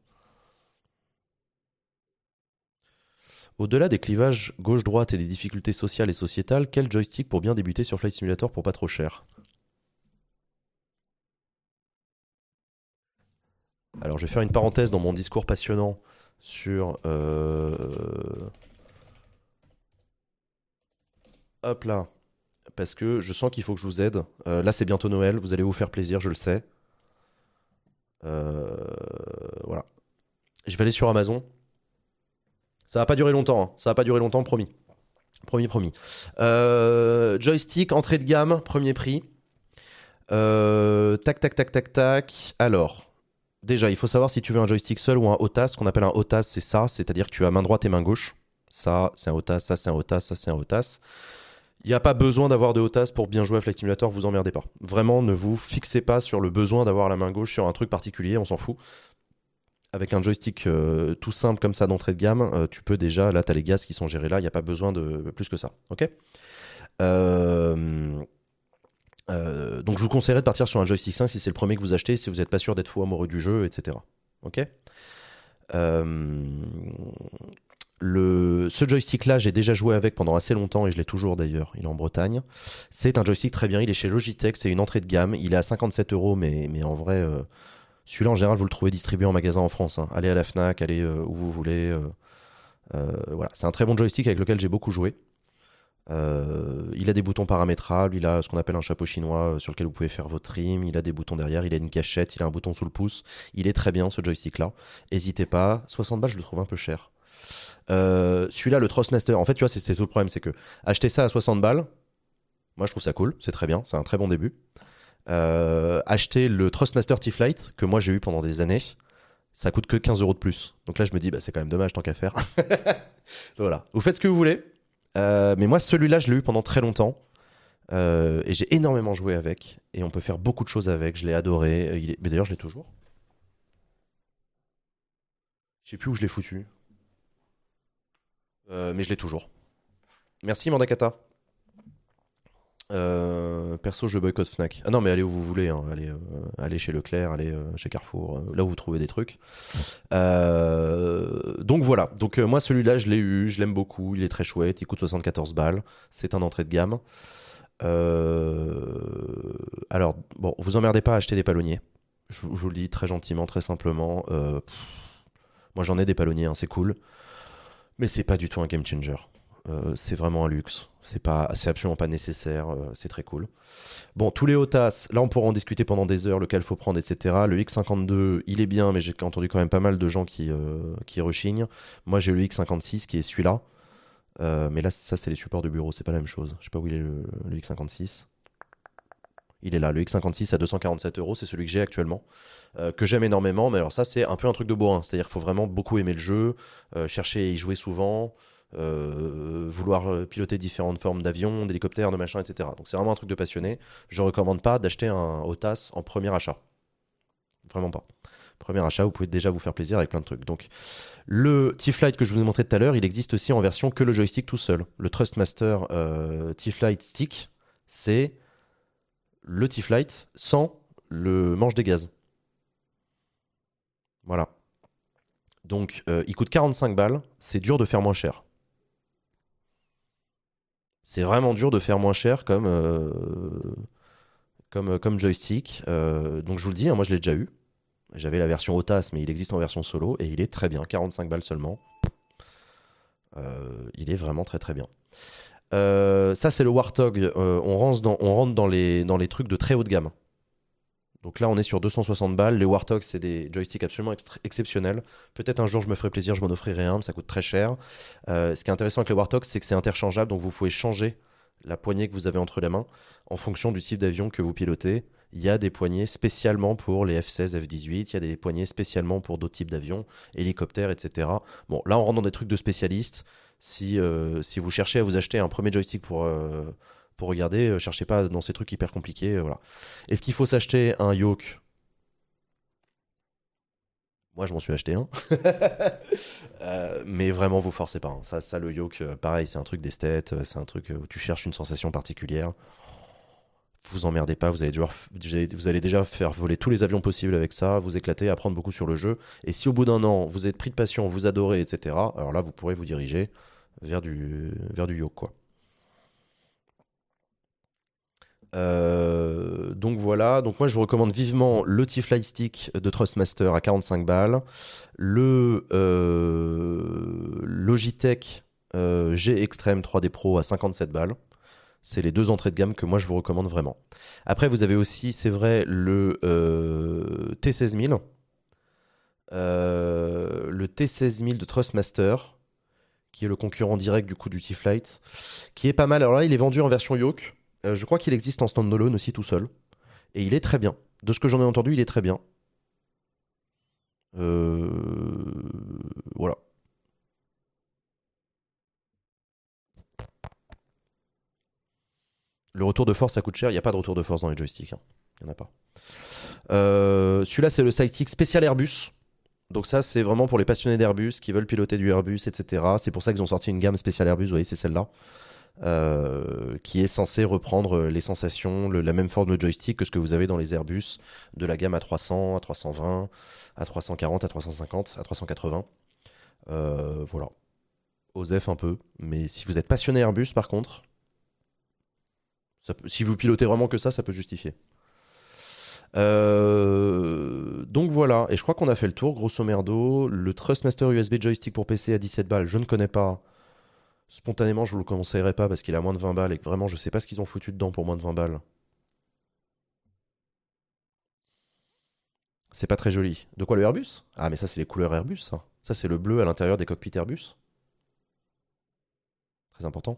Speaker 1: Au-delà des clivages gauche-droite et des difficultés sociales et sociétales, quel joystick pour bien débuter sur Flight Simulator pour pas trop cher? Alors, je vais faire une parenthèse dans mon discours passionnant sur. euh, Hop là. Parce que je sens qu'il faut que je vous aide. Euh, là, c'est bientôt Noël. Vous allez vous faire plaisir, je le sais. Euh, Voilà. Je vais aller sur Amazon. Ça va pas durer longtemps, hein. Ça va pas durer longtemps, promis. Promis, promis. Euh, joystick, entrée de gamme, premier prix. Euh, tac, tac, tac, tac, tac. Alors, déjà, il faut savoir si tu veux un joystick seul ou un OTAS. Ce qu'on appelle un OTAS, c'est ça, c'est-à-dire que tu as main droite et main gauche. Ça, c'est un OTAS, ça, c'est un OTAS, ça, c'est un OTAS. Il n'y a pas besoin d'avoir de OTAS pour bien jouer à Flight Simulator, vous emmerdez pas. Vraiment, ne vous fixez pas sur le besoin d'avoir la main gauche sur un truc particulier, on s'en fout. avec un joystick euh, tout simple comme ça d'entrée de gamme, euh, tu peux déjà, là, tu as les gaz qui sont gérés là, il n'y a pas besoin de plus que ça. Ok. Euh, euh, donc je vous conseillerais de partir sur un joystick cinq si c'est le premier que vous achetez, si vous n'êtes pas sûr d'être fou amoureux du jeu, et cetera. Ok. Euh, le, ce joystick-là, j'ai déjà joué avec pendant assez longtemps et je l'ai toujours d'ailleurs. Il est en Bretagne. C'est un joystick très bien. Il est chez Logitech. C'est une entrée de gamme. Il est à cinquante-sept euros, mais, mais en vrai, euh, celui-là en général, vous le trouvez distribué en magasin en France. Hein. Allez à la Fnac, allez euh, où vous voulez. Euh, euh, voilà, c'est un très bon joystick avec lequel j'ai beaucoup joué. Euh, il a des boutons paramétrables, il a ce qu'on appelle un chapeau chinois euh, sur lequel vous pouvez faire votre trim, il a des boutons derrière, il a une gâchette, il a un bouton sous le pouce. Il est très bien ce joystick là. N'hésitez pas, soixante balles je le trouve un peu cher. Euh, celui-là, le Thrustmaster, en fait tu vois c'est, c'est tout le problème, c'est que acheter ça à soixante balles, moi je trouve ça cool, c'est très bien, c'est un très bon début. Euh, acheter le Thrustmaster T-Flight que moi j'ai eu pendant des années, ça coûte que quinze euros de plus. Donc là je me dis bah c'est quand même dommage tant qu'à faire. Voilà, vous faites ce que vous voulez. Euh, mais moi, celui-là, je l'ai eu pendant très longtemps. Euh, et j'ai énormément joué avec. Et on peut faire beaucoup de choses avec. Je l'ai adoré. Euh, Il est... Mais d'ailleurs, je l'ai toujours. Je sais plus où je l'ai foutu. Euh, mais je l'ai toujours. Merci, Mandakata. Euh, perso, je boycotte Fnac. Ah non, mais allez où vous voulez. Hein. Allez, euh, allez chez Leclerc, allez euh, chez Carrefour. euh, là où vous trouvez des trucs. Euh, donc voilà. Donc euh, moi, celui-là, je l'ai eu. Je l'aime beaucoup. Il est très chouette. Il coûte soixante-quatorze balles. C'est un entrée de gamme. Euh, Alors, bon, vous emmerdez pas à acheter des palonniers. Je, je vous le dis très gentiment, très simplement. Euh, pff, moi, j'en ai des palonniers, hein, c'est cool. Mais c'est pas du tout un game changer. Euh, c'est vraiment un luxe. C'est pas, c'est absolument pas nécessaire. euh, c'est très cool. Bon, tous les Otas, là, on pourra en discuter pendant des heures, lequel faut prendre, et cetera. Le X cinquante-deux, il est bien, mais j'ai entendu quand même pas mal de gens qui, euh, qui rechignent. Moi, j'ai le X cinquante-six qui est celui-là. Euh, mais là, ça, c'est les supports de bureau, c'est pas la même chose. Je sais pas où il est le, le X cinquante-six. Il est là, le X cinquante-six à deux cent quarante-sept euros, c'est celui que j'ai actuellement, euh, que j'aime énormément. Mais alors, ça, c'est un peu un truc de bourrin. C'est-à-dire qu'il faut vraiment beaucoup aimer le jeu, euh, chercher à y jouer souvent, euh, vouloir euh, piloter différentes formes d'avions, d'hélicoptères, de machins, et cetera. Donc, c'est vraiment un truc de passionné. Je recommande pas d'acheter un Otas en premier achat. Vraiment pas. Premier achat, vous pouvez déjà vous faire plaisir avec plein de trucs. Donc, le T-Flight que je vous ai montré tout à l'heure, il existe aussi en version que le joystick tout seul. Le Thrustmaster euh, T-Flight Stick, c'est le T-Flight sans le manche des gaz. Voilà. Donc, euh, il coûte quarante-cinq balles. C'est dur de faire moins cher. C'est vraiment dur de faire moins cher comme, euh, comme, comme joystick. Euh, donc, je vous le dis, hein, moi je l'ai déjà eu. J'avais la version Otas, mais il existe en version solo et il est très bien. quarante-cinq balles seulement. Euh, il est vraiment très très bien. Euh, ça, c'est le Warthog. Euh, on rentre, dans, on rentre dans, les, dans les trucs de très haut de gamme. Donc là, on est sur deux cent soixante balles. Les Warthog, c'est des joysticks absolument ex- exceptionnels. Peut-être un jour, je me ferai plaisir, je m'en offrirai un, mais ça coûte très cher. Euh, ce qui est intéressant avec les Warthog, c'est que c'est interchangeable. Donc vous pouvez changer la poignée que vous avez entre les mains en fonction du type d'avion que vous pilotez. Il y a des poignées spécialement pour les F seize, F dix-huit. Il y a des poignées spécialement pour d'autres types d'avions, hélicoptères, et cetera. Bon, là, on rentre dans des trucs de spécialistes. Si, euh, si vous cherchez à vous acheter un premier joystick pour, euh, pour regarder, euh, cherchez pas dans ces trucs hyper compliqués. euh, voilà. Est-ce qu'il faut s'acheter un yoke? Moi, je m'en suis acheté un. Euh, mais vraiment, vous forcez pas. Hein. Ça, ça, le yoke, euh, pareil, c'est un truc d'esthète. euh, C'est un truc euh, où tu cherches une sensation particulière. Vous emmerdez pas. Vous allez, devoir, vous allez vous allez déjà faire voler tous les avions possibles avec ça, vous éclater, apprendre beaucoup sur le jeu. Et si au bout d'un an, vous êtes pris de passion, vous adorez, et cetera, alors là, vous pourrez vous diriger vers du, vers du yoke, quoi. Euh, donc voilà, donc moi je vous recommande vivement le T-Fly Stick de Trustmaster à quarante-cinq balles, le euh, Logitech euh, G Extreme trois D Pro à cinquante-sept balles. C'est les deux entrées de gamme que moi je vous recommande vraiment. Après vous avez aussi, c'est vrai, le euh, T seize mille, euh, le T seize mille de Trustmaster, qui est le concurrent direct du coup du T-Flight, qui est pas mal. Alors là, il est vendu en version yoke. Euh, je crois qu'il existe en standalone aussi tout seul. Et il est très bien. De ce que j'en ai entendu, il est très bien. Euh, Voilà. Le retour de force, ça coûte cher. Il n'y a pas de retour de force dans les joysticks. hein. Il n'y en a pas. Euh, Celui-là, c'est le sidekick spécial Airbus. Donc ça, c'est vraiment pour les passionnés d'Airbus qui veulent piloter du Airbus, et cetera. C'est pour ça qu'ils ont sorti une gamme spéciale Airbus, vous voyez, c'est celle-là, euh, qui est censée reprendre les sensations, le- la même forme de joystick que ce que vous avez dans les Airbus de la gamme A trois cents, A trois cent vingt, A trois cent quarante, A trois cent cinquante, A trois cent quatre-vingts. Euh, voilà. Osef un peu. Mais si vous êtes passionné Airbus, par contre, ça peut- si vous pilotez vraiment que ça, ça peut justifier. Euh, donc voilà, et je crois qu'on a fait le tour, grosso merdo. Le Trustmaster U S B joystick pour P C à dix-sept balles, je ne connais pas. Spontanément, je vous le conseillerais pas parce qu'il est à moins de vingt balles et que vraiment, je sais pas ce qu'ils ont foutu dedans pour moins de vingt balles. C'est pas très joli. De quoi le Airbus? Ah, mais ça, c'est les couleurs Airbus, ça. Ça, c'est le bleu à l'intérieur des cockpits Airbus. Très important.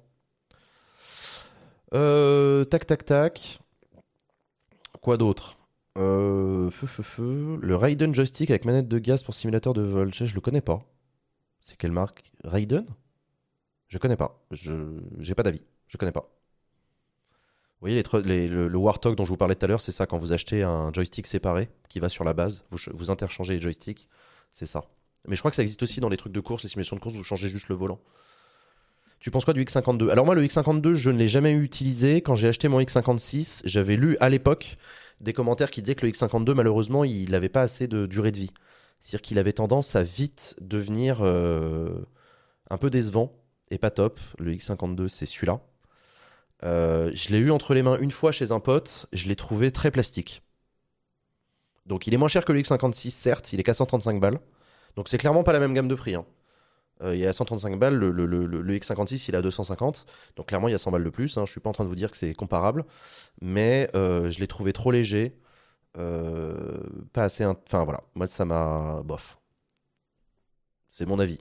Speaker 1: Euh, tac, tac, tac. Quoi d'autre? Euh, feu, feu, feu. Le Raiden joystick avec manette de gaz pour simulateur de vol. Je, je le connais pas. C'est quelle marque? Raiden? Je connais pas. Je j'ai pas d'avis. Je connais pas. Vous voyez les tru- les- le, le Warthog dont je vous parlais tout à l'heure, c'est ça quand vous achetez un joystick séparé qui va sur la base, vous, ch- vous interchangez les joysticks, c'est ça. Mais je crois que ça existe aussi dans les trucs de course, les simulations de course, vous changez juste le volant. Tu penses quoi du X cinquante-deux? Alors moi le X cinquante-deux, je ne l'ai jamais utilisé. Quand j'ai acheté mon X cinquante-six, j'avais lu à l'époque des commentaires qui disaient que le X cinquante-deux, malheureusement, il n'avait pas assez de durée de vie. C'est-à-dire qu'il avait tendance à vite devenir euh, un peu décevant et pas top. Le X cinquante-deux, c'est celui-là. Euh, je l'ai eu entre les mains une fois chez un pote, je l'ai trouvé très plastique. Donc il est moins cher que le X cinquante-six, certes, il est qu'à cent trente-cinq balles. Donc c'est clairement pas la même gamme de prix, hein. Euh, il est à cent trente-cinq balles, le, le- le- le X cinquante-six il est à deux cent cinquante. Donc clairement il y a cent balles de plus, hein. Je suis pas en train de vous dire que c'est comparable. Mais euh, je l'ai trouvé trop léger. euh, pas assez. int- Enfin voilà, moi ça m'a. Bof. C'est mon avis.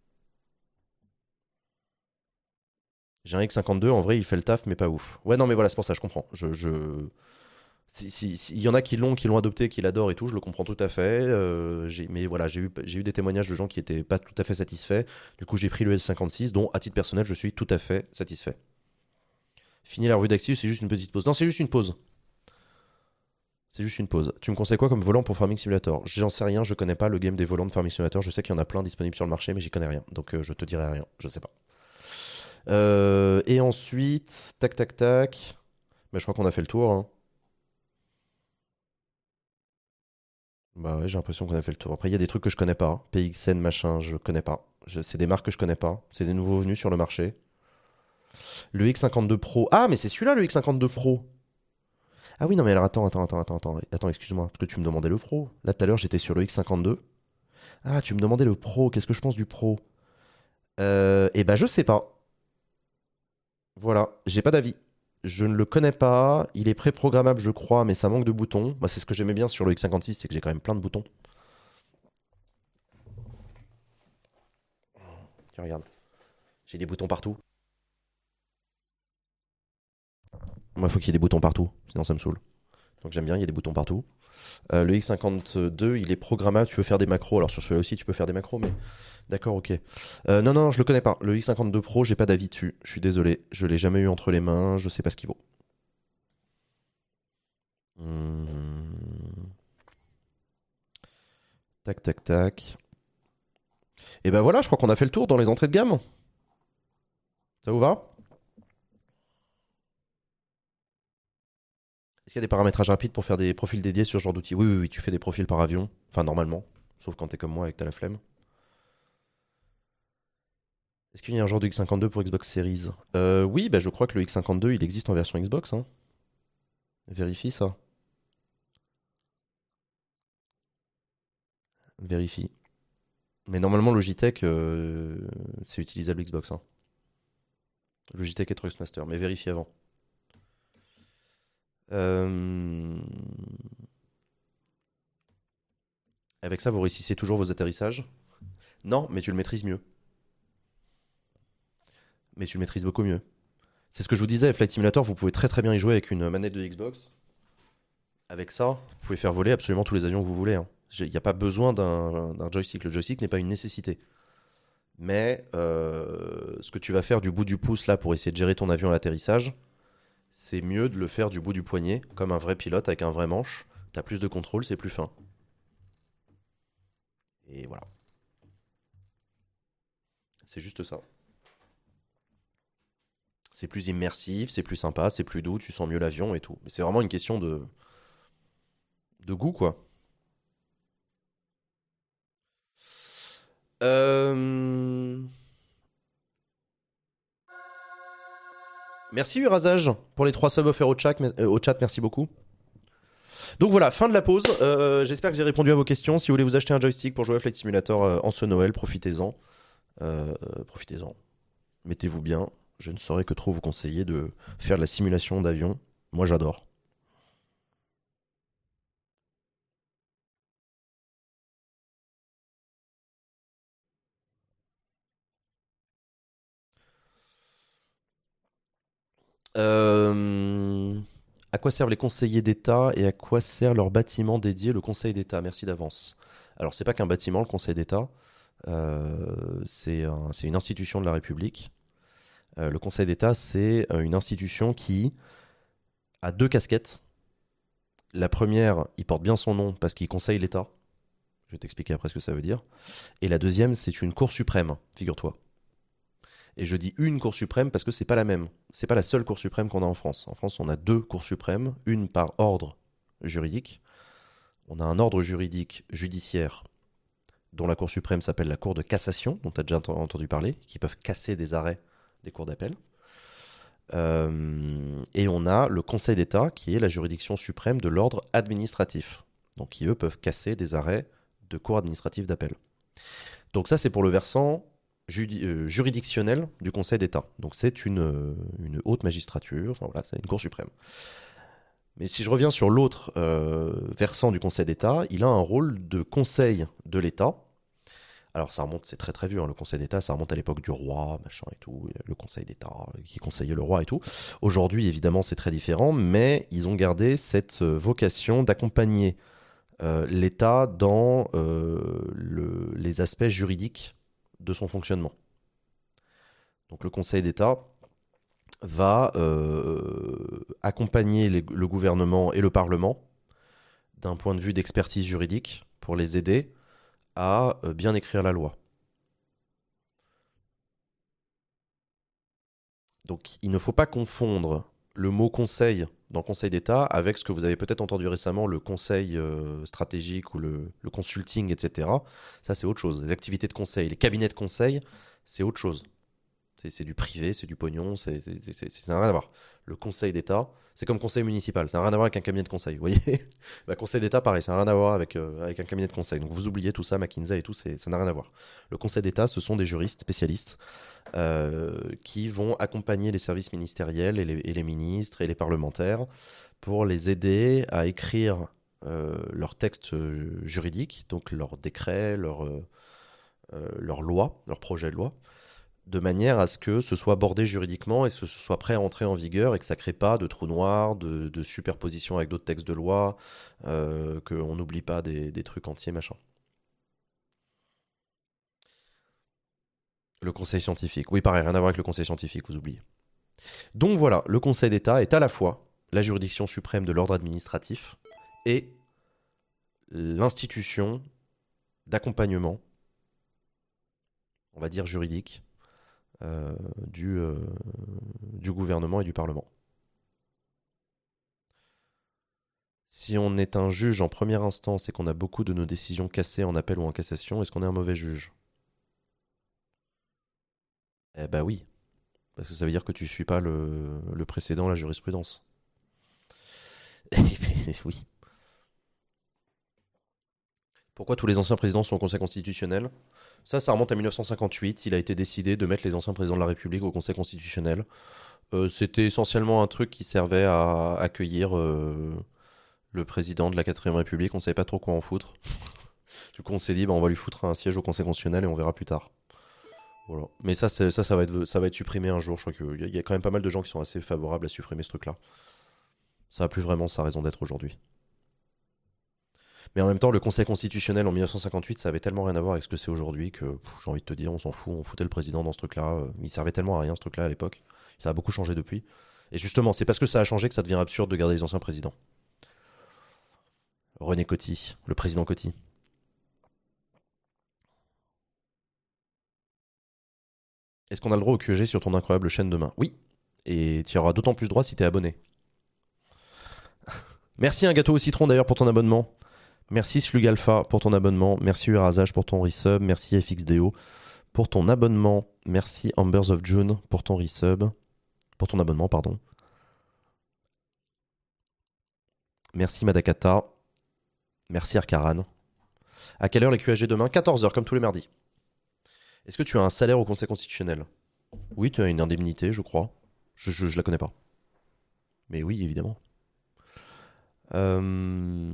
Speaker 1: J'ai un X cinquante-deux, en vrai il fait le taf, mais pas ouf. Ouais, non, mais voilà, c'est pour ça, je comprends. Je, je... Si, si- si- il y en a qui l'ont, qui l'ont adopté, qui l'adorent et tout, je le comprends tout à fait. Euh, j'ai- mais voilà, j'ai eu, j'ai eu des témoignages de gens qui étaient pas tout à fait satisfaits. Du coup, j'ai pris le L cinquante-six, dont à titre personnel, je suis tout à fait satisfait. Fini la revue d'Axios, c'est juste une petite pause. Non, c'est juste une pause. C'est juste une pause. Tu me conseilles quoi comme volant pour Farming Simulator? J'en sais rien, je connais pas le game des volants de Farming Simulator. Je sais qu'il y en a plein disponibles sur le marché, mais j'y connais rien. Donc euh, je te dirai rien, je sais pas. Euh, et ensuite, tac tac tac. Bah, je crois qu'on a fait le tour, hein. Bah ouais, j'ai l'impression qu'on a fait le tour. Après, il y a des trucs que je connais pas. P X N, machin, je connais pas. Je- C'est des marques que je connais pas. C'est des nouveaux venus sur le marché. Le X cinquante-deux Pro. Ah, mais c'est celui-là, le X cinquante-deux Pro. Ah oui, non, mais alors attends, attends, attends, attends, attends, attends, excuse-moi, parce que tu me demandais le Pro. Là, tout à l'heure, j'étais sur le X cinquante-deux. Ah, tu me demandais le Pro. Qu'est-ce que je pense du Pro? Euh, eh ben, je sais pas. Voilà, j'ai pas d'avis. Je ne le connais pas. Il est préprogrammable, je crois, mais ça manque de boutons. Moi, c'est ce que j'aimais bien sur le X cinquante-six, c'est que j'ai quand même plein de boutons. Tiens, regarde. J'ai des boutons partout. Moi, il faut qu'il y ait des boutons partout, sinon ça me saoule. Donc j'aime bien, il y a des boutons partout. Euh, le X cinquante-deux, il est programmable, tu peux faire des macros. Alors sur celui-là aussi, tu peux faire des macros, mais d'accord, ok. Euh, non, non, je le connais pas. Le X cinquante-deux Pro, j'ai pas d'avis dessus. Je suis désolé, je l'ai jamais eu entre les mains, je sais pas ce qu'il vaut. Hmm. Tac, tac, tac. Et ben voilà, je crois qu'on a fait le tour dans les entrées de gamme. Ça vous va? Est-ce qu'il y a des paramétrages rapides pour faire des profils dédiés sur ce genre d'outil? Oui, oui, oui, tu fais des profils par avion. Enfin, normalement. Sauf quand t'es comme moi et que t'as la flemme. Est-ce qu'il y a un genre de X cinquante-deux pour Xbox Series? Euh, Oui, bah, je crois que le X cinquante-deux, il existe en version Xbox, hein. Vérifie ça. Vérifie. Mais normalement, Logitech, euh, c'est utilisable Xbox, hein. Logitech et Truckmaster, mais vérifie avant. Euh, Avec ça, vous réussissez toujours vos atterrissages? Non, mais tu le maîtrises mieux. Mais tu le maîtrises beaucoup mieux. C'est ce que je vous disais, Flight Simulator, vous pouvez très très bien y jouer avec une manette de Xbox. Avec ça, vous pouvez faire voler absolument tous les avions que vous voulez, hein. Il n'y a pas besoin d'un d'un joystick. Le joystick n'est pas une nécessité. Mais euh, ce que tu vas faire du bout du pouce là pour essayer de gérer ton avion à l'atterrissage, c'est mieux de le faire du bout du poignet, comme un vrai pilote avec un vrai manche. T'as plus de contrôle, c'est plus fin. Et voilà. C'est juste ça. C'est plus immersif, c'est plus sympa, c'est plus doux, tu sens mieux l'avion et tout. Mais c'est vraiment une question de, de goût, quoi. Euh... Merci Urasage pour les trois subs offerts au chat, euh, au chat, merci beaucoup. Donc voilà, fin de la pause. Euh, J'espère que j'ai répondu à vos questions. Si vous voulez vous acheter un joystick pour jouer à Flight Simulator euh, en ce Noël, profitez-en. Euh, euh, profitez-en. Mettez-vous bien. Je ne saurais que trop vous conseiller de faire de la simulation d'avion. Moi j'adore. Euh, À quoi servent les conseillers d'État et à quoi sert leur bâtiment dédié, le Conseil d'État? Merci d'avance. Alors, c'est pas qu'un bâtiment, le Conseil d'État. Euh, c'est un- c'est une institution de la République. Euh, le Conseil d'État, c'est euh, une institution qui a deux casquettes. La première, il porte bien son nom parce qu'il conseille l'État. Je vais t'expliquer après ce que ça veut dire. Et la deuxième, c'est une Cour suprême, figure-toi. Et je dis une Cour suprême parce que c'est pas la même. C'est pas la seule Cour suprême qu'on a en France. En France, on a deux Cours suprêmes, une par ordre juridique. On a un ordre juridique judiciaire dont la Cour suprême s'appelle la Cour de cassation, dont tu as déjà entendu parler, qui peuvent casser des arrêts des cours d'appel. Euh, et on a le Conseil d'État, qui est la juridiction suprême de l'ordre administratif. Donc qui, eux, peuvent casser des arrêts de cours administratifs d'appel. Donc ça, c'est pour le versant judi- euh, juridictionnel du Conseil d'État. Donc c'est une, euh, une haute magistrature, enfin voilà, c'est une Cour suprême. Mais si je reviens sur l'autre euh, versant du Conseil d'État, il a un rôle de conseil de l'État. Alors ça remonte, c'est très très vieux, hein, le Conseil d'État, ça remonte à l'époque du roi, machin et tout, le Conseil d'État qui conseillait le roi et tout. Aujourd'hui, évidemment, c'est très différent, mais ils ont gardé cette euh, vocation d'accompagner euh, l'État dans euh, le- les aspects juridiques de son fonctionnement. Donc le Conseil d'État va euh, accompagner les- le gouvernement et le Parlement d'un point de vue d'expertise juridique pour les aider à euh, bien écrire la loi. Donc il ne faut pas confondre le mot conseil dans Conseil d'État avec ce que vous avez peut-être entendu récemment, le conseil euh, stratégique ou le, le consulting, et cetera. Ça, c'est autre chose. Les activités de conseil, les cabinets de conseil, c'est autre chose. C'est c'est du privé, c'est du pognon, c'est, c'est- c'est- c'est- ça n'a rien à voir. Le conseil d'État, c'est comme conseil municipal, ça n'a rien à voir avec un cabinet de conseil, vous voyez. Bah, conseil d'État, pareil, ça n'a rien à voir avec, euh, avec un cabinet de conseil. Donc vous oubliez tout ça, McKinsey et tout, c'est- ça n'a rien à voir. Le conseil d'État, ce sont des juristes spécialistes euh, qui vont accompagner les services ministériels et les, et les ministres et les parlementaires pour les aider à écrire euh, leurs textes euh, juridiques, donc leurs décrets, leurs euh, euh, leurs lois, leurs projets de loi, de manière à ce que ce soit bordé juridiquement et que ce soit prêt à entrer en vigueur et que ça ne crée pas de trous noirs, de, de superposition avec d'autres textes de loi, euh, qu'on n'oublie pas des, des trucs entiers, machin. Le conseil scientifique. Oui, pareil, rien à voir avec le conseil scientifique, vous oubliez. Donc voilà, le Conseil d'État est à la fois la juridiction suprême de l'ordre administratif et l'institution d'accompagnement, on va dire juridique, euh, du, euh, du gouvernement et du Parlement. Si on est un juge en première instance et qu'on a beaucoup de nos décisions cassées en appel ou en cassation, est-ce qu'on est un mauvais juge? Eh bah oui, parce que ça veut dire que tu suis pas le, le précédent, la jurisprudence. Oui. Pourquoi tous les anciens présidents sont au Conseil constitutionnel? Ça, ça remonte à mille neuf cent cinquante-huit. Il a été décidé de mettre les anciens présidents de la République au Conseil constitutionnel. Euh, C'était essentiellement un truc qui servait à accueillir euh, le président de la quatrième République. On savait pas trop quoi en foutre. Du coup, on s'est dit, bah, on va lui foutre un siège au Conseil constitutionnel et on verra plus tard. Voilà. Mais ça, ça, ça va être, ça va être supprimé un jour. Je crois qu'il y, a- y a quand même pas mal de gens qui sont assez favorables à supprimer ce truc-là. Ça n'a plus vraiment sa raison d'être aujourd'hui. Mais en même temps, le Conseil constitutionnel en mille neuf cent cinquante-huit, ça avait tellement rien à voir avec ce que c'est aujourd'hui que pff, j'ai envie de te dire, on s'en fout, on foutait le président dans ce truc-là. euh, Il servait tellement à rien ce truc-là à l'époque. Ça a beaucoup changé depuis. Et justement, c'est parce que ça a changé que ça devient absurde de garder les anciens présidents. René Coty, le président Coty. Est-ce qu'on a le droit au Q G sur ton incroyable chaîne demain? Oui. Et tu y auras d'autant plus droit si t'es abonné. Merci un gâteau au citron d'ailleurs pour ton abonnement. Merci Slug Alpha pour ton abonnement. Merci Urazage pour ton resub. Merci F X D O pour ton abonnement. Merci Ambers of June pour ton resub. Pour ton abonnement, pardon. Merci Madakata. Merci Arcaran. À quelle heure les Q A G demain? quatorze heures comme tous les mardis. Est-ce que tu as un salaire au Conseil constitutionnel? Oui, tu as une indemnité, je crois. Je, je, je la connais pas. Mais oui, évidemment. Euh...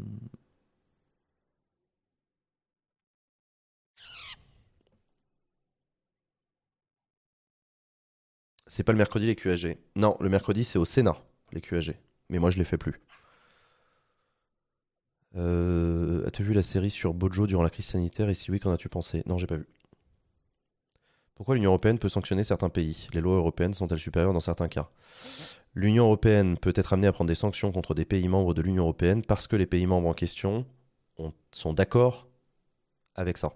Speaker 1: C'est pas le mercredi les Q A G. Non, le mercredi c'est au Sénat les Q A G. Mais moi je les fais plus. Euh... As-tu vu la série sur Bojo durant la crise sanitaire? Et si oui, qu'en as-tu pensé? Non, j'ai pas vu. Pourquoi l'Union européenne peut sanctionner certains pays? Les lois européennes sont-elles supérieures dans certains cas? L'Union européenne peut être amenée à prendre des sanctions contre des pays membres de l'Union européenne parce que les pays membres en question ont- sont d'accord avec ça.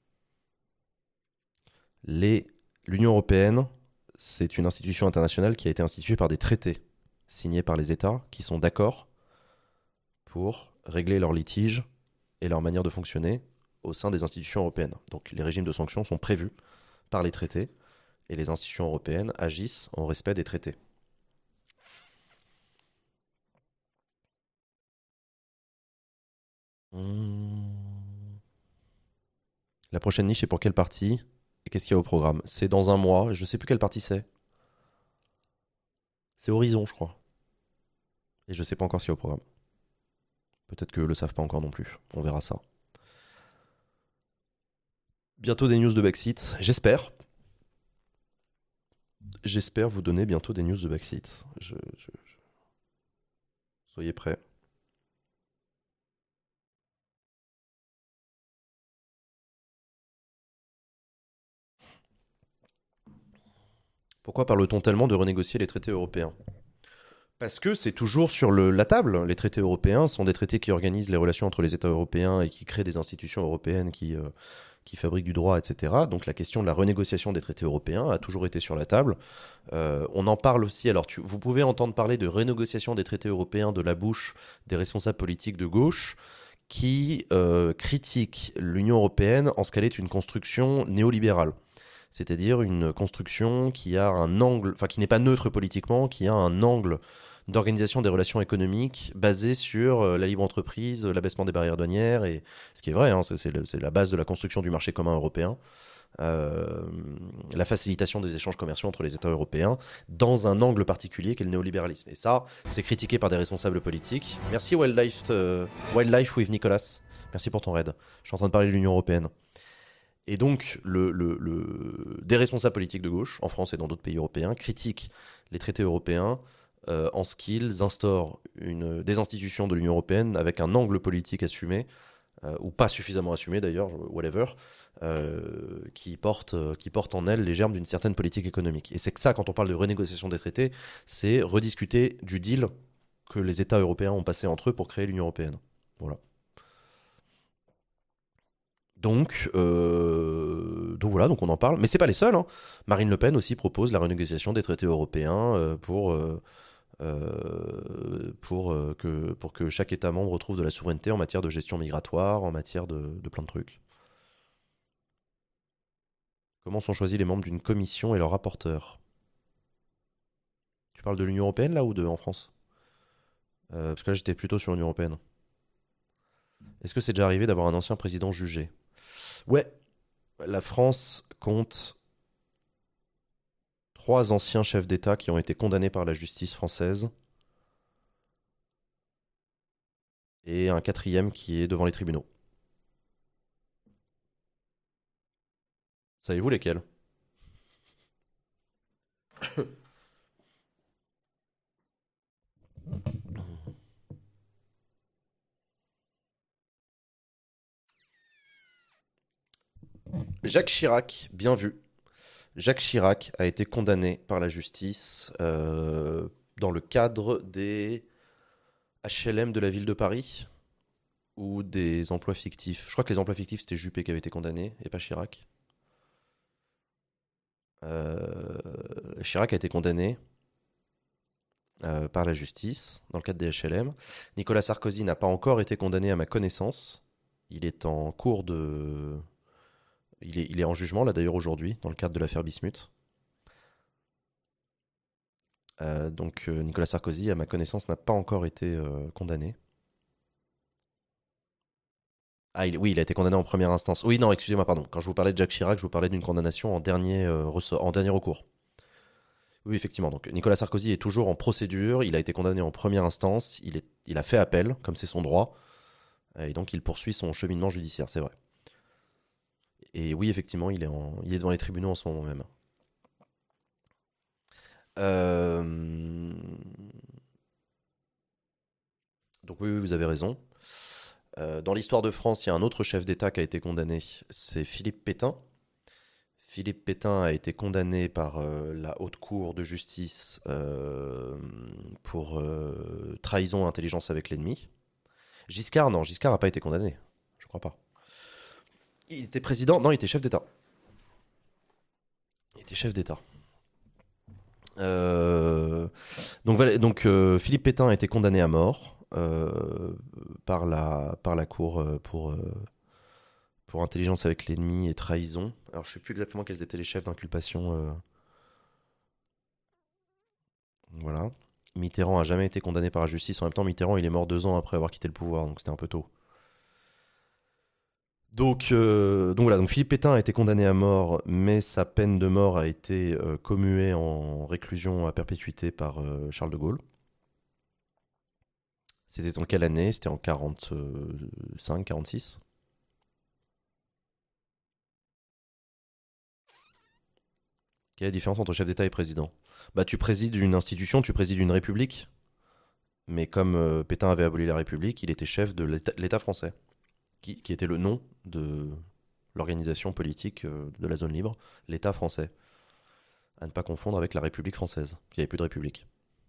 Speaker 1: Les... L'Union européenne, c'est une institution internationale qui a été instituée par des traités signés par les États qui sont d'accord pour régler leurs litiges et leur manière de fonctionner au sein des institutions européennes. Donc les régimes de sanctions sont prévus par les traités et les institutions européennes agissent en respect des traités. Mmh. La prochaine niche est pour quelle partie? Et qu'est-ce qu'il y a au programme? C'est dans un mois, je sais plus quelle partie c'est. C'est Horizon, je crois. Et je sais pas encore ce qu'il y a au programme. Peut-être que le savent pas encore non plus. On verra ça. Bientôt des news de Backseat, j'espère. J'espère vous donner bientôt des news de Backseat. Je, je- je- Soyez prêts. Pourquoi parle-t-on tellement de renégocier les traités européens? Parce que c'est toujours sur le- la table. Les traités européens sont des traités qui organisent les relations entre les États européens et qui créent des institutions européennes qui, euh, qui fabriquent du droit, et cetera. Donc la question de la renégociation des traités européens a toujours été sur la table. Euh, on en parle aussi. Alors tu- vous pouvez entendre parler de renégociation des traités européens de la bouche des responsables politiques de gauche qui euh, critiquent l'Union européenne en ce qu'elle est une construction néolibérale. C'est-à-dire une construction qui a un angle, enfin qui n'est pas neutre politiquement, qui a un angle d'organisation des relations économiques basé sur euh, la libre entreprise, l'abaissement des barrières douanières, et ce qui est vrai, hein, c'est, c'est le- c'est la base de la construction du marché commun européen, euh, la facilitation des échanges commerciaux entre les États européens, dans un angle particulier qu'est le néolibéralisme. Et ça, c'est critiqué par des responsables politiques. Merci Wildlife, euh, Wildlife with Nicolas, merci pour ton raid. Je suis en train de parler de l'Union européenne. Et donc, le, le- le- des responsables politiques de gauche, en France et dans d'autres pays européens, critiquent les traités européens euh, en ce qu'ils instaurent une, des institutions de l'Union européenne avec un angle politique assumé, euh, ou pas suffisamment assumé d'ailleurs, whatever, euh, qui, porte, euh, qui porte en elle les germes d'une certaine politique économique. Et c'est que ça, quand on parle de renégociation des traités, c'est rediscuter du deal que les États européens ont passé entre eux pour créer l'Union européenne. Voilà. Donc, euh, donc voilà, donc on en parle. Mais c'est pas les seuls, hein. Marine Le Pen aussi propose la renégociation des traités européens euh, pour, euh, euh, pour, euh, que, pour que chaque État membre retrouve de la souveraineté en matière de gestion migratoire, en matière de, de plein de trucs. Comment sont choisis les membres d'une commission et leurs rapporteurs? Tu parles de l'Union européenne là ou de en France? Euh, Parce que là j'étais plutôt sur l'Union européenne. Est-ce que c'est déjà arrivé d'avoir un ancien président jugé? Ouais, la France compte trois anciens chefs d'État qui ont été condamnés par la justice française et un quatrième qui est devant les tribunaux. Savez-vous lesquels? Jacques Chirac, bien vu. Jacques Chirac a été condamné par la justice euh, dans le cadre des H L M de la ville de Paris ou des emplois fictifs. Je crois que les emplois fictifs, c'était Juppé qui avait été condamné et pas Chirac. Euh, Chirac a été condamné euh, par la justice dans le cadre des H L M. Nicolas Sarkozy n'a pas encore été condamné à ma connaissance. Il est en cours de... Il est, il est en jugement, là d'ailleurs, aujourd'hui, dans le cadre de l'affaire Bismuth. Euh, donc euh, Nicolas Sarkozy, à ma connaissance, n'a pas encore été euh, condamné. Ah il- oui, il a été condamné en première instance. Oui, non, excusez-moi, pardon. Quand je vous parlais de Jacques Chirac, je vous parlais d'une condamnation en dernier, euh, ressort- en dernier recours. Oui, effectivement. Donc Nicolas Sarkozy est toujours en procédure. Il a été condamné en première instance. Il, est, il a fait appel, comme c'est son droit. Euh, Et donc il poursuit son cheminement judiciaire, c'est vrai. Et oui, effectivement, il est, en, il est devant les tribunaux en ce moment même. Euh, Donc oui, oui, vous avez raison. Euh, dans l'histoire de France, il y a un autre chef d'État qui a été condamné. C'est Philippe Pétain. Philippe Pétain a été condamné par euh, la Haute Cour de justice euh, pour euh, trahison et intelligence avec l'ennemi. Giscard, non, Giscard n'a pas été condamné. Je crois pas. Il était président, non, il était chef d'État. Il était chef d'État. Euh, donc voilà, donc euh, Philippe Pétain a été condamné à mort euh, par, la, par la Cour euh, pour, euh, pour intelligence avec l'ennemi et trahison. Alors je sais plus exactement quels étaient les chefs d'inculpation. euh, Voilà. Mitterrand a jamais été condamné par la justice. En même temps, Mitterrand, il est mort deux ans après avoir quitté le pouvoir, donc c'était un peu tôt. Donc, euh, donc voilà, donc Philippe Pétain a été condamné à mort, mais sa peine de mort a été euh, commuée en réclusion à perpétuité par euh, Charles de Gaulle. C'était en quelle année? C'était en quarante-cinq, quarante-six. Quelle est la différence entre chef d'État et président? Bah, tu présides une institution, tu présides une république, mais comme euh, Pétain avait aboli la République, il était chef de l'État l'État français, qui, qui était le nom de l'organisation politique euh, de la zone libre, l'État français. À ne pas confondre avec la République française. Il n'y avait plus de République.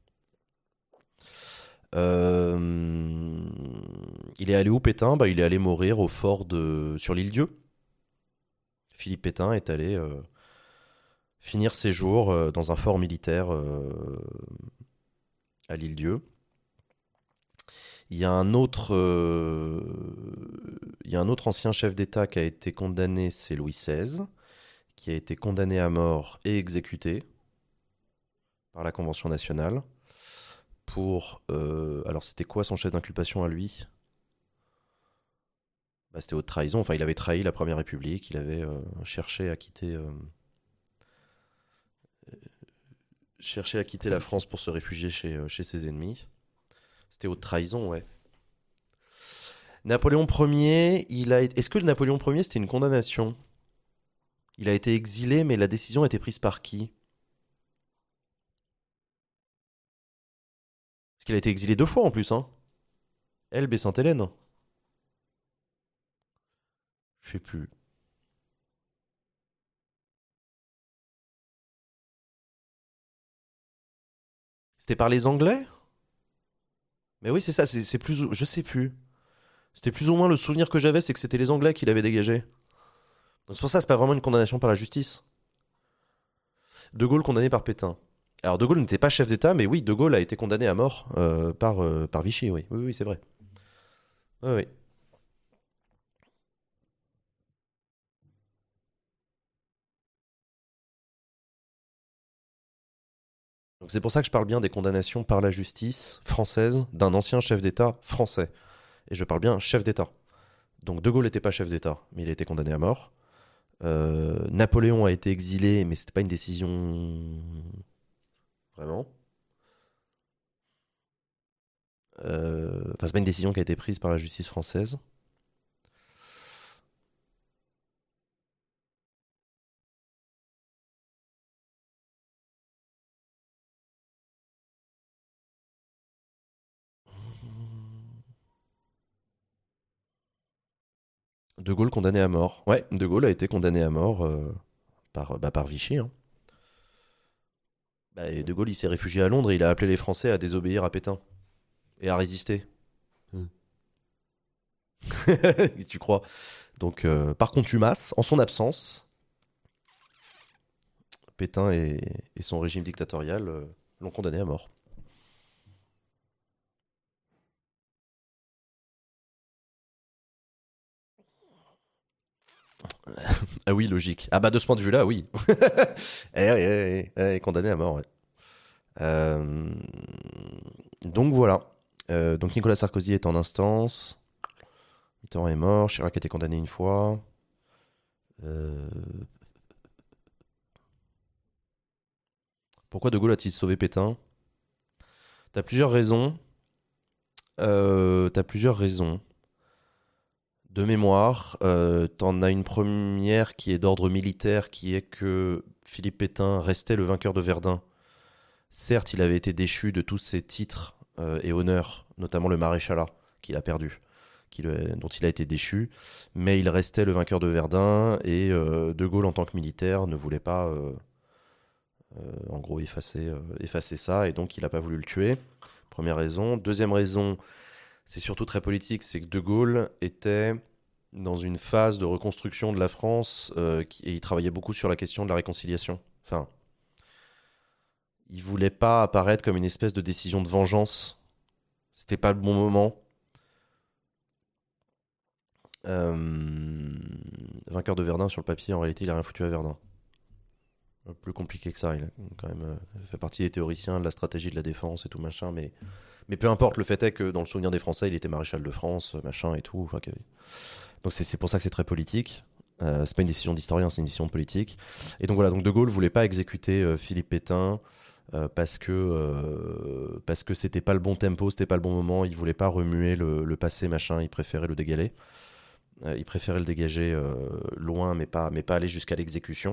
Speaker 1: Euh, Il est allé où Pétain? Bah, il est allé mourir au fort de... sur l'île Dieu. Philippe Pétain est allé euh, finir ses jours euh, dans un fort militaire euh, à l'île Dieu. Il y a un autre, euh, il y a un autre ancien chef d'État qui a été condamné, c'est Louis seize, qui a été condamné à mort et exécuté par la Convention nationale pour. Euh, alors, c'était quoi son chef d'inculpation à lui? Bah, c'était haute trahison. Enfin, il avait trahi la Première République. Il avait euh, cherché à quitter, euh, cherché à quitter la France pour se réfugier chez, euh, chez ses ennemis. C'était haute trahison, ouais. Napoléon Ier, il a. Est-ce que le Napoléon Ier c'était une condamnation? Il a été exilé, mais la décision a été prise par qui? Parce qu'il a été exilé deux fois en plus, hein. Elbe et Sainte-Hélène. Je sais plus. C'était par les Anglais? Mais oui, c'est ça. C'est c'est plus. ou- Je sais plus. C'était plus ou moins le souvenir que j'avais, c'est que c'était les Anglais qui l'avaient dégagé. Donc c'est pour ça que c'est pas vraiment une condamnation par la justice. De Gaulle condamné par Pétain. Alors De Gaulle n'était pas chef d'État, mais oui, De Gaulle a été condamné à mort euh, par, euh, par Vichy, oui. Oui, oui, c'est vrai. Oui, oui. Donc c'est pour ça que je parle bien des condamnations par la justice française d'un ancien chef d'État français. Et je parle bien chef d'État. Donc De Gaulle n'était pas chef d'État, mais il a été condamné à mort. Euh, Napoléon a été exilé, mais c'était pas une décision vraiment. Euh, Enfin, c'est pas une décision qui a été prise par la justice française. De Gaulle condamné à mort. Ouais, De Gaulle a été condamné à mort euh, par, bah, par Vichy, hein. Bah, et De Gaulle, il s'est réfugié à Londres et il a appelé les Français à désobéir à Pétain et à résister. Hmm. Tu crois? Donc, euh, par contumace, en son absence, Pétain et, et son régime dictatorial euh, l'ont condamné à mort. Ah oui, logique. Ah bah de ce point de vue-là, oui. Eh, eh, eh, eh, eh, condamné à mort, ouais. Euh, Donc voilà. Euh, donc Nicolas Sarkozy est en instance. Mitterrand est mort. Chirac a été condamné une fois. Euh, Pourquoi De Gaulle a-t-il sauvé Pétain? T'as plusieurs raisons. Euh, T'as plusieurs raisons. De mémoire, euh, t'en as une première qui est d'ordre militaire, qui est que Philippe Pétain restait le vainqueur de Verdun. Certes, il avait été déchu de tous ses titres euh, et honneurs, notamment le maréchalat qu'il a perdu, qu'il, euh, dont il a été déchu, mais il restait le vainqueur de Verdun et euh, De Gaulle, en tant que militaire, ne voulait pas, euh, euh, en gros, effacer, euh, effacer ça, et donc il n'a pas voulu le tuer. Première raison. Deuxième raison, c'est surtout très politique, c'est que De Gaulle était dans une phase de reconstruction de la France euh, qui- et il travaillait beaucoup sur la question de la réconciliation. Enfin, il voulait pas apparaître comme une espèce de décision de vengeance. C'était pas le bon moment. Euh, Vainqueur de Verdun sur le papier, en réalité, il a rien foutu à Verdun. Plus compliqué que ça. Il a quand même euh, fait partie des théoriciens de la stratégie de la défense et tout machin. Mais, mais peu importe, le fait est que dans le souvenir des Français, il était maréchal de France, machin et tout. Enfin, qu'il y avait- Donc c'est c'est pour ça que c'est très politique. Euh, c'est pas une décision d'historien, c'est une décision politique. Et donc voilà, donc De Gaulle voulait pas exécuter euh, Philippe Pétain euh, parce que euh, parce que c'était pas le bon tempo, c'était pas le bon moment. Il voulait pas remuer le, le passé machin. Il préférait le dégaler. Euh, il préférait le dégager euh, loin, mais pas mais pas aller jusqu'à l'exécution.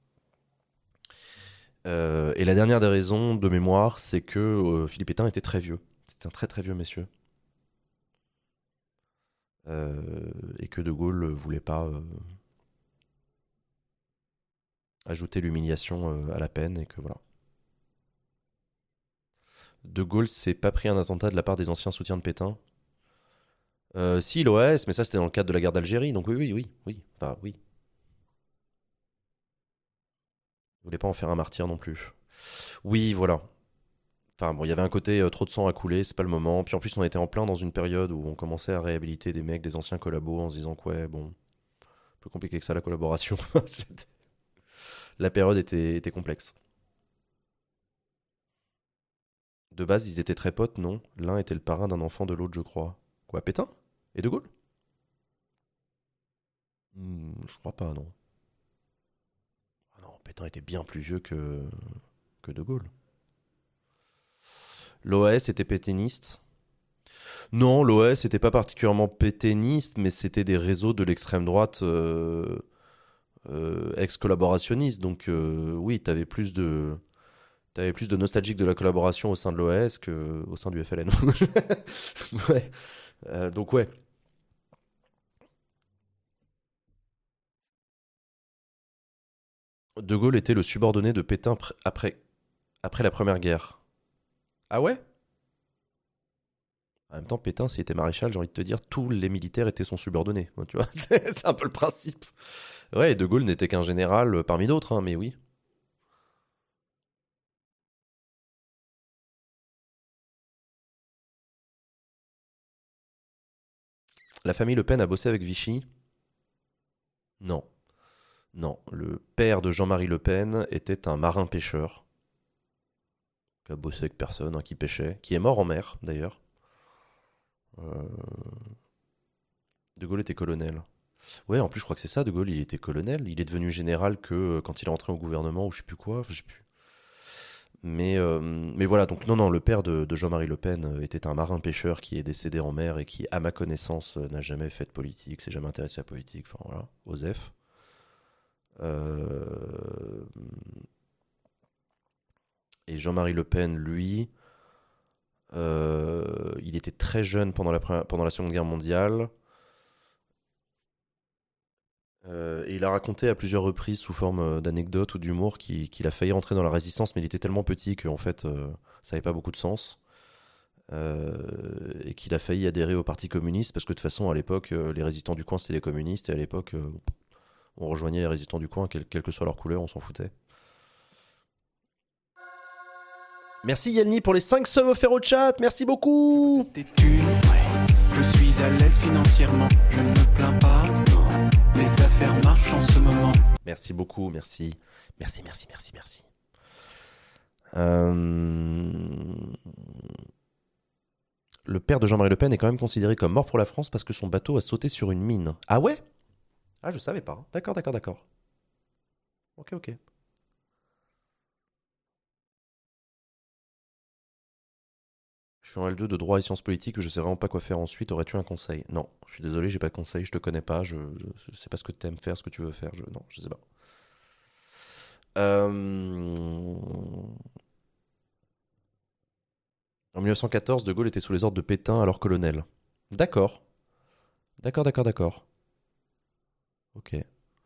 Speaker 1: Euh, et la dernière des raisons de mémoire, c'est que euh, Philippe Pétain était très vieux. C'était un très très vieux monsieur. Euh, et que De Gaulle voulait pas euh, ajouter l'humiliation euh, à la peine et que voilà. De Gaulle s'est pas pris un attentat de la part des anciens soutiens de Pétain. Euh, si, l'O A S, mais ça c'était dans le cadre de la guerre d'Algérie, donc oui, oui, oui, oui, enfin oui. Il voulait pas en faire un martyr non plus. Oui, voilà. Enfin bon, il y avait un côté euh, trop de sang à couler, c'est pas le moment. Puis en plus, on était en plein dans une période où on commençait à réhabiliter des mecs, des anciens collabos, en se disant que ouais, bon, plus compliqué que ça la collaboration. C'était- la période était, était complexe. De base, ils étaient très potes, non? L'un était le parrain d'un enfant de l'autre, je crois. Quoi, Pétain? Et De Gaulle? Hmm, je crois pas, non. Ah non, Pétain était bien plus vieux que, que De Gaulle. L'O A S était pétainiste. Non, l'O A S n'était pas particulièrement pétainiste, mais c'était des réseaux de l'extrême droite euh, euh, ex-collaborationnistes. Donc euh, oui, t'avais plus de t'avais plus de nostalgique de la collaboration au sein de l'O A S qu'au sein du F L N. Ouais. Euh, donc ouais. De Gaulle était le subordonné de Pétain pr- après, après la Première Guerre. Ah ouais? En même temps, Pétain, s'il était maréchal, j'ai envie de te dire, tous les militaires étaient son subordonné. Tu vois, c'est c'est un peu le principe. Ouais, et De Gaulle n'était qu'un général euh, parmi d'autres, hein, mais oui. La famille Le Pen a bossé avec Vichy? Non. Non. Le père de Jean-Marie Le Pen était un marin-pêcheur qui a bossé avec personne, hein, qui pêchait, qui est mort en mer, d'ailleurs. Euh, De Gaulle était colonel. Ouais, en plus, je crois que c'est ça, De Gaulle, il était colonel. Il est devenu général que euh, quand il est entré au gouvernement, ou je sais plus quoi, je sais plus. Mais, euh, mais voilà, donc non, non, le père de, de Jean-Marie Le Pen euh, était un marin-pêcheur qui est décédé en mer et qui, à ma connaissance, euh, n'a jamais fait de politique, s'est jamais intéressé à la politique, enfin voilà, Osef. Euh, et Jean-Marie Le Pen, lui, euh, il était très jeune pendant la, pre- pendant la Seconde Guerre mondiale. Euh, et il a raconté à plusieurs reprises, sous forme euh, d'anecdotes ou d'humour, qu'il qu'il a failli rentrer dans la résistance, mais il était tellement petit qu'en fait, euh, ça n'avait pas beaucoup de sens. Euh, et qu'il a failli adhérer au Parti communiste, parce que de toute façon, à l'époque, euh, les résistants du coin, c'était les communistes, et à l'époque, euh, on rejoignait les résistants du coin, quelle, quelle que soit leur couleur, on s'en foutait. Merci Yelni pour les cinq subs offerts au chat. Merci beaucoup.
Speaker 2: Tes thunes, ouais. Je suis à l'aise financièrement, je ne me plains pas. Non. Les affaires marchent en ce moment.
Speaker 1: Merci beaucoup, merci. Merci, merci, merci, merci. Euh... Le père de Jean-Marie Le Pen est quand même considéré comme mort pour la France parce que son bateau a sauté sur une mine. Ah ouais? Ah, je savais pas. D'accord, d'accord, d'accord. Ok, ok. Je suis en L deux de droit et sciences politiques, je sais vraiment pas quoi faire ensuite. Aurais-tu un conseil? Non, je suis désolé, j'ai pas de conseil, je te connais pas, je, je, je sais pas ce que tu aimes faire, ce que tu veux faire. Je, non, je sais pas. Euh... En mille neuf cent quatorze, De Gaulle était sous les ordres de Pétain, alors colonel. D'accord. D'accord, d'accord, d'accord. Ok.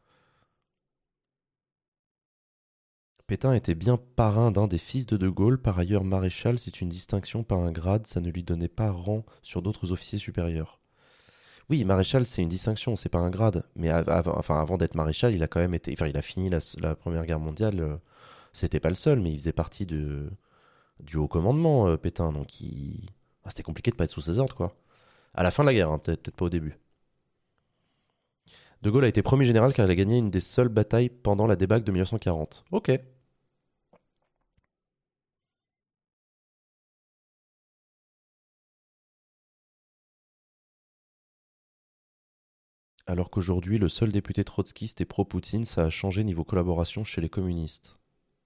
Speaker 1: Pétain était bien parrain d'un des fils de De Gaulle, par ailleurs maréchal, c'est une distinction, pas un grade, ça ne lui donnait pas rang sur d'autres officiers supérieurs. Oui, maréchal, c'est une distinction, c'est pas un grade. Mais av- av- enfin, avant d'être maréchal, il a quand même été. Enfin, il a fini la, la Première Guerre mondiale. euh, C'était pas le seul, mais il faisait partie de, du haut commandement, euh, Pétain. Donc, il... ah, c'était compliqué de pas être sous ses ordres, quoi. À la fin de la guerre, hein, peut-être peut-être pas au début. De Gaulle a été premier général car il a gagné une des seules batailles pendant la débâcle de mille neuf cent quarante. Ok. Alors qu'aujourd'hui, le seul député trotskiste est pro-Poutine, ça a changé niveau collaboration chez les communistes.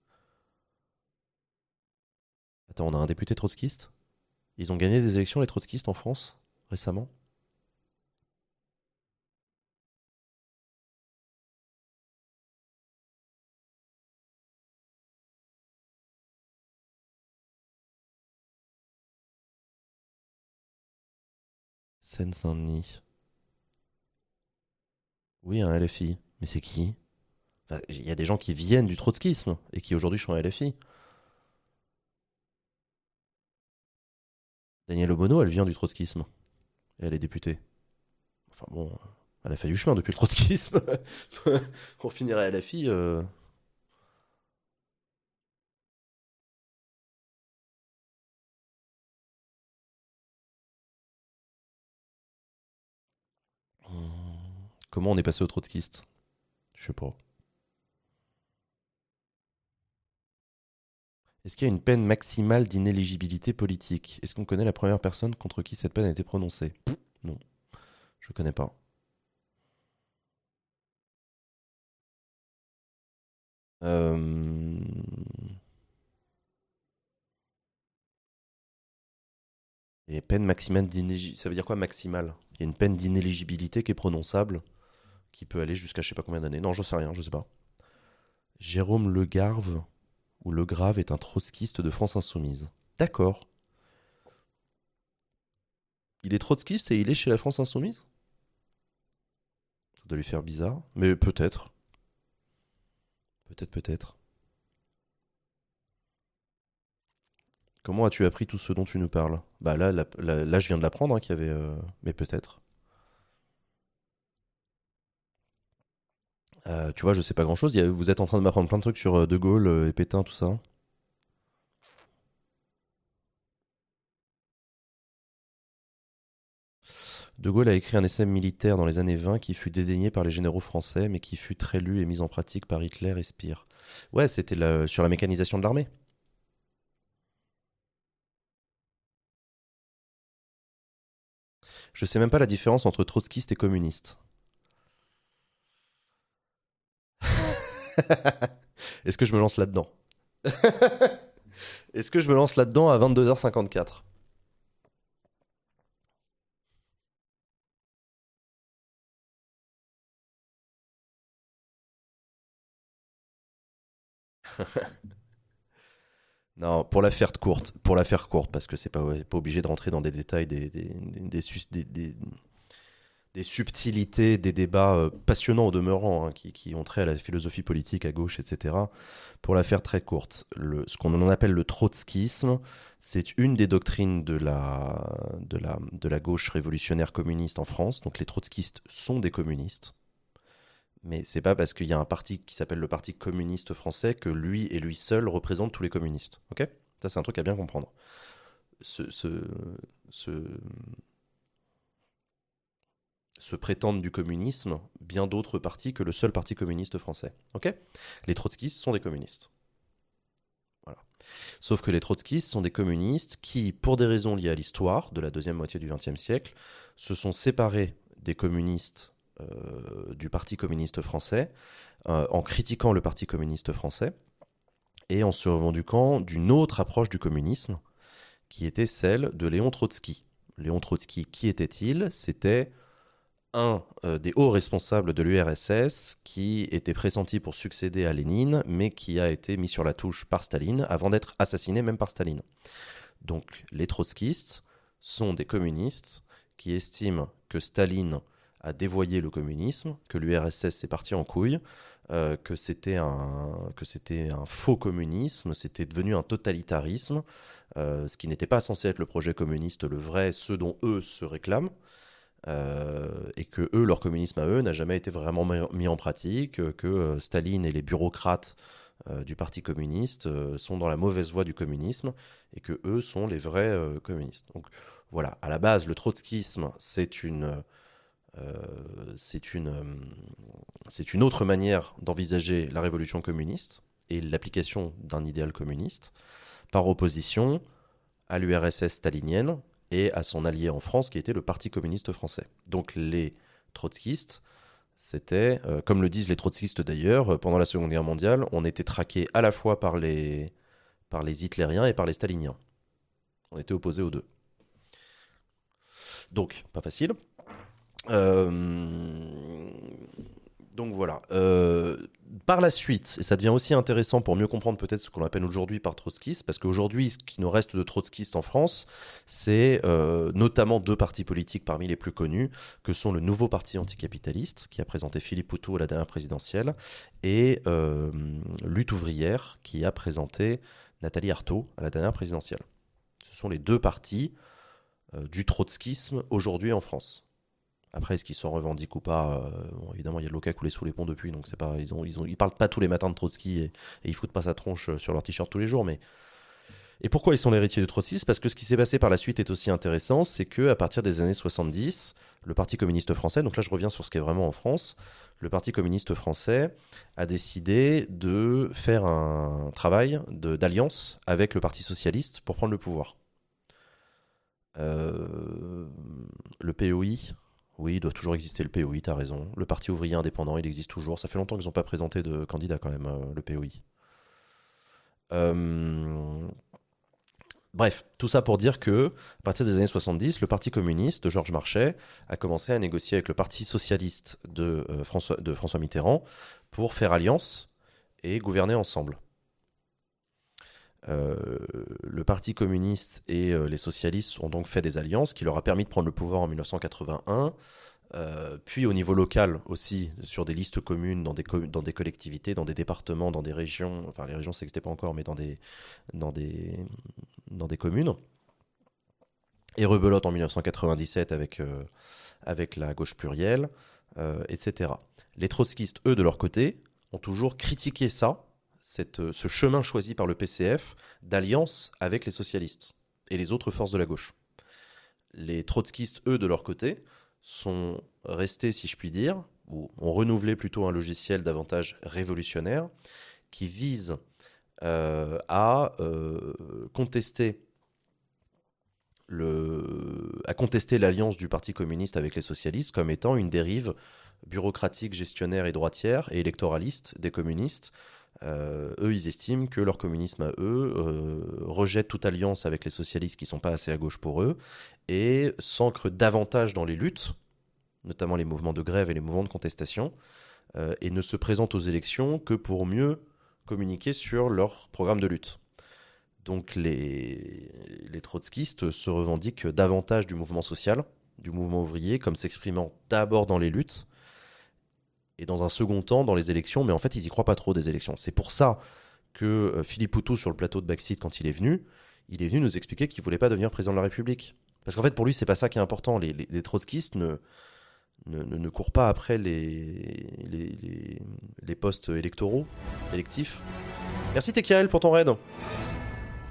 Speaker 1: Attends, on a un député trotskiste? Ils ont gagné des élections, les trotskistes, en France, récemment? Seine-Saint-Denis. Oui, un L F I. Mais c'est qui? Enfin, il y a des gens qui viennent du trotskisme et qui aujourd'hui sont L F I. Danielle Obono, elle vient du trotskisme. Et elle est députée. Enfin bon, elle a fait du chemin depuis le trotskisme. Pour finir à L F I. euh, hmm, Comment on est passé au trotskiste? Je sais pas. Est-ce qu'il y a une peine maximale d'inéligibilité politique? Est-ce qu'on connaît la première personne contre qui cette peine a été prononcée? Non, je connais pas. Euh... Et peine maximale d'inéligibilité. Ça veut dire quoi maximale? Il y a une peine d'inéligibilité qui est prononçable, qui peut aller jusqu'à je sais pas combien d'années. Non, je sais rien, je sais pas. Jérôme Legarve ou Legrave est un trotskiste de France Insoumise. D'accord. Il est trotskiste et il est chez la France Insoumise? Ça doit lui faire bizarre. Mais peut-être. Peut-être, peut-être. Comment as-tu appris tout ce dont tu nous parles? Bah là, là, là, là, je viens de l'apprendre hein, qu'il y avait... euh, Mais peut-être. Euh, tu vois, je sais pas grand-chose. Il y a- Vous êtes en train de m'apprendre plein de trucs sur euh, De Gaulle euh, et Pétain, tout ça. De Gaulle a écrit un essai militaire dans les années vingt qui fut dédaigné par les généraux français, mais qui fut très lu et mis en pratique par Hitler et Speer. Ouais, c'était la- sur la mécanisation de l'armée. Je sais même pas la différence entre trotskiste et communiste. Est-ce que je me lance là-dedans? Est-ce que je me lance là-dedans à vingt-deux heures cinquante-quatre? Non, pour la faire courte, pour la faire courte, parce que c'est pas, ouais, pas obligé de rentrer dans des détails, des, des, des, des sus- des- des- des subtilités, des débats euh, passionnants au demeurant, hein, qui, qui ont trait à la philosophie politique à gauche, et cetera. Pour la faire très courte, le, ce qu'on en appelle le trotskisme, c'est une des doctrines de la, de, la, de la gauche révolutionnaire communiste en France. Donc les trotskistes sont des communistes. Mais c'est pas parce qu'il y a un parti qui s'appelle le Parti communiste français que lui et lui seul représente tous les communistes. Ok? Ça, c'est un truc à bien comprendre. Ce, ce, ce, se prétendent du communisme bien d'autres partis que le seul parti communiste français. Ok ? Les trotskistes sont des communistes. Voilà. Sauf que les trotskistes sont des communistes qui, pour des raisons liées à l'histoire de la deuxième moitié du vingtième siècle, se sont séparés des communistes euh, du Parti communiste français euh, en critiquant le Parti communiste français et en se revendiquant d'une autre approche du communisme qui était celle de Léon Trotsky. Léon Trotsky, qui était-il ? C'était un euh, des hauts responsables de l'U R S S qui était pressenti pour succéder à Lénine, mais qui a été mis sur la touche par Staline avant d'être assassiné même par Staline. Donc les trotskistes sont des communistes qui estiment que Staline a dévoyé le communisme, que l'U R S S est parti en couille, euh, que c'était un, que c'était un faux communisme, c'était devenu un totalitarisme, euh, ce qui n'était pas censé être le projet communiste, le vrai, ceux dont eux se réclament. Euh, et que eux, leur communisme à eux n'a jamais été vraiment mis en pratique, que euh, Staline et les bureaucrates euh, du Parti communiste euh, sont dans la mauvaise voie du communisme et que eux sont les vrais euh, communistes. Donc voilà, à la base, le trotskisme, c'est une, euh, c'est une, euh, c'est une autre manière d'envisager la révolution communiste et l'application d'un idéal communiste, par opposition à l'U R S S stalinienne et à son allié en France, qui était le Parti communiste français. Donc les trotskistes, c'était, euh, comme le disent les trotskistes d'ailleurs, euh, pendant la Seconde Guerre mondiale, on était traqués à la fois par les, par les hitlériens et par les staliniens. On était opposés aux deux. Donc, pas facile. Euh... Donc voilà. Euh, par la suite, et ça devient aussi intéressant pour mieux comprendre peut-être ce qu'on appelle aujourd'hui par trotskistes, parce qu'aujourd'hui, ce qui nous reste de trotskistes en France, c'est euh, notamment deux partis politiques parmi les plus connus, que sont le Nouveau Parti anticapitaliste, qui a présenté Philippe Poutou à la dernière présidentielle, et euh, Lutte ouvrière, qui a présenté Nathalie Arthaud à la dernière présidentielle. Ce sont les deux partis euh, du trotskisme aujourd'hui en France. Après, est-ce qu'ils s'en revendiquent ou pas euh, bon, évidemment, il y a de l'eau qui a coulé sous les ponts depuis, donc c'est pas, ils ont, ils ont, ils parlent pas tous les matins de Trotsky et, et ils foutent pas sa tronche sur leur t-shirt tous les jours. Mais et pourquoi ils sont l'héritier de Trotsky ? Parce que ce qui s'est passé par la suite est aussi intéressant, c'est que à partir des années soixante-dix, le Parti communiste français, donc là je reviens sur ce qui est vraiment en France, le Parti communiste français a décidé de faire un travail de, d'alliance avec le Parti socialiste pour prendre le pouvoir. Euh, le P O I. Oui, il doit toujours exister le P O I, t'as raison. Le Parti ouvrier indépendant, il existe toujours. Ça fait longtemps qu'ils n'ont pas présenté de candidat quand même, euh, le P O I. Euh... Bref, tout ça pour dire que, à partir des années soixante-dix, le Parti communiste de Georges Marchais a commencé à négocier avec le Parti socialiste de, euh, François, de François Mitterrand pour faire alliance et gouverner ensemble. Euh, le Parti communiste et euh, les socialistes ont donc fait des alliances qui leur a permis de prendre le pouvoir en dix-neuf cent quatre-vingt-un, euh, puis au niveau local aussi, sur des listes communes, dans des, co- dans des collectivités, dans des départements, dans des régions, enfin les régions ça n'existait pas encore, mais dans des, dans des, dans des communes. Et rebelote en dix-neuf cent quatre-vingt-dix-sept avec, euh, avec la gauche plurielle, euh, et cetera. Les trotskistes, eux, de leur côté, ont toujours critiqué ça, Cette, ce chemin choisi par le P C F d'alliance avec les socialistes et les autres forces de la gauche. Les trotskistes, eux, de leur côté, sont restés, si je puis dire, ou ont renouvelé plutôt un logiciel davantage révolutionnaire qui vise euh, à euh, contester le, à contester l'alliance du Parti communiste avec les socialistes comme étant une dérive bureaucratique, gestionnaire et droitière et électoraliste des communistes. Euh, eux, ils estiment que leur communisme à eux euh, rejette toute alliance avec les socialistes qui ne sont pas assez à gauche pour eux et s'ancre davantage dans les luttes, notamment les mouvements de grève et les mouvements de contestation, euh, et ne se présente aux élections que pour mieux communiquer sur leur programme de lutte. Donc les, les trotskistes se revendiquent davantage du mouvement social, du mouvement ouvrier, comme s'exprimant d'abord dans les luttes, et dans un second temps dans les élections, mais en fait ils y croient pas trop des élections. C'est pour ça que euh, Philippe Poutou, sur le plateau de Backseat, quand il est venu, il est venu nous expliquer qu'il voulait pas devenir président de la République. Parce qu'en fait pour lui c'est pas ça qui est important. Les, les, les trotskistes ne, ne, ne, ne courent pas après les, les, les, les postes électoraux, électifs. Merci Tekael pour ton raid.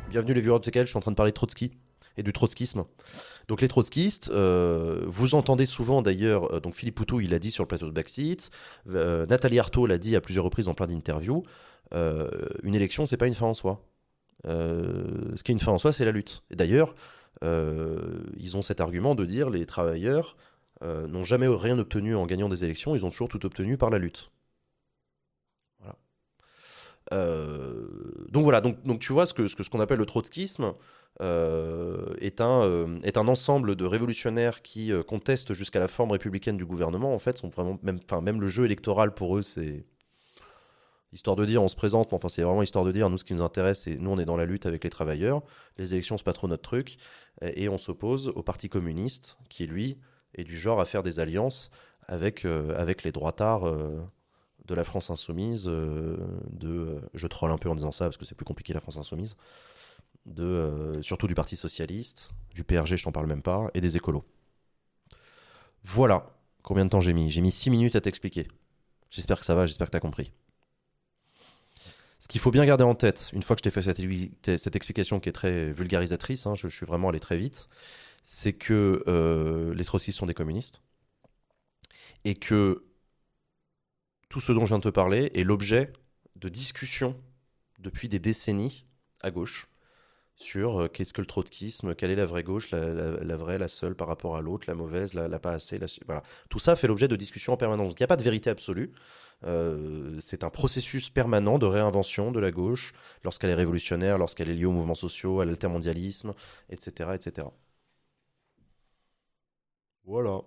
Speaker 1: Bienvenue les viewers de T K L, je suis en train de parler de Trotsky et du trotskisme. Donc les trotskistes, euh, vous entendez souvent d'ailleurs, euh, donc Philippe Poutou il l'a dit sur le plateau de Backseat, euh, Nathalie Arthaud l'a dit à plusieurs reprises en plein d'interviews, euh, une élection c'est pas une fin en soi. Euh, ce qui est une fin en soi c'est la lutte. Et d'ailleurs, euh, ils ont cet argument de dire les travailleurs euh, n'ont jamais rien obtenu en gagnant des élections, ils ont toujours tout obtenu par la lutte. Voilà. Euh, donc voilà, donc, donc tu vois ce que ce que- ce qu'on appelle le trotskisme euh, est un euh, est un ensemble de révolutionnaires qui euh, contestent jusqu'à la forme républicaine du gouvernement. En fait, sont vraiment même, enfin même le jeu électoral pour eux, c'est histoire de dire on se présente, mais enfin c'est vraiment histoire de dire nous ce qui nous intéresse, c'est nous on est dans la lutte avec les travailleurs. Les élections c'est pas trop notre truc et, et on s'oppose au Parti communiste qui lui est du genre à faire des alliances avec euh, avec les droitards. euh, de la France insoumise, euh, de, euh, je troll un peu en disant ça parce que c'est plus compliqué la France insoumise, de, euh, surtout du Parti socialiste, du P R G, je t'en parle même pas, et des écolos. Voilà combien de temps j'ai mis. J'ai mis six minutes à t'expliquer. J'espère que ça va, j'espère que t'as compris. Ce qu'il faut bien garder en tête, une fois que je t'ai fait cette, cette explication qui est très vulgarisatrice, hein, je, je suis vraiment allé très vite, c'est que euh, les trotskistes sont des communistes et que tout ce dont je viens de te parler est l'objet de discussions depuis des décennies à gauche sur euh, qu'est-ce que le trotskisme, quelle est la vraie gauche, la, la, la vraie, la seule par rapport à l'autre, la mauvaise, la, la pas assez, la, voilà. Tout ça fait l'objet de discussions en permanence. Donc il n'y a pas de vérité absolue. Euh, c'est un processus permanent de réinvention de la gauche lorsqu'elle est révolutionnaire, lorsqu'elle est liée aux mouvements sociaux, à l'altermondialisme, et cetera, et cetera. Voilà.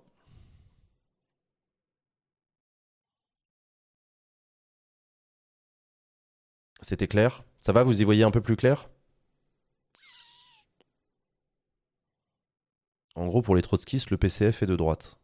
Speaker 1: C'était clair? Ça va, vous y voyez un peu plus clair? En gros, pour les trotskistes, le P C F est de droite.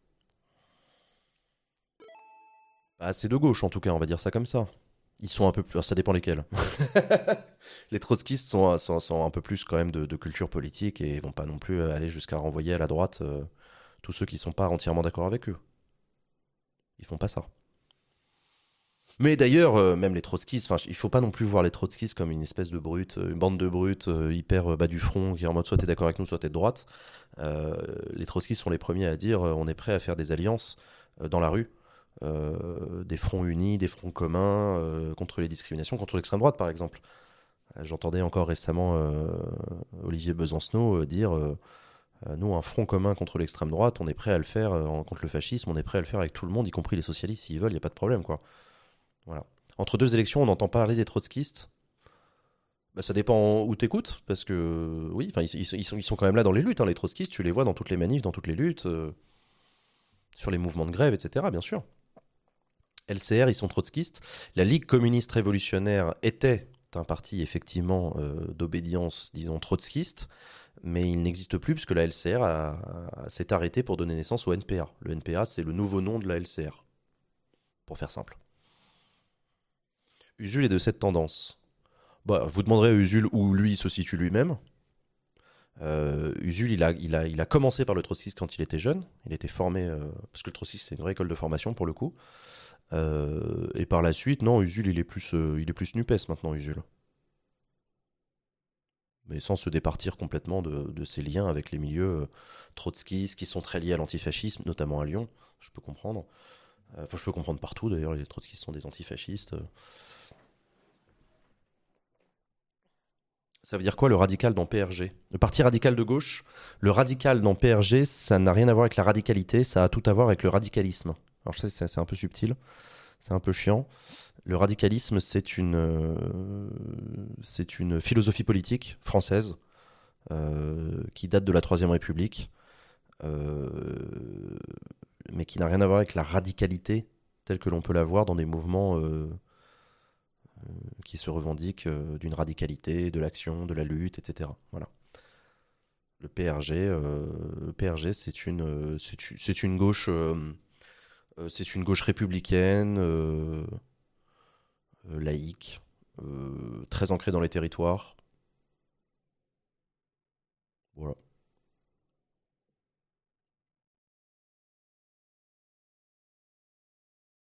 Speaker 1: Bah, c'est de gauche en tout cas, on va dire ça comme ça. Ils sont un peu plus. Alors, ça dépend lesquels. Les trotskistes sont, sont, sont un peu plus quand même de, de culture politique et vont pas non plus aller jusqu'à renvoyer à la droite euh, tous ceux qui sont pas entièrement d'accord avec eux. Ils font pas ça. Mais d'ailleurs, euh, même les trotskistes, enfin, il faut pas non plus voir les trotskistes comme une espèce de brute, euh, une bande de brutes euh, hyper euh, bas du front qui est en mode soit t'es d'accord avec nous, soit t'es de droite. Euh, les trotskistes sont les premiers à dire euh, on est prêt à faire des alliances euh, dans la rue, euh, des fronts unis, des fronts communs euh, contre les discriminations, contre l'extrême droite par exemple. Euh, J'entendais encore récemment euh, Olivier Besancenot euh, dire euh, euh, nous, un front commun contre l'extrême droite, on est prêt à le faire euh, en- contre le fascisme, on est prêt à le faire avec tout le monde, y compris les socialistes s'ils veulent, il n'y a pas de problème quoi. Voilà. Entre deux élections, on entend parler des trotskistes. Bah, ça dépend où t'écoutes, parce que oui, enfin ils, ils sont, ils sont- ils sont quand même là dans les luttes, hein, les trotskistes, tu les vois dans toutes les manifs, dans toutes les luttes, euh, sur les mouvements de grève, et cetera. Bien sûr. L C R, ils sont trotskistes. La Ligue communiste révolutionnaire était un parti effectivement euh, d'obédience, disons, trotskiste, mais il n'existe plus puisque la L C R a- a- s'est arrêtée pour donner naissance au N P A. Le N P A, c'est le nouveau nom de la L C R, pour faire simple. Usul est de cette tendance. Bah, vous demanderez à Usul où lui se situe lui-même. Euh, Usul, il a, il, a, il a commencé par le trotskisme quand il était jeune. Il était formé, euh, parce que le trotskisme, c'est une vraie école de formation pour le coup. Euh, et par la suite, non, Usul, il est plus, euh, il est plus NUPES maintenant, Usul. Mais sans se départir complètement de, de ses liens avec les milieux euh, trotskistes qui sont très liés à l'antifascisme, notamment à Lyon, je peux comprendre. Euh, Enfin, je peux comprendre partout d'ailleurs, les trotskistes sont des antifascistes. Ça veut dire quoi le radical dans P R G? Le parti radical de gauche, le radical dans P R G, ça n'a rien à voir avec la radicalité, ça a tout à voir avec le radicalisme. Alors je sais, c'est c'est un peu subtil, c'est un peu chiant. Le radicalisme, c'est une, euh, c'est une philosophie politique française euh, qui date de la Troisième République, euh, mais qui n'a rien à voir avec la radicalité telle que l'on peut la voir dans des mouvements euh, qui se revendiquent euh, d'une radicalité, de l'action, de la lutte, et cetera. Voilà. Le P R G, euh, le P R G, c'est une, euh, c'est, u- c'est une gauche, euh, euh, c'est une gauche républicaine, euh, euh, laïque, euh, très ancrée dans les territoires. Voilà.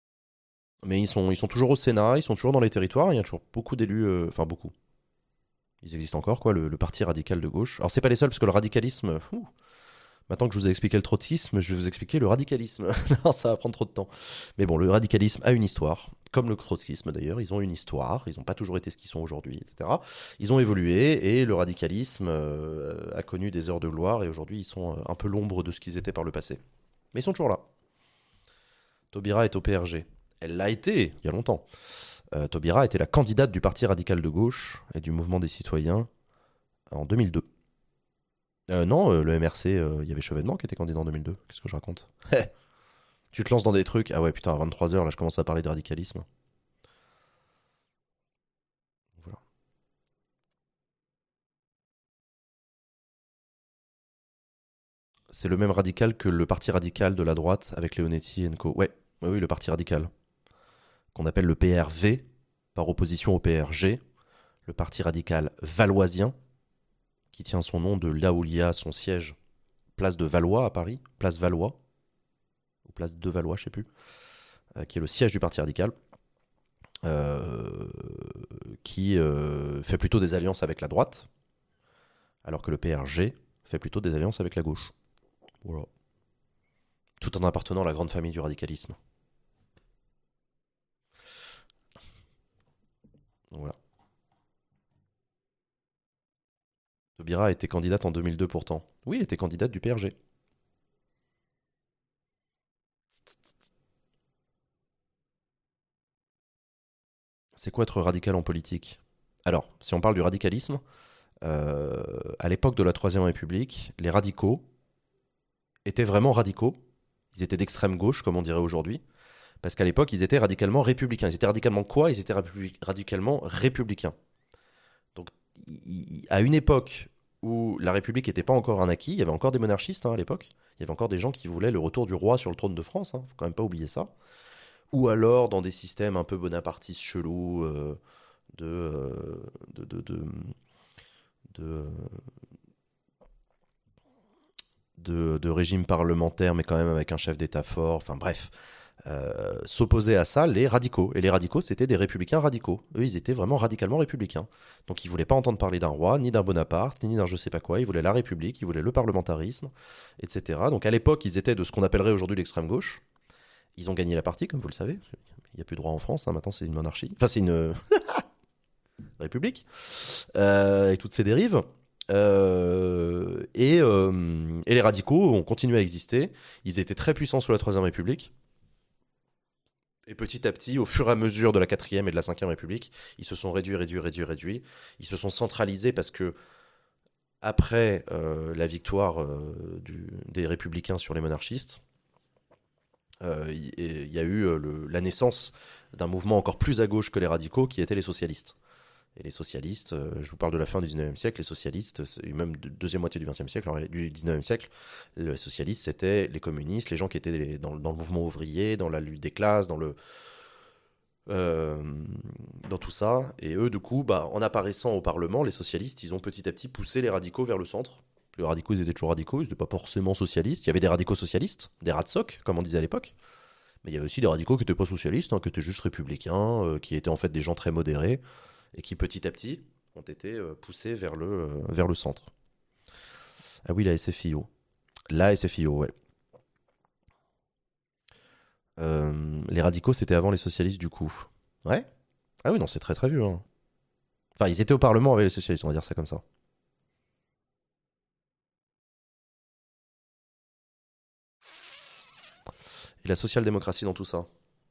Speaker 1: Mais ils sont, ils sont toujours au Sénat, ils sont toujours dans les territoires. Il y a toujours beaucoup d'élus, euh, enfin beaucoup. Ils existent encore, quoi, le, le parti radical de gauche. Alors, c'est pas les seuls, parce que le radicalisme... ouh, maintenant que je vous ai expliqué le trotskisme, je vais vous expliquer le radicalisme. Non, ça va prendre trop de temps. Mais bon, le radicalisme a une histoire, comme le trotskisme d'ailleurs. Ils ont une histoire, ils n'ont pas toujours été ce qu'ils sont aujourd'hui, et cetera. Ils ont évolué, et le radicalisme euh, a connu des heures de gloire, et aujourd'hui, ils sont euh, un peu l'ombre de ce qu'ils étaient par le passé. Mais ils sont toujours là. Taubira est au P R G. Elle l'a été, il y a longtemps. Euh, Taubira était la candidate du Parti radical de gauche et du Mouvement des citoyens en deux mille deux. Euh, non, euh, le M R C, il euh, y avait Chevènement qui était candidat en deux mille deux. Qu'est-ce que je raconte? Tu te lances dans des trucs. Ah ouais, putain, à vingt-trois heures, là, je commence à parler de radicalisme. Voilà. C'est le même radical que le Parti radical de la droite avec Leonetti et co. Ouais, oui, oui, le Parti radical. Qu'on appelle le P R V, par opposition au P R G. Le Parti radical valoisien, qui tient son nom de là où il y a son siège, place de Valois à Paris, place Valois, ou place de Valois, je sais plus, euh, qui est le siège du Parti radical, euh, qui euh, fait plutôt des alliances avec la droite, alors que le P R G fait plutôt des alliances avec la gauche. Voilà. Tout en appartenant à la grande famille du radicalisme. Voilà. Taubira a été candidate en deux mille deux pourtant. Oui, elle était candidate du P R G. C'est quoi être radical en politique? Alors, si on parle du radicalisme, euh, à l'époque de la Troisième République, les radicaux étaient vraiment radicaux. Ils étaient d'extrême gauche, comme on dirait aujourd'hui. Parce qu'à l'époque, ils étaient radicalement républicains. Ils étaient radicalement quoi? Ils étaient répu- radicalement républicains. Donc, i- i- à une époque où la République n'était pas encore un acquis, il y avait encore des monarchistes hein, à l'époque. Il y avait encore des gens qui voulaient le retour du roi sur le trône de France. Il ne faut quand même pas oublier ça. Ou alors dans des systèmes un peu bonapartistes chelous euh, de, euh, de, de, de, de, de, de régime parlementaire, mais quand même avec un chef d'État fort. Enfin bref, euh, s'opposaient à ça les radicaux. Et les radicaux, c'était des républicains radicaux. Eux, ils étaient vraiment radicalement républicains. Donc ils voulaient pas entendre parler d'un roi, ni d'un Bonaparte, ni d'un je sais pas quoi. Ils voulaient la République, ils voulaient le parlementarisme, et cetera. Donc à l'époque, ils étaient de ce qu'on appellerait aujourd'hui l'extrême gauche. Ils ont gagné la partie, comme vous le savez. Il n'y a plus de droit en France, hein. Maintenant c'est une monarchie. Enfin, c'est une république, euh, avec toutes ses dérives. Euh, et, euh, et les radicaux ont continué à exister. Ils étaient très puissants sous la Troisième République. Et petit à petit, au fur et à mesure de la Quatrième et de la Cinquième République, ils se sont réduits, réduits, réduits, réduits. Ils se sont centralisés parce que après euh, la victoire euh, du, des républicains sur les monarchistes, euh, il il y a eu euh, le- la naissance d'un mouvement encore plus à gauche que les radicaux, qui étaient les socialistes. Et les socialistes, euh, je vous parle de la fin du dix-neuvième siècle, les socialistes, c'est- et même de deuxième moitié du vingtième siècle, alors, du dix-neuvième siècle, les socialistes, c'était les communistes, les gens qui étaient les- dans, dans le mouvement ouvrier, dans la lutte des classes, dans le, euh, dans tout ça. Et eux, du coup, bah, en apparaissant au Parlement, les socialistes, ils ont petit à petit poussé les radicaux vers le centre. Les radicaux, ils étaient toujours radicaux, ils n'étaient pas forcément socialistes. Il y avait des radicaux socialistes, des radsocs, comme on disait à l'époque. Mais il y avait aussi des radicaux qui n'étaient pas socialistes, hein, qui étaient juste républicains, euh, qui étaient en fait des gens très modérés, et qui petit à petit ont été euh, poussés vers le, euh, vers le centre. Ah oui, la S F I O. La S F I O, ouais. Euh, les radicaux, c'était avant les socialistes, du coup. Ouais. Ah oui, non, c'est très très vieux. Hein. Enfin, ils étaient au Parlement avec les socialistes, on va dire ça comme ça. Et la social-démocratie dans tout ça.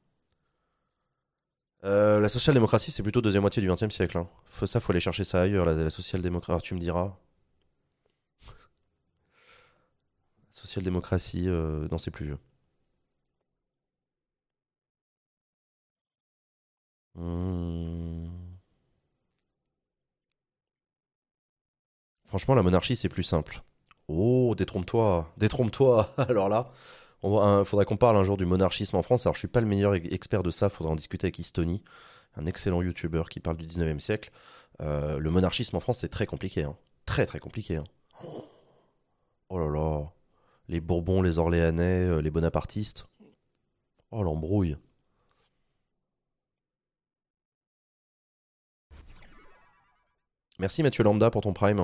Speaker 1: Euh, la social-démocratie, c'est plutôt deuxième moitié du vingtième siècle. Hein. Faut, ça, faut aller chercher ça ailleurs, la, la social-démocratie. Alors, tu me diras. Social-démocratie, euh, non, c'est plus vieux. Hmm. Franchement, la monarchie, c'est plus simple. Oh, détrompe-toi, détrompe-toi. Alors là, on va, hein, faudra qu'on parle un jour du monarchisme en France. Alors, je suis pas le meilleur e- expert de ça, faudra en discuter avec Istoni, un excellent youtubeur qui parle du dix-neuvième siècle. Euh, le monarchisme en France, c'est très compliqué. Hein. Très, très compliqué. Hein. Oh là là. Les Bourbons, les Orléanais, euh, les bonapartistes. Oh, l'embrouille. Merci Mathieu Lambda pour ton prime.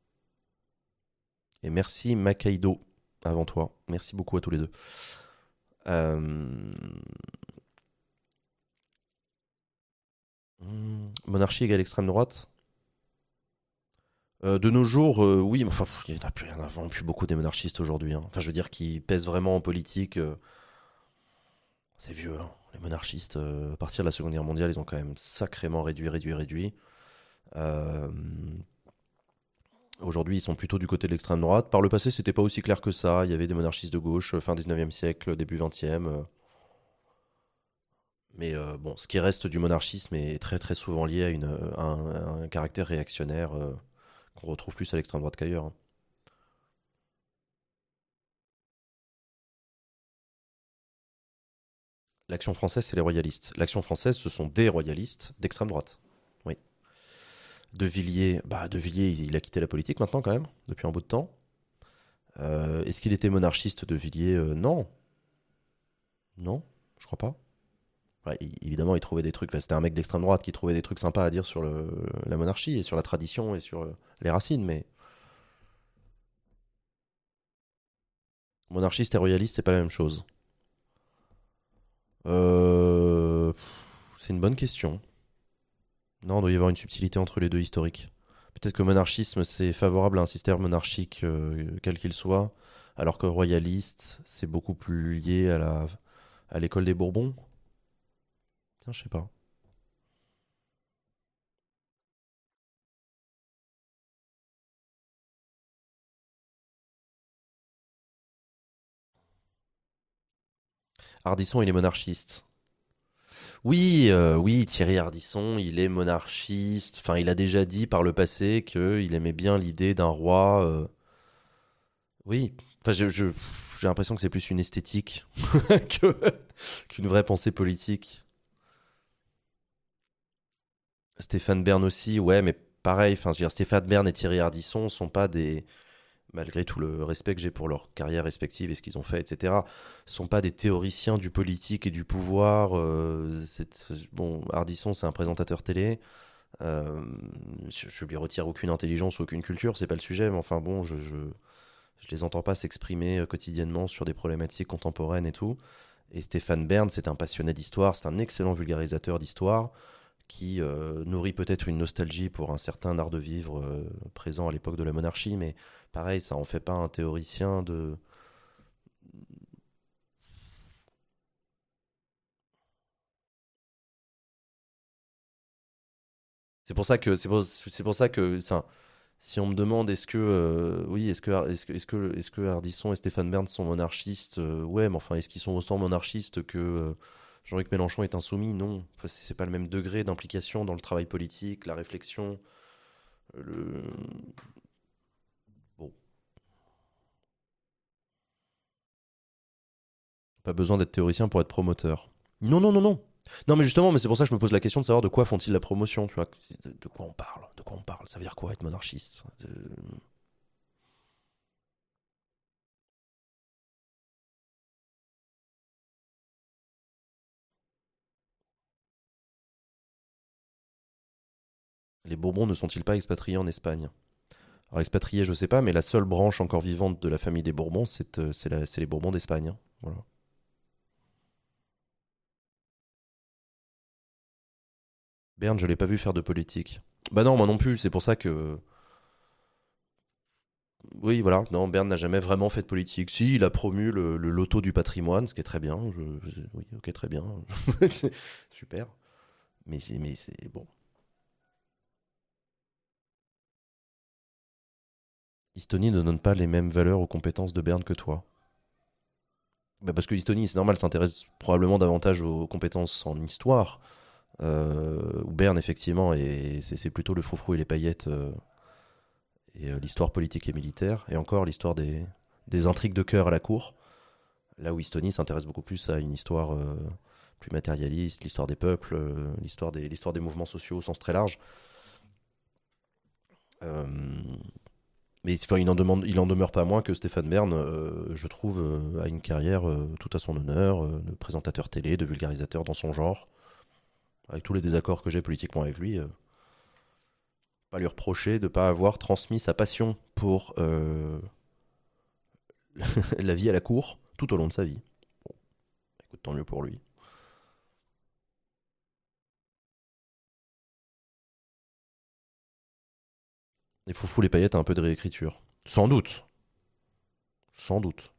Speaker 1: Et merci Makaido avant toi. Merci beaucoup à tous les deux. Euh, hmm, Monarchie égale extrême droite. Euh, de nos jours, euh, oui, mais enfin, pff, il n'y en a plus rien avant, plus beaucoup des monarchistes aujourd'hui, hein. Enfin, je veux dire, qui pèsent vraiment en politique. euh, c'est vieux, hein. Les monarchistes, euh, à partir de la Seconde Guerre mondiale, ils ont quand même sacrément réduit, réduit, réduit. Euh, Aujourd'hui, ils sont plutôt du côté de l'extrême droite. Par le passé, c'était pas aussi clair que ça. Il y avait des monarchistes de gauche, euh, fin dix-neuvième siècle, début vingtième. euh. Mais euh, bon, ce qui reste du monarchisme est très très souvent lié à, une, euh, un, un caractère réactionnaire euh, qu'on retrouve plus à l'extrême droite qu'ailleurs, hein. L'Action française, c'est les royalistes. L'Action française, ce sont des royalistes d'extrême droite. Oui. De Villiers, bah De Villiers, il a quitté la politique maintenant quand même, depuis un bout de temps. Euh, Est-ce qu'il était monarchiste de Villiers? Euh, Non. Non, je crois pas. Ouais, il- évidemment, il trouvait des trucs. Enfin, c'était un mec d'extrême droite qui trouvait des trucs sympas à dire sur le- la monarchie et sur la tradition et sur euh, les racines. Mais monarchiste et royaliste, c'est pas la même chose. Euh, C'est une bonne question. Non, il doit y avoir une subtilité entre les deux historiques. Peut-être que monarchisme, c'est favorable à un système monarchique euh, quel qu'il soit, alors que royaliste, c'est beaucoup plus lié à la à l'école des Bourbons. Tiens, je sais pas. Ardisson, il est monarchiste. Oui, euh, oui, Thierry Ardisson, il est monarchiste. Enfin, il a déjà dit par le passé qu'il aimait bien l'idée d'un roi. euh, Oui, enfin, je, je- j'ai l'impression que c'est plus une esthétique que- qu'une vraie pensée politique. Stéphane Bern aussi, ouais, mais pareil. Enfin, je veux dire, Stéphane Bern et Thierry Ardisson sont pas des, malgré tout le respect que j'ai pour leur carrière respective et ce qu'ils ont fait, et cetera, sont pas des théoriciens du politique et du pouvoir. euh, c'est- bon, Ardisson, c'est un présentateur télé. Euh, je, je lui retire aucune intelligence ou aucune culture, c'est pas le sujet, mais enfin bon, je, je, je les entends pas s'exprimer euh, quotidiennement sur des problématiques contemporaines et tout. Et Stéphane Bern, c'est un passionné d'histoire, c'est un excellent vulgarisateur d'histoire qui euh, nourrit peut-être une nostalgie pour un certain art de vivre euh, présent à l'époque de la monarchie, mais pareil, ça en fait pas un théoricien de. C'est pour ça que c'est pour, c'est pour ça que ça, si on me demande est-ce que euh, oui est-ce que est-ce que est-ce que est-ce que Ardisson et Stéphane Bern sont monarchistes, euh, ouais, mais enfin est-ce qu'ils sont autant monarchistes que euh, Jean-Luc Mélenchon est insoumis? Non. Enfin, c'est c'est pas le même degré d'implication dans le travail politique, la réflexion. Le... Bon, pas besoin d'être théoricien pour être promoteur. Non, non, non, non. Non, mais justement, mais c'est pour ça que je me pose la question de savoir de quoi font-ils la promotion, tu vois. De, de quoi on parle? De quoi on parle? Ça veut dire quoi être monarchiste? De- Les Bourbons ne sont-ils pas expatriés en Espagne? Alors expatriés, je sais pas, mais la seule branche encore vivante de la famille des Bourbons, c'est euh, c'est la- c'est les Bourbons d'Espagne, hein. Voilà. Berne, je l'ai pas vu faire de politique. Bah non, moi non plus. C'est pour ça que oui, voilà. Non, Berne n'a jamais vraiment fait de politique. Si, il a promu le, le loto du patrimoine, ce qui est très bien. Je- je- oui, ok, très bien. C'est super. Mais c'est mais c'est bon. Estonie ne donne pas les mêmes valeurs aux compétences de Berne que toi. Bah parce que Estonie, c'est normal, s'intéresse probablement davantage aux compétences en histoire. Euh, où Berne, effectivement, et c'est c'est plutôt le froufrou et les paillettes euh, et euh, l'histoire politique et militaire. Et encore l'histoire des, des intrigues de cœur à la cour. Là où Estonie s'intéresse beaucoup plus à une histoire euh, plus matérialiste, l'histoire des peuples, euh, l'histoire des, l'histoire des mouvements sociaux au sens très large. Euh, mais enfin, il, en demande, il en demeure pas moins que Stéphane Bern, euh, je trouve, euh, a une carrière euh, tout à son honneur, euh, de présentateur télé, de vulgarisateur dans son genre, avec tous les désaccords que j'ai politiquement avec lui. euh, Pas lui reprocher de ne pas avoir transmis sa passion pour euh, la vie à la cour tout au long de sa vie. Bon, écoute, tant mieux pour lui. Il faut foutre les paillettes à un peu de réécriture. Sans doute. Sans doute.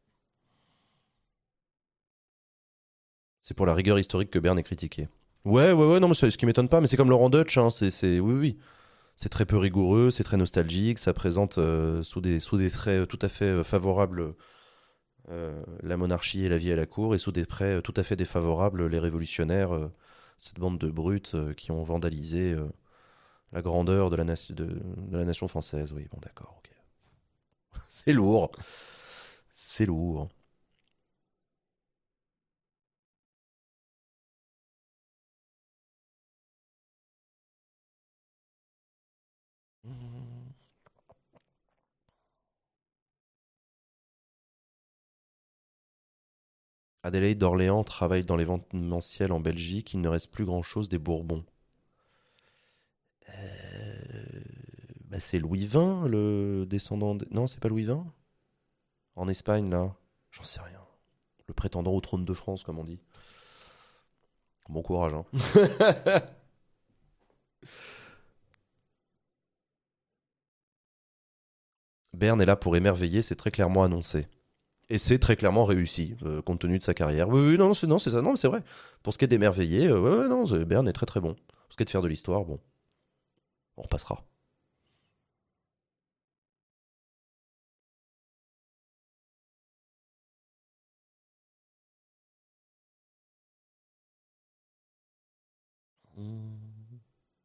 Speaker 1: C'est pour la rigueur historique que Berne est critiqué. Ouais, ouais, ouais, non, mais c'est ce qui m'étonne pas, mais c'est comme Laurent Deutsch, hein, c'est, c'est, oui, oui. C'est très peu rigoureux, c'est très nostalgique, ça présente euh, sous, des, sous des traits tout à fait euh, favorables euh, la monarchie et la vie à la cour, et sous des traits tout à fait défavorables les révolutionnaires, euh, cette bande de brutes euh, qui ont vandalisé euh, la grandeur de la, nation de, de la nation française. Oui, bon, d'accord, ok. C'est lourd, c'est lourd. Adélaïde d'Orléans travaille dans l'événementiel en Belgique, il ne reste plus grand-chose des Bourbons. Euh, bah, c'est Louis vingt, le descendant... de- Non, c'est pas Louis vingt. En Espagne, là. J'en sais rien. Le prétendant au trône de France, comme on dit. Bon courage, hein. Berne est là pour émerveiller, c'est très clairement annoncé. Et c'est très clairement réussi, euh, compte tenu de sa carrière. Oui, oui, non, c'est, non, c'est ça, non, mais c'est vrai. Pour ce qui est d'émerveiller, euh, ouais, ouais, non, c'est- Berne est très très bon. Pour ce qui est de faire de l'histoire, bon, on repassera. Hmm.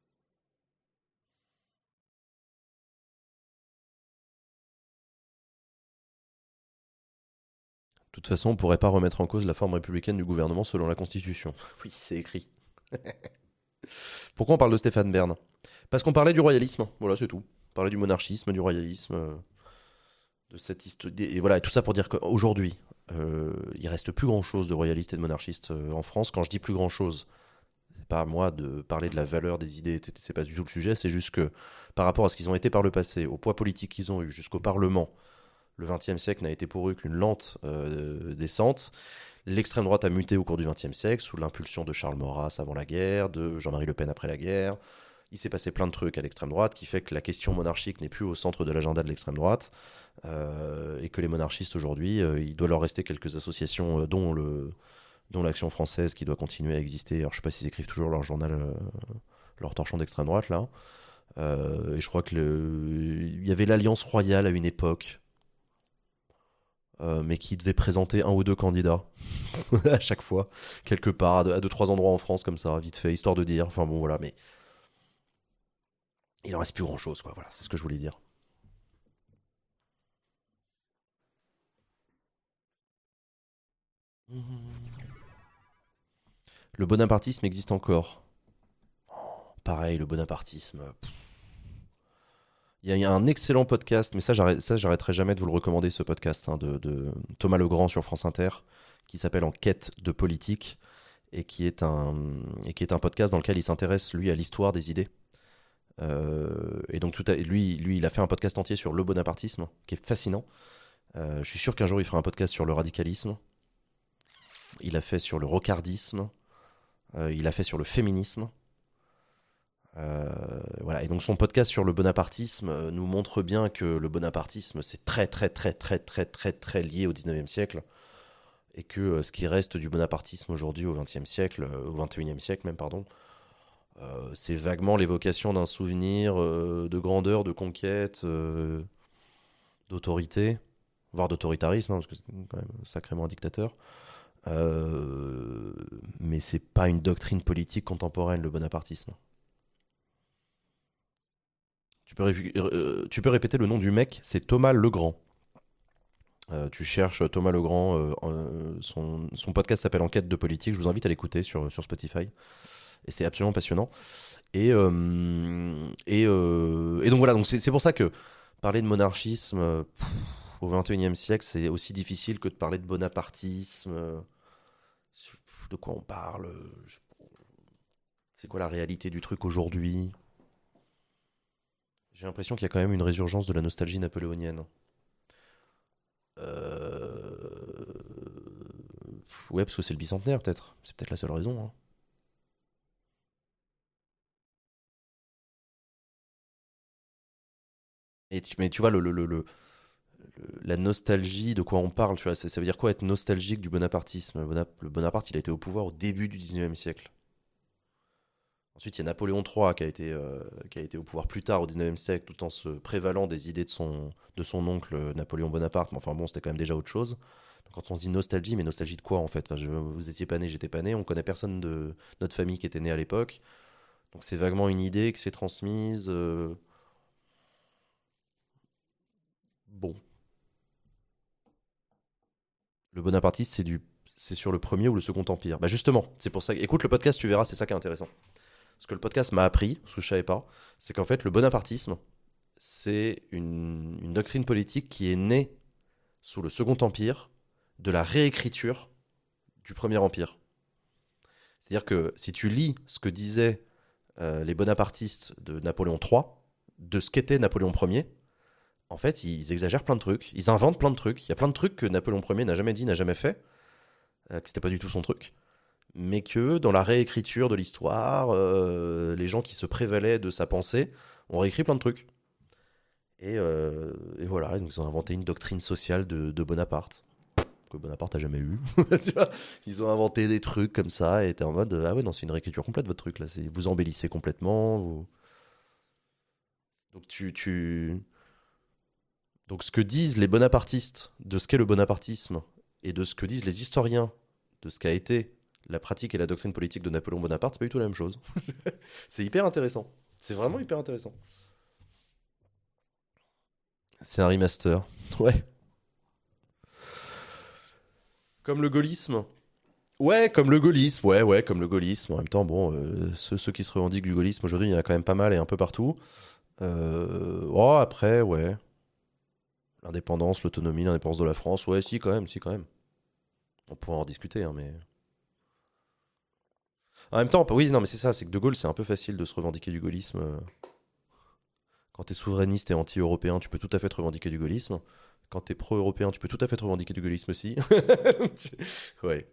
Speaker 1: De toute façon, on pourrait pas remettre en cause la forme républicaine du gouvernement selon la Constitution. Oui, c'est écrit. Pourquoi on parle de Stéphane Bern? Parce qu'on parlait du royalisme. Voilà, c'est tout. On parlait du monarchisme, du royalisme, euh, de cette histoire. Et voilà, et tout ça pour dire qu'aujourd'hui, euh, il reste plus grand chose de royalistes et de monarchistes euh, en France. Quand je dis plus grand chose, c'est pas à moi de parler de la valeur des idées, c'est pas du tout le sujet. C'est juste que par rapport à ce qu'ils ont été par le passé, au poids politique qu'ils ont eu jusqu'au Parlement, le vingtième siècle n'a été pour eux qu'une lente euh, descente. L'extrême droite a muté au cours du vingtième siècle sous l'impulsion de Charles Maurras avant la guerre, de Jean-Marie Le Pen après la guerre. Il s'est passé plein de trucs à l'extrême droite qui fait que la question monarchique n'est plus au centre de l'agenda de l'extrême droite euh, et que les monarchistes aujourd'hui, euh, il doit leur rester quelques associations euh, dont le dont l'Action française qui doit continuer à exister. Alors je sais pas s'ils écrivent toujours leur journal, euh, leur torchon d'extrême droite là. Euh, et je crois que le... il y avait l'Alliance royale à une époque, euh, mais qui devait présenter un ou deux candidats à chaque fois, quelque part, à deux, à deux, trois endroits en France comme ça, vite fait, histoire de dire. Enfin bon, voilà, mais il en reste plus grand chose, quoi. Voilà, c'est ce que je voulais dire. Le bonapartisme existe encore. Pareil, le bonapartisme. Il y, a- il y a un excellent podcast, mais ça, j'arrête- ça, j'arrêterai jamais de vous le recommander, ce podcast, hein, de, de Thomas Legrand sur France Inter, qui s'appelle En quête de politique, et qui est un, et qui est un podcast dans lequel il s'intéresse, lui, à l'histoire des idées. Euh, et donc, tout à- lui, lui, il a fait un podcast entier sur le bonapartisme, qui est fascinant. Euh, je suis sûr qu'un jour, il fera un podcast sur le radicalisme. Il a fait sur le rocardisme. Euh, il a fait sur le féminisme. Euh, voilà. Et donc son podcast sur le bonapartisme euh, nous montre bien que le bonapartisme c'est très très très très très très très lié au dix-neuvième siècle et que euh, ce qui reste du bonapartisme aujourd'hui au vingtième siècle, euh, au vingt et unième siècle même, pardon, euh, c'est vaguement l'évocation d'un souvenir euh, de grandeur, de conquête, euh, d'autorité, voire d'autoritarisme, hein, parce que c'est quand même sacrément un dictateur. Euh, mais c'est pas une doctrine politique contemporaine, le bonapartisme. Tu peux, ré- euh, tu peux répéter le nom du mec, c'est Thomas Legrand. Euh, tu cherches Thomas Legrand, euh, euh, son, son podcast s'appelle Enquête de politique, je vous invite à l'écouter sur, sur Spotify. Et c'est absolument passionnant. Et, euh, et, euh, et donc voilà, donc c'est, c'est pour ça que parler de monarchisme euh, pff, au vingt et unième siècle, c'est aussi difficile que de parler de bonapartisme. euh, De quoi on parle? je- C'est quoi la réalité du truc aujourd'hui? J'ai l'impression qu'il y a quand même une résurgence de la nostalgie napoléonienne. Euh... Ouais, parce que c'est le bicentenaire, peut-être. C'est peut-être la seule raison, hein. Et tu- mais tu vois, le, le- le- le- le- la nostalgie, de quoi on parle, tu vois, ça, ça veut dire quoi être nostalgique du bonapartisme? Le Bona- le Bonaparte, il a été au pouvoir au début du dix-neuvième siècle. Ensuite, il y a Napoléon trois qui a été, euh, qui a été au pouvoir plus tard au dix-neuvième siècle, tout en se prévalant des idées de son, de son oncle euh, Napoléon Bonaparte. Mais enfin bon, c'était quand même déjà autre chose. Donc, quand on se dit nostalgie, mais nostalgie de quoi en fait? Enfin, je- vous étiez pas né, j'étais pas né, on connaît personne de notre famille qui était né à l'époque. Donc c'est vaguement une idée qui s'est transmise. euh, Bon, le bonapartisme, c'est du, c'est sur le premier ou le second empire. Bah justement, c'est pour ça. que- Écoute le podcast, tu verras, c'est ça qui est intéressant. Ce que le podcast m'a appris, ce que je savais pas, c'est qu'en fait le bonapartisme, c'est une, une doctrine politique qui est née sous le Second Empire de la réécriture du Premier Empire. C'est-à-dire que si tu lis ce que disaient euh, les bonapartistes de Napoléon trois, de ce qu'était Napoléon Ier, en fait, ils exagèrent plein de trucs, ils inventent plein de trucs. Il y a plein de trucs que Napoléon Ier n'a jamais dit, n'a jamais fait, euh, que c'était pas du tout son truc, mais que dans la réécriture de l'histoire, euh, les gens qui se prévalaient de sa pensée ont réécrit plein de trucs. Et, euh, et voilà, ils ont inventé une doctrine sociale de, de Bonaparte, que Bonaparte a jamais eu. Tu vois, ils ont inventé des trucs comme ça, et t'es en mode, ah ouais, non, c'est une réécriture complète, votre truc, là. C'est, vous embellissez complètement. Vous... Donc, tu, tu... Donc, ce que disent les bonapartistes de ce qu'est le bonapartisme, et de ce que disent les historiens de ce qu'a été la pratique et la doctrine politique de Napoléon Bonaparte, c'est pas du tout la même chose. C'est hyper intéressant. C'est vraiment hyper intéressant. C'est un remaster. Ouais. Comme le gaullisme. Ouais, comme le gaullisme, ouais, ouais, comme le gaullisme. En même temps, bon, euh, ceux, ceux qui se revendiquent du gaullisme aujourd'hui, il y en a quand même pas mal et un peu partout. Euh, oh, après, ouais. L'indépendance, l'autonomie, l'indépendance de la France, ouais, si, quand même, si, quand même. On pourrait en discuter, hein, mais. En même temps, oui, non, mais c'est ça, c'est que De Gaulle, c'est un peu facile de se revendiquer du gaullisme. euh. Quand t'es souverainiste et anti-européen, tu peux tout à fait te revendiquer du gaullisme. Quand t'es pro-européen, tu peux tout à fait te revendiquer du gaullisme aussi. Ouais.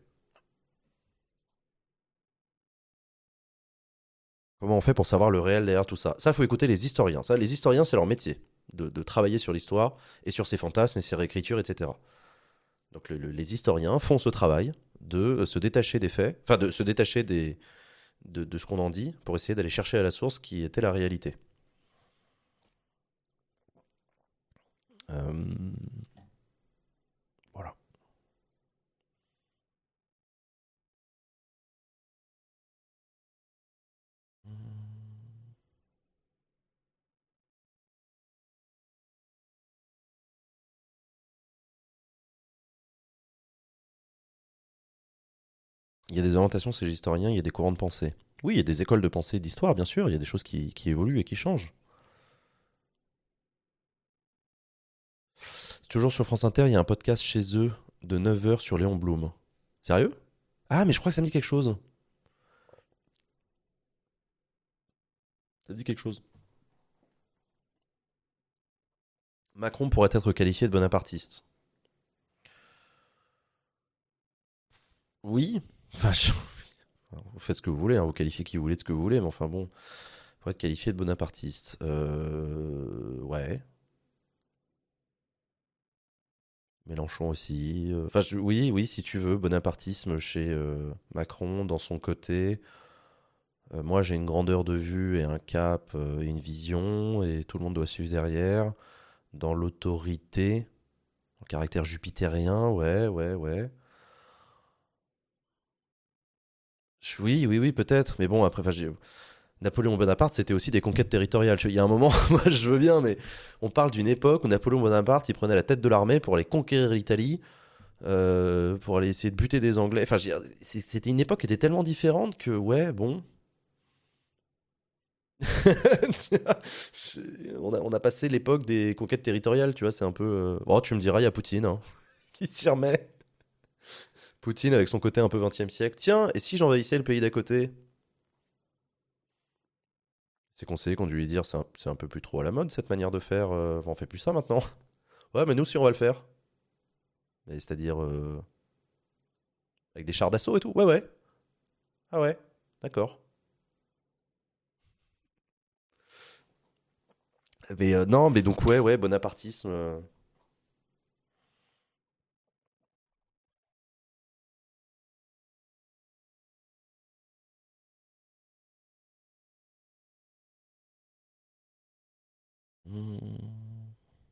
Speaker 1: Comment on fait pour savoir le réel derrière tout ça? Ça, faut écouter les historiens. Ça, les historiens, c'est leur métier de, de travailler sur l'histoire et sur ses fantasmes et ses réécritures, et cetera. Donc, le- le- les historiens font ce travail de euh, se détacher des faits, enfin, de se détacher des, de, de ce qu'on en dit pour essayer d'aller chercher à la source qui était la réalité. Euh, voilà. Il y a des orientations chez les historiens, il y a des courants de pensée. Oui, il y a des écoles de pensée d'histoire, bien sûr, il y a des choses qui, qui évoluent et qui changent. Toujours sur France Inter, il y a un podcast chez eux de neuf heures sur Léon Blum. Sérieux? Ah, mais je crois que ça me dit quelque chose. Ça me dit quelque chose. Macron pourrait être qualifié de bonapartiste. Oui. Enfin, je- vous faites ce que vous voulez, hein, vous qualifiez qui vous voulez de ce que vous voulez, mais enfin bon, pour être qualifié de bonapartiste. Euh... Ouais. Mélenchon aussi. euh, Enfin, je- oui, oui, si tu veux, bonapartisme chez euh, Macron, dans son côté. Euh, moi, j'ai une grandeur de vue et un cap euh, et une vision, et tout le monde doit suivre derrière. Dans l'autorité, le caractère jupitérien, ouais, ouais, ouais. Je- Oui, oui, oui, peut-être. Mais bon, après, enfin, j'ai- Napoléon Bonaparte, c'était aussi des conquêtes territoriales. Il y a un moment, moi je veux bien, mais on parle d'une époque où Napoléon Bonaparte, il prenait la tête de l'armée pour aller conquérir l'Italie, euh, pour aller essayer de buter des Anglais. Enfin, je veux dire, c'est- c'était une époque qui était tellement différente que, ouais, bon. Tu vois, je- on a, on a passé l'époque des conquêtes territoriales, tu vois, c'est un peu. euh, Oh, tu me diras, il y a Poutine, hein, qui s'y remet. Poutine avec son côté un peu vingtième siècle. Tiens, et si j'envahissais le pays d'à côté? Ses conseillers qui ont dû lui dire c'est un, c'est un peu plus trop à la mode cette manière de faire, euh, on fait plus ça maintenant. Ouais, mais nous aussi on va le faire. Mais c'est-à-dire euh, avec des chars d'assaut et tout. Ouais, ouais. Ah ouais, d'accord. Mais euh, non, mais donc ouais, ouais, bonapartisme. euh. Hmm.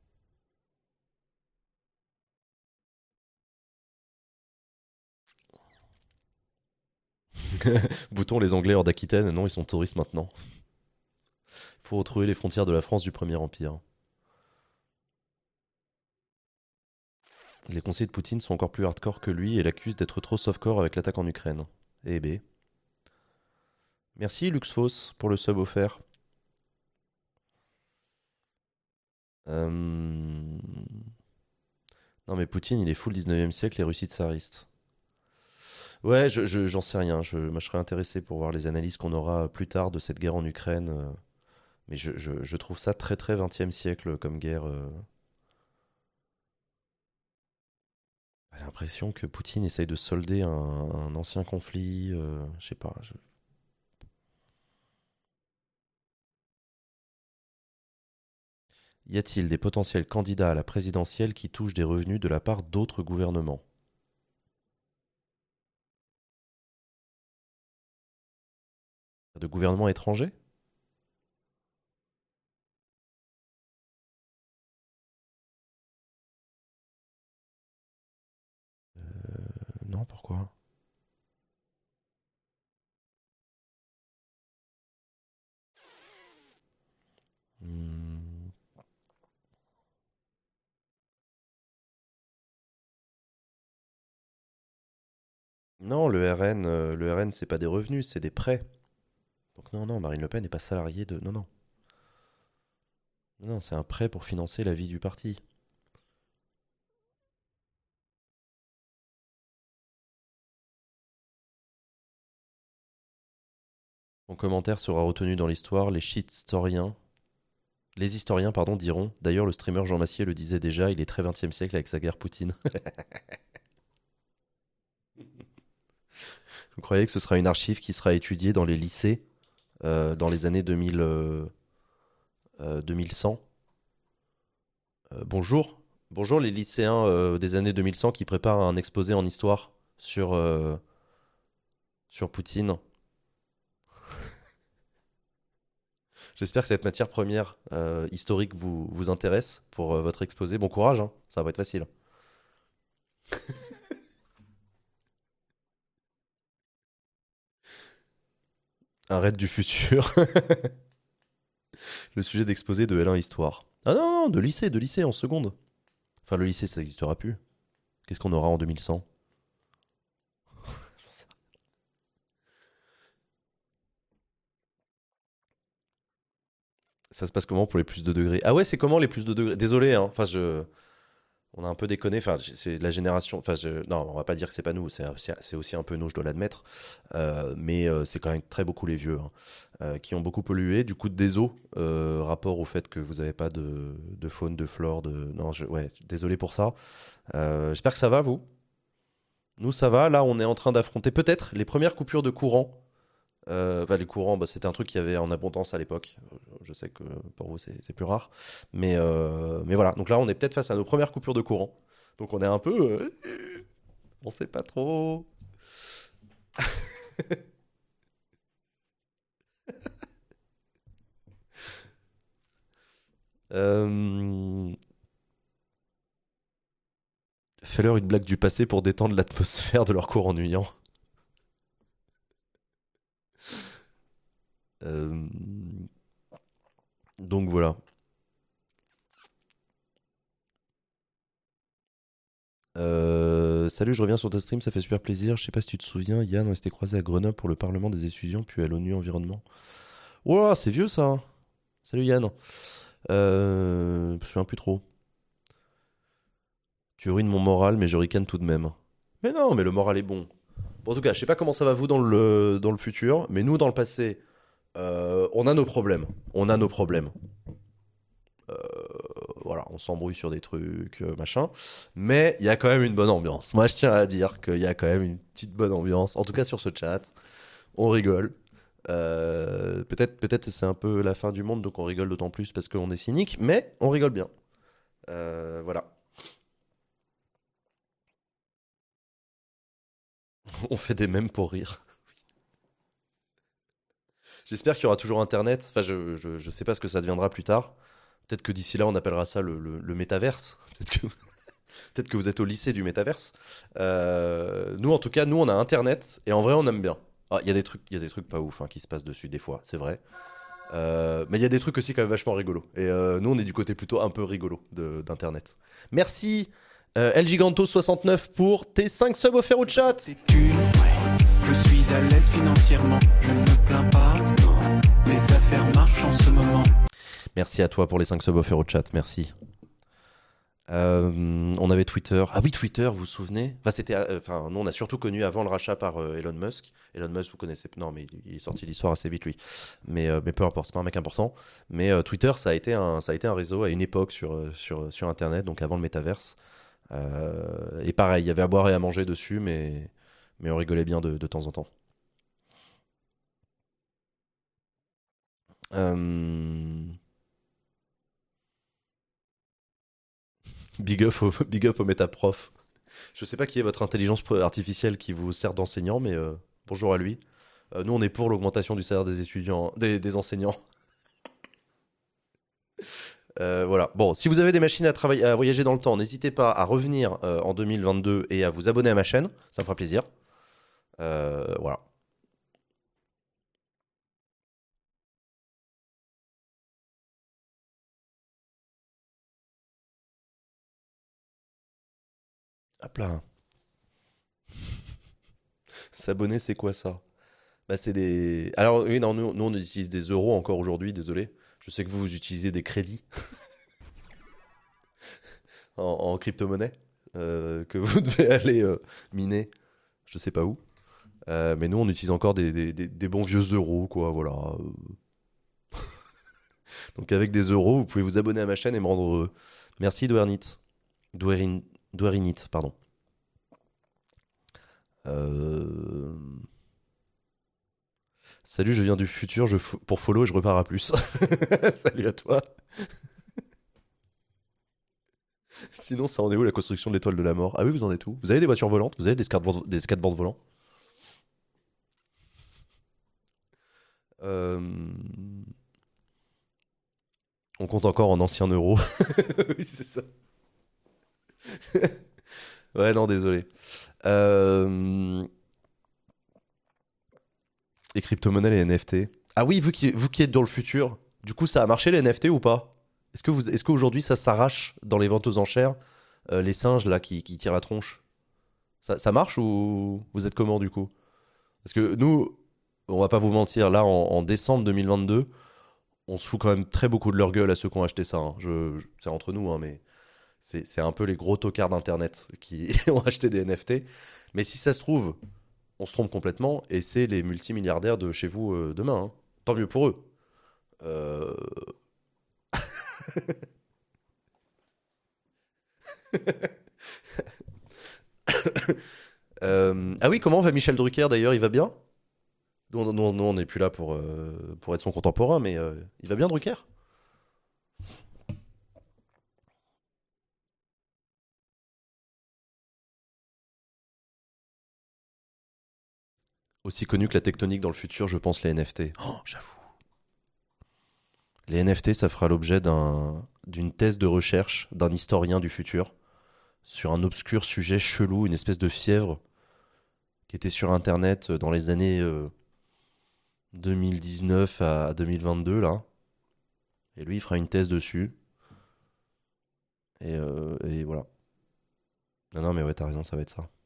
Speaker 1: Bouton les Anglais hors d'Aquitaine, non, ils sont touristes maintenant. Faut retrouver les frontières de la France du Premier Empire. Les conseillers de Poutine sont encore plus hardcore que lui et l'accusent d'être trop softcore avec l'attaque en Ukraine. Eh ben. Merci Luxfos pour le sub offert. Euh, Non mais Poutine, il est full dix-neuvième siècle et Russie tsariste. Ouais, je, je- j'en sais rien. Je, moi, je serais intéressé pour voir les analyses qu'on aura plus tard de cette guerre en Ukraine. euh, Mais je, je- je trouve ça très très vingtième siècle comme guerre. euh. J'ai l'impression que Poutine essaye de solder un, un ancien conflit. euh, Je sais pas. je- Y a-t-il des potentiels candidats à la présidentielle qui touchent des revenus de la part d'autres gouvernements? De gouvernements étrangers? Non, pourquoi? Hmm. Non, le R N, euh, le R N, c'est pas des revenus, c'est des prêts. Donc non, non, Marine Le Pen n'est pas salariée de. Non, non. Non, c'est un prêt pour financer la vie du parti. Mon commentaire sera retenu dans l'histoire. Les shitstoriens, les historiens, pardon, diront. D'ailleurs, le streamer Jean Massier le disait déjà. Il est très vingtième siècle avec sa guerre Poutine. Vous croyez que ce sera une archive qui sera étudiée dans les lycées euh, dans les années deux mille, euh, euh, deux mille cent? Euh, bonjour, bonjour les lycéens euh, des années deux mille cent qui préparent un exposé en histoire sur euh, sur Poutine. J'espère que cette matière première euh, historique vous, vous intéresse pour euh, votre exposé. Bon courage, hein, ça va pas être facile. Un raid du futur. Le sujet d'exposé de L un Histoire. Ah non, non, de lycée, de lycée en seconde. Enfin, le lycée, ça n'existera plus. Qu'est-ce qu'on aura en deux mille cent? Ça se passe comment pour les plus de degrés? Ah ouais, c'est comment les plus de degrés? Désolé, hein. Enfin, je... On a un peu déconné. Enfin, c'est la génération. Enfin, je... non, on va pas dire que c'est pas nous. C'est aussi, c'est aussi un peu nous, je dois l'admettre. Euh, mais euh, c'est quand même très beaucoup les vieux hein, euh, qui ont beaucoup pollué. Du coup, désolé, euh, rapport au fait que vous avez pas de, de faune, de flore, de. Non, je... ouais, désolé pour ça. Euh, j'espère que ça va, vous. Nous, ça va. Là, on est en train d'affronter peut-être les premières coupures de courant. Euh, enfin, les courants, bah, c'était un truc qu'il y avait en abondance à l'époque. Euh, Je sais que pour vous, c'est c'est plus rare. Mais, euh, mais voilà. Donc là, on est peut-être face à nos premières coupures de courant. Donc on est un peu. euh, on sait pas trop. Euh, Fais-leur une blague du passé pour détendre l'atmosphère de leur cours ennuyant. Euh, Donc voilà. Euh, salut, je reviens sur ta stream, ça fait super plaisir. Je sais pas si tu te souviens, Yann, on s'était croisé à Grenoble pour le Parlement des étudiants, puis à l'ONU Environnement. Ouah, c'est vieux ça. Salut Yann. Euh, je me souviens plus trop. Tu ruines mon moral, mais je ricane tout de même. Mais non, mais le moral est bon. Bon, en tout cas, je sais pas comment ça va vous dans le, dans le futur, mais nous, dans le passé, Euh, on a nos problèmes. On a nos problèmes. Euh, voilà, on s'embrouille sur des trucs, euh, machin. Mais il y a quand même une bonne ambiance. Moi, je tiens à dire qu'il y a quand même une petite bonne ambiance. En tout cas, sur ce chat, on rigole. Euh, peut-être, peut-être c'est un peu la fin du monde, donc on rigole d'autant plus parce qu'on est cynique, mais on rigole bien. Euh, voilà. On fait des mèmes pour rire. J'espère qu'il y aura toujours Internet. Enfin, je, je, je sais pas ce que ça deviendra plus tard. Peut-être que d'ici là, on appellera ça le, le, le métaverse. Peut-être que, peut-être que vous êtes au lycée du métaverse. Euh, nous, en tout cas, nous, on a Internet et en vrai, on aime bien. Ah, il y a des trucs, il y a des trucs pas ouf hein, qui se passent dessus des fois, c'est vrai. Euh, mais il y a des trucs aussi quand même vachement rigolos. Et euh, nous, on est du côté plutôt un peu rigolo de- d'Internet. Merci euh, El Giganto soixante-neuf pour tes cinq subs offerts au chat.
Speaker 2: C'est une, ouais. Je suis à l'aise financièrement, je ne me plains pas. Non. Les affaires marchent en ce moment.
Speaker 1: Merci à toi pour les cinq subs offerts au chat, merci. Euh, on avait Twitter. Ah oui, Twitter, vous vous souvenez? Enfin, c'était, euh, enfin, nous, on a surtout connu avant le rachat par euh, Elon Musk. Elon Musk, vous connaissez? Non, mais il, il est sorti de l'histoire assez vite, lui. Mais, euh, mais peu importe, c'est pas un mec important. Mais euh, Twitter, ça a été un, ça a été un réseau à une époque sur, euh, sur, sur Internet, donc avant le métaverse. Euh, et pareil, il y avait à boire et à manger dessus, mais, mais on rigolait bien de, de temps en temps. Euh, Big up au, big up au métaprof. Je sais pas qui est votre intelligence artificielle qui vous sert d'enseignant, mais euh, bonjour à lui. Euh, nous, on est pour l'augmentation du salaire des étudiants, des, des enseignants. Euh, voilà. Bon, si vous avez des machines à, travailler, à voyager dans le temps, n'hésitez pas à revenir euh, en deux mille vingt-deux et à vous abonner à ma chaîne. Ça me fera plaisir. Euh, voilà. Hop là. S'abonner, c'est quoi ça? Bah, c'est des. Alors, oui, non, nous, nous, on utilise des euros encore aujourd'hui, désolé. Je sais que vous, vous utilisez des crédits en, en crypto-monnaie euh, que vous devez aller euh, miner, je sais pas où. Euh, mais nous, on utilise encore des, des- des- des bons vieux euros, quoi, voilà. Donc avec des euros, vous pouvez vous abonner à ma chaîne et me rendre heureux. Merci Douernit. Douerin... Douerinit, pardon. Euh, Salut, je viens du futur, je fo- pour follow et je repars à plus. Salut à toi. Sinon, ça en est où la construction de l'étoile de la mort? Ah oui, vous en êtes où? Vous avez des voitures volantes? Vous avez des skateboards, des skateboards volants? Euh, On compte encore en anciens euros. Oui, c'est ça. Ouais, non, désolé. Euh, Les crypto-monnaies, les N F T. Ah oui, vous qui, vous qui êtes dans le futur, du coup, ça a marché les N F T ou pas? Est-ce que vous, est-ce qu'aujourd'hui ça s'arrache dans les ventes aux enchères, euh, les singes là qui, qui tirent la tronche? Ça, ça marche ou vous êtes comment du coup? Parce que nous, on va pas vous mentir, là en, en décembre deux mille vingt-deux, on se fout quand même très beaucoup de leur gueule à ceux qui ont acheté ça, hein. Je, je- c'est entre nous, hein, mais c'est, c'est un peu les gros tocards d'internet qui ont acheté des N F T. Mais si ça se trouve, on se trompe complètement et c'est les multimilliardaires de chez vous euh, demain, hein. Tant mieux pour eux. Euh, euh, Ah oui, comment va Michel Drucker d'ailleurs? Il va bien? Nous, nous- nous, on n'est plus là pour, euh, pour être son contemporain, mais euh, il va bien Drucker? Aussi connu que la tectonique dans le futur, je pense les N F T. Oh, j'avoue. Les N F T, ça fera l'objet d'un, d'une thèse de recherche d'un historien du futur sur un obscur sujet chelou, une espèce de fièvre qui était sur Internet dans les années euh, deux mille dix-neuf à deux mille vingt-deux, là. Et lui, il fera une thèse dessus. Et, euh, et voilà. Non, non, mais ouais, t'as raison, ça va être ça.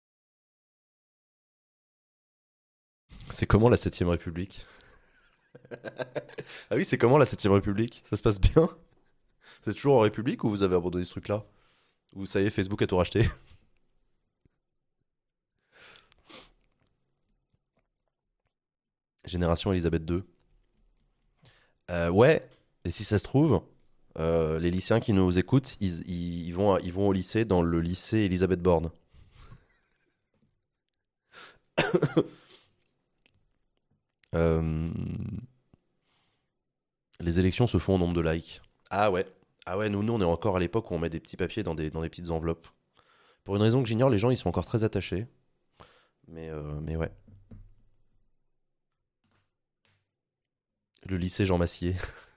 Speaker 1: C'est comment la septième République? Ah oui, c'est comment la septième République? Ça se passe bien? Vous êtes toujours en République ou vous avez abandonné ce truc-là? Ou ça y est, Facebook a tout racheté? Génération Elisabeth deux. Euh, ouais, et si ça se trouve, euh, les lycéens qui nous écoutent, ils, ils- ils vont, ils vont au lycée dans le lycée Elisabeth Borne. Euh, les élections se font au nombre de likes. Ah ouais. Ah ouais, nous, nous, on est encore à l'époque où on met des petits papiers dans des, dans des petites enveloppes. Pour une raison que j'ignore, les gens, ils sont encore très attachés. Mais, euh, mais ouais. Le lycée Jean Massier.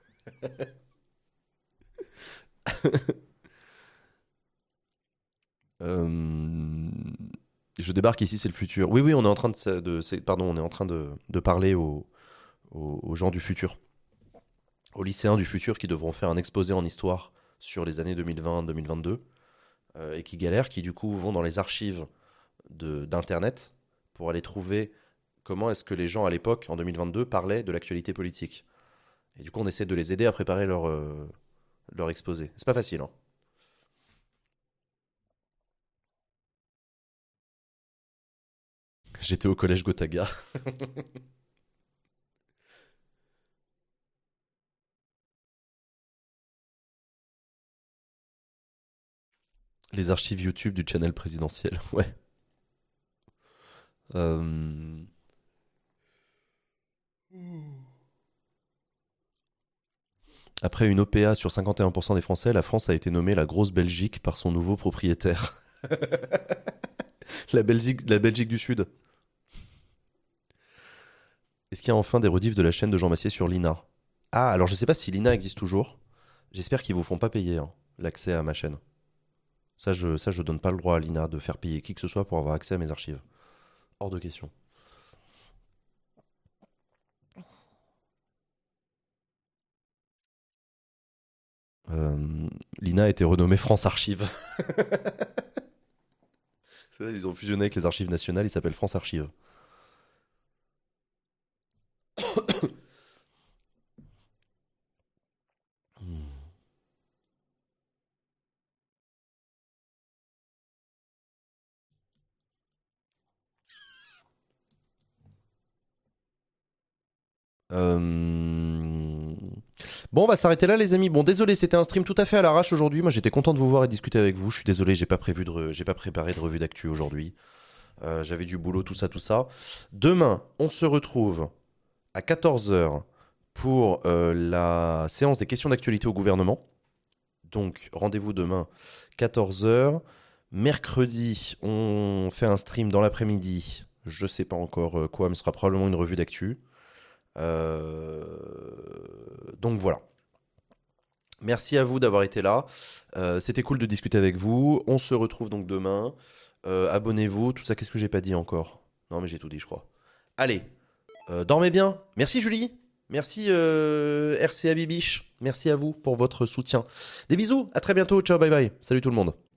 Speaker 1: Euh, Je débarque ici, c'est le futur. Oui, oui, on est en train de, sa- de- c'est- pardon, on est en train de, de parler aux, aux- aux gens du futur, aux lycéens du futur qui devront faire un exposé en histoire sur les années deux mille vingt-deux mille vingt-deux euh, et qui galèrent, qui du coup vont dans les archives de- d'internet pour aller trouver comment est-ce que les gens à l'époque, en deux mille vingt-deux, parlaient de l'actualité politique. Et du coup, on essaie de les aider à préparer leur, euh, leur exposé. C'est pas facile, hein. J'étais au collège Gotaga. Les archives YouTube du channel présidentiel, ouais. Euh, Après une O P A sur cinquante et un pour cent des Français, la France a été nommée la grosse Belgique par son nouveau propriétaire. la, Belgique, la Belgique du Sud. Est-ce qu'il y a enfin des rediffs de la chaîne de Jean Massier sur l'I N A? Ah, alors je sais pas si l'I N A existe toujours. J'espère qu'ils vous font pas payer hein, l'accès à ma chaîne. Ça je, ça, je donne pas le droit à l'I N A de faire payer qui que ce soit pour avoir accès à mes archives. Hors de question. Euh, L'I N A a été renommée France Archive. Ils ont fusionné avec les archives nationales, ils s'appellent France Archive. Euh, Bon, on va s'arrêter là, les amis. Bon, désolé, c'était un stream tout à fait à l'arrache aujourd'hui. Moi, j'étais content de vous voir et discuter avec vous. Je suis désolé, j'ai pas prévu de, re- j'ai pas préparé de revue d'actu aujourd'hui. Euh, J'avais du boulot, tout ça, tout ça. Demain, on se retrouve à quatorze heures pour euh, la séance des questions d'actualité au gouvernement. Donc, rendez-vous demain, quatorze heures. Mercredi, on fait un stream dans l'après-midi. Je sais pas encore euh, quoi, mais ce sera probablement une revue d'actu. Euh, Donc voilà. Merci à vous d'avoir été là. Euh, C'était cool de discuter avec vous. On se retrouve donc demain. Euh, Abonnez-vous, tout ça. Qu'est-ce que j'ai pas dit encore? Non, mais j'ai tout dit, je crois. Allez, euh, dormez bien. Merci Julie. Merci euh, R C A Bibiche. Merci à vous pour votre soutien. Des bisous. À très bientôt. Ciao, bye bye. Salut tout le monde.